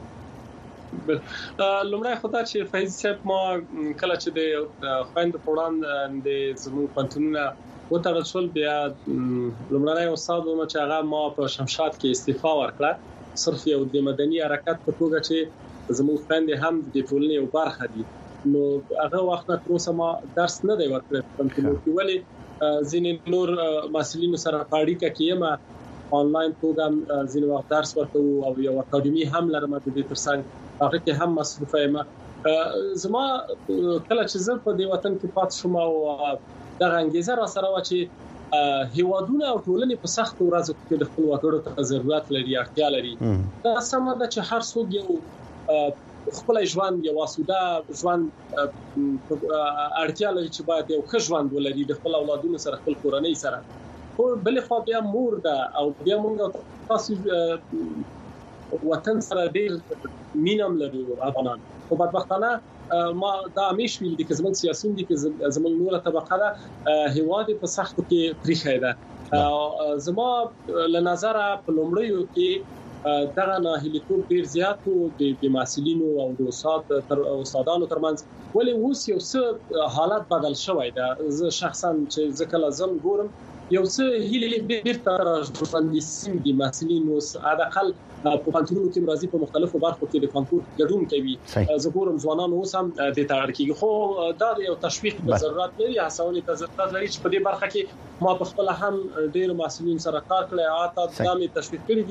لومړی خدای چې فیض صاحب ما کله چې د خويند پروان د زموږ پانتونونه وټړل شول بیا لومړی استاد مو چې هغه ما په شمشاد کې استعفا ورکړه صرف یو د مدني حرکت په توګه چې زموږ خويند هم د ټولنې یو برخه دي نو هغه وخت نه تر اوسه ما درس نه دی ورکړی پانتونو کې ولی ځینې نور مسلمانانو سره اړیکه کېما آنلاین توګه ځینې وخت درس ورکوم او یو اکاډمي هم لرم د دې ترڅنګ هغه کې هم مصروف یم زما کله چې زه په دې وطن کې پات شوم او د انګیزه را سره و چې هیوادونه او ټولنې په سخت ورځو کې د خپل وګړو ته ضرورت لري اړتیا لري دا سم ده چې هر څوک یو خپل ژوند یو واسوده ژوند اړتیا لري چې باید یو ښه ژوند ولري د خپل اولادونو سره خپل کورنۍ سره خو بل خو بیا مور ده او بیا موږ تاسو وطن سره ډېر مینم لرو افغانان خو بدبختانه ما دا همیش ویل دي چې زموږ سیاسيون دي چې زموږ نوره طبقه ده هیواد په سختو کې پریخه ده زما له نظر په لومړیو کې دغه ناهیلتوب ډیر زیات وو د مسؤلینو او د استادانو ترمنځ ولې اوس یو څه حالت بدل شوی ده زه شخصا چې ځکه لازم ګورم یو څه هیله بیرته راځي سیم دي مسؤلین اوس اقل په پانتونو کې مرضی په مختلفو برخو کې د کانکور ګډون کوي زه ګورم ځوانان اوس هم د تاریخي خو دا یو تشویق د ضرورت لري هڅونې ته ضرورت لري چې په دې برخه کې ما په خپل هم ډیر مسؤلین سره کار کړی او تاسو دا مې تشویق کړی دي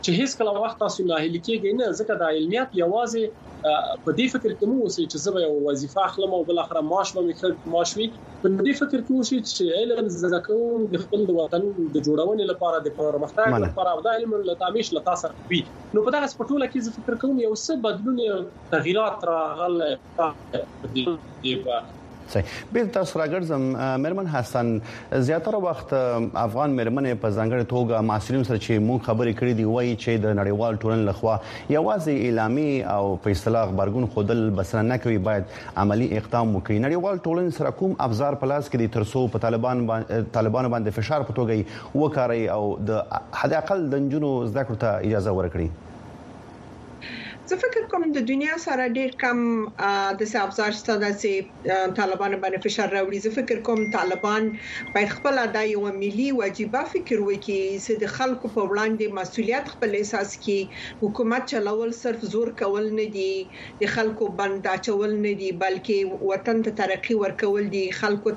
چې هیڅ کله وخت تاسو ناهیلي کېږئ نه، ځکه د علمیت یوازې په دې فکر کې مو اوسئ چې زه به یو وظیفه اخلم او بل اخر معاش به مې ماشوي، په دې فکر کې اوسئ چې علم زده کوم د خپل وطن د جوړونې لپاره د پرمختګ لپاره او د علم له تامیش له تاسو وي. نو په دغه سپټوله کې زه فکر کوم یو څه بدلون تغیرات راغله دی. صحیح. به تاسو راګرځم مرمن حسن، زیاتره وخت افغان مرمنې په ځانګړي توګه معاصرین سره چې مونږ خبرې کړې دي وایي چې د نړیوال ټولنې لخوا یوازې اعلامي او په اصطلاح خبرګون خودل بسنه نه کوي، باید عملی اقدام وکړي. نړیوال ټولنې سره کوم ابزار په لاس کې دي ترڅو په طالبانو باندې فشار په توګه وکړي او د حد اقل د نجونو زده کړو ته اجازه ورکړي؟ زه فکر کوم د دنیا سره ډېر کم د ابزار ستاسو چې طالبان باندې فشار راوړي. زه فکر کوم طالبان باید خپل د یو ملي واجبہ فکر وکړي چې د خلکو په وړاندې مسولیت خپل احساس کړي. حکومت چلول صرف زور کول نه دي، د خلکو باندې اچول نه دي، بلکې وطن ته ترقی ورکول دي، خلکو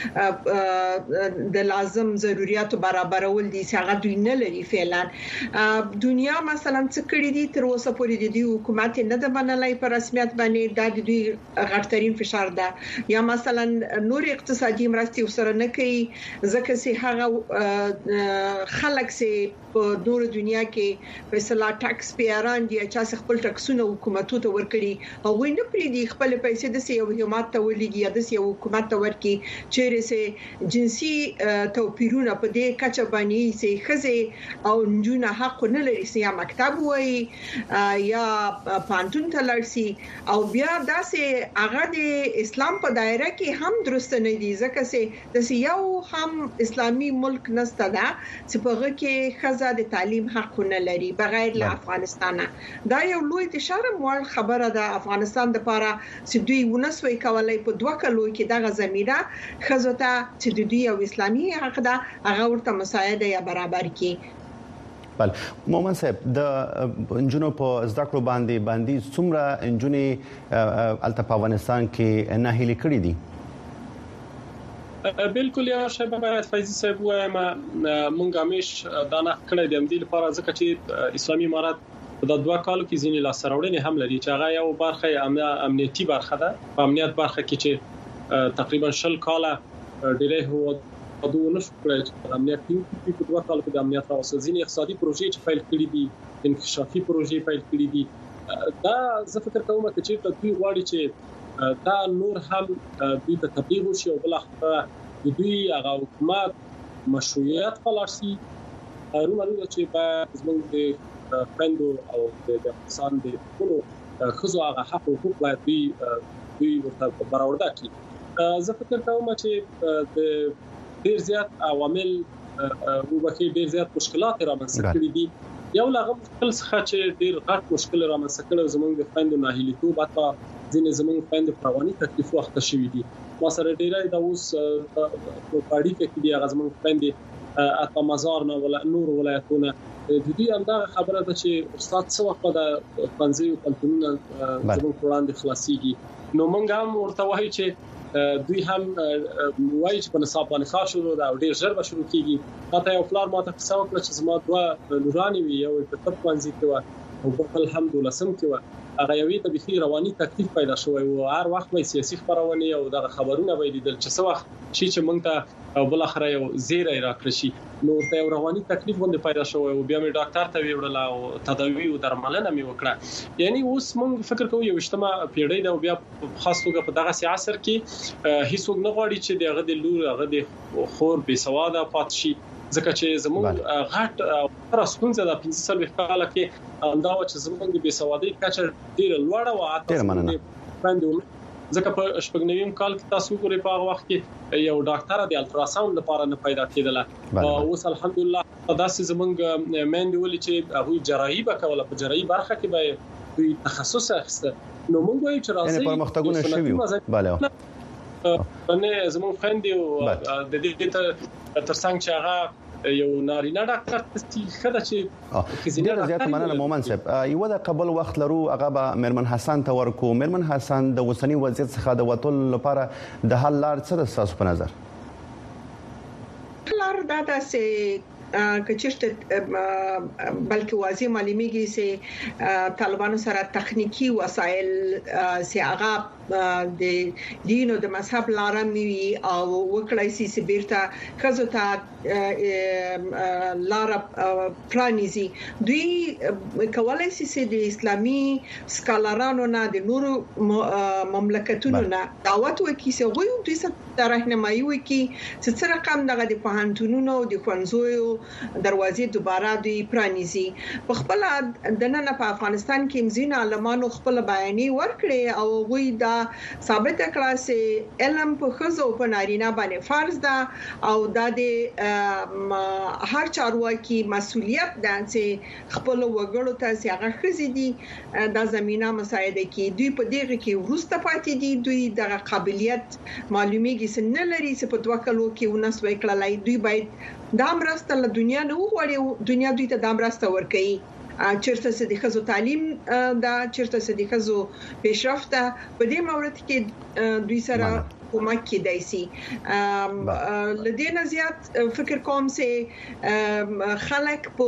ته د لازم ضرورتو برابرول دي چې هغه دوی نه لري. فعلا دنیا مثلا څه کړی دي تر اوسه پورې د حکومت نه د منلای په رسمیت باندې د دوی غټترین فشار ده، یا مثلا نور اقتصادي مرستې سره نه کوي ځکه چې هغه خلک سي په نور دنیا کې په اصطلاح ټاکس پیران دي چې خپل ټاکسونه حکومتو ته ورکړي او ویني پرې دي خپل پیسې د یو حکومت ته ولګي یا د یو حکومت ته ورکړي چې سه جنسي توپیرونه په دې کچه باندې سي خزه او نجونه حق نه لري چې یا مکتب وای یا پانتون ته لړسي او بیا داسې هغه د اسلام په دایره کې هم درست نه دي ځکه چې د یو هم اسلامي ملک نسته دا چې په هغه کې خزه د تعلیم حق نه لري بغیر له افغانستان. دا یو لوی د شرم وړ خبره ده افغانستان د لپاره چې دوی ونسوي کولای په دوه کلو کې دغه زمينه خزه ته چې د دوی او اسلامي حق ده هغه ورته مساعده یا برابر کړي. بل مومن صاحب د انجونو په زده کړو باندې څومره انجونی الته په افغانستان کې ناهیلي کړي دي؟ بالکل یا شباب باید فیضی صاحب وایم مونږ همیش دا نه کړی د امدیل لپاره ځکه چې اسلامي امارات په دوه کالو کې ځینې لاسراوړنې هم لري چې هغه یو برخه امنیتي برخه ده. په امنیت برخه کې چې تقریبا 10 کاله ډیره هو د نشو کړی چې امنیت په دوه کالو کې د امنیت راوستل ځینې اقتصادي پروژې چې فایل کړي دي، انکشافي پروژې فایل کړي دي. دا زه فکر کوم چې دوی غواړي چې دا نور هم دوی ته تبلیغ وشي او بل اخر دوی هغه حکومت مشروعیت فلسفي رومانو چې په زموږ د فندو او د افغانستان د ټولو خزو هغه حق او حقوق باید دوی ورته برابر کړي. زه فکر کوم چې د ډیر زیات عوامل وبکه ډیر زیات مشکلات رامنځته کړي دي. یو لاغه مشکل څخه چې ډیر غټ مشکل رامنځته کړي زموږ د فند ناهیلیتوب حتی ځینې زموږ فند پرواني تکلیف وخت شوی دي. ما سره ډیره د اوس په پاړی کې دی هغه زموږ فند اته مزار نه ولا نور ولایتونه د دې اندازه خبره ده چې استاد څو وخت د پنځه او پنځونه زموږ وړاندې خلاصيږي. نو موږ هم ورته وایو چې دوی هم وایي چې په نصاب باندې خاص شروع دا ډیر ژر به شروع کیږي. حتی یو فلار ماته څه وکړه چې زما دوه نورانی وي یو په طب باندې کې او په الحمدلله سم کې هغه یوې ته بخي رواني تکلیف پیدا شوی او هر وخت به سیاسي خبرونه او دغه خبرونه به لیدل چې څه وخت شي چې موږ ته او بل اخر یو زیره راکړي شي نو ته رواني تکلیف باندې پیدا شوی او بیا مې ډاکټر ته ویوړل او تداوی او درملنه مې وکړه. یعنی اوس موږ فکر کوو یو اجتماع پیړۍ دا بیا خاص توګه په دغه عصر کې هیڅوک نه غواړي چې دغه د لور هغه د خور بې سواده پات شي ځکه چې زموږ غټ راسپونځه د 15 کال کې انداو چې زموږ د بې سوادۍ کچه ډیر لوړه و اته ځکه په شپږنویم کال کې تاسو ګورئ په هغه وخت کې یو ډاکټر د الټراساوند لپاره نه پیدا کېدله او اوس الحمدلله داسې زموږ مېندې ولې چې هغه جراحي وکوله په جراحي برخه کې به دوی تخصص اخیسته نو موږ وایو چې راځي یعنی پرمختګونه شوي bale نه زموږ خويندې او د دې ترڅنګ چې هغه یو نارینه ډاکټر چې خدای چې ډیر زیات مننه مومن صاحب یو د قبل وخت لرو هغه به مرمن حسن ته ورکو. مرمن حسن د وسنی وضعیت څخه د وټول لپاره د حل لار څه د تاسو په نظر؟ لار دا چې کچشت بلکې واضح معلومیږي چې طالبانو سره تخنیکی وسایل سي هغه د دین او د مذهب لارمي او وکړای سي چې بیرته خزو ته لار پرانیزي دوی کولای سي چې د اسلامي سکالرانو نه د نورو مملکتونو نه دعوت وکړي چې غوي دوی څخه راهنمایي وکړي چې څه رقم دغه د پوهنتونونو د ښوونځیو دروازې دوباره دوی پرانیزي په خپل د نن په افغانستان کې مزین عالمانو خپل بیانې ورکړي او غوي دا ثابت کړه چې علم په خزو په نارینه باندې فرض ده او د هر چارواکي مسولیت ده چې خپل وګړو ته هغه خزي دي د زمينه مساعده کې دوی په دغه کې ورسته پاتې دي دوی د قابلیت معلومیږي چې نه لري چې په دوه کلو کې ونسوي کړلای دوی باید د امرسته له دنیا نه وغوړي دنیا دوی ته د امرسته ورکړي چیرته چې د خزو تعلیم دا چیرته چې د خزو پیشرفت په دې مورد کې دوی سره کومک کېدای شي لدينا زیات فکر کوم چې خلک په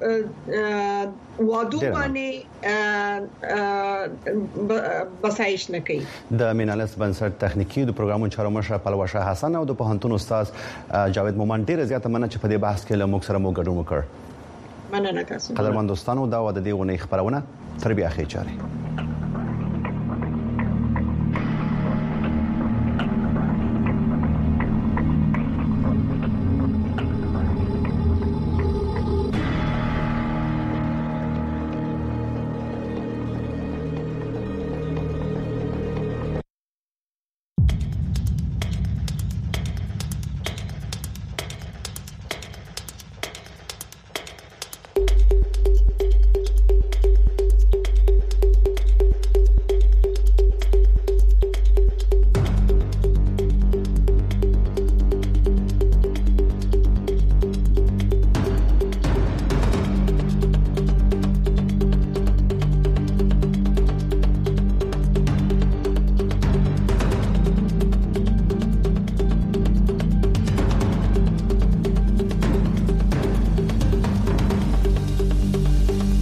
وادو باندې بسایش نه کوي د مینالس بنسټ تخنیکی د پروګرامونو چارو مشر پلوشه حسن او د پوهنتون استاد جاوید مومن ډیر زیات مننه چې په دې بحث کې له موږ سره مو ګډون وکړ مننه تاسو قدرمن دوستانو دا و د دې غونې خبرونه تر بیا خې چاره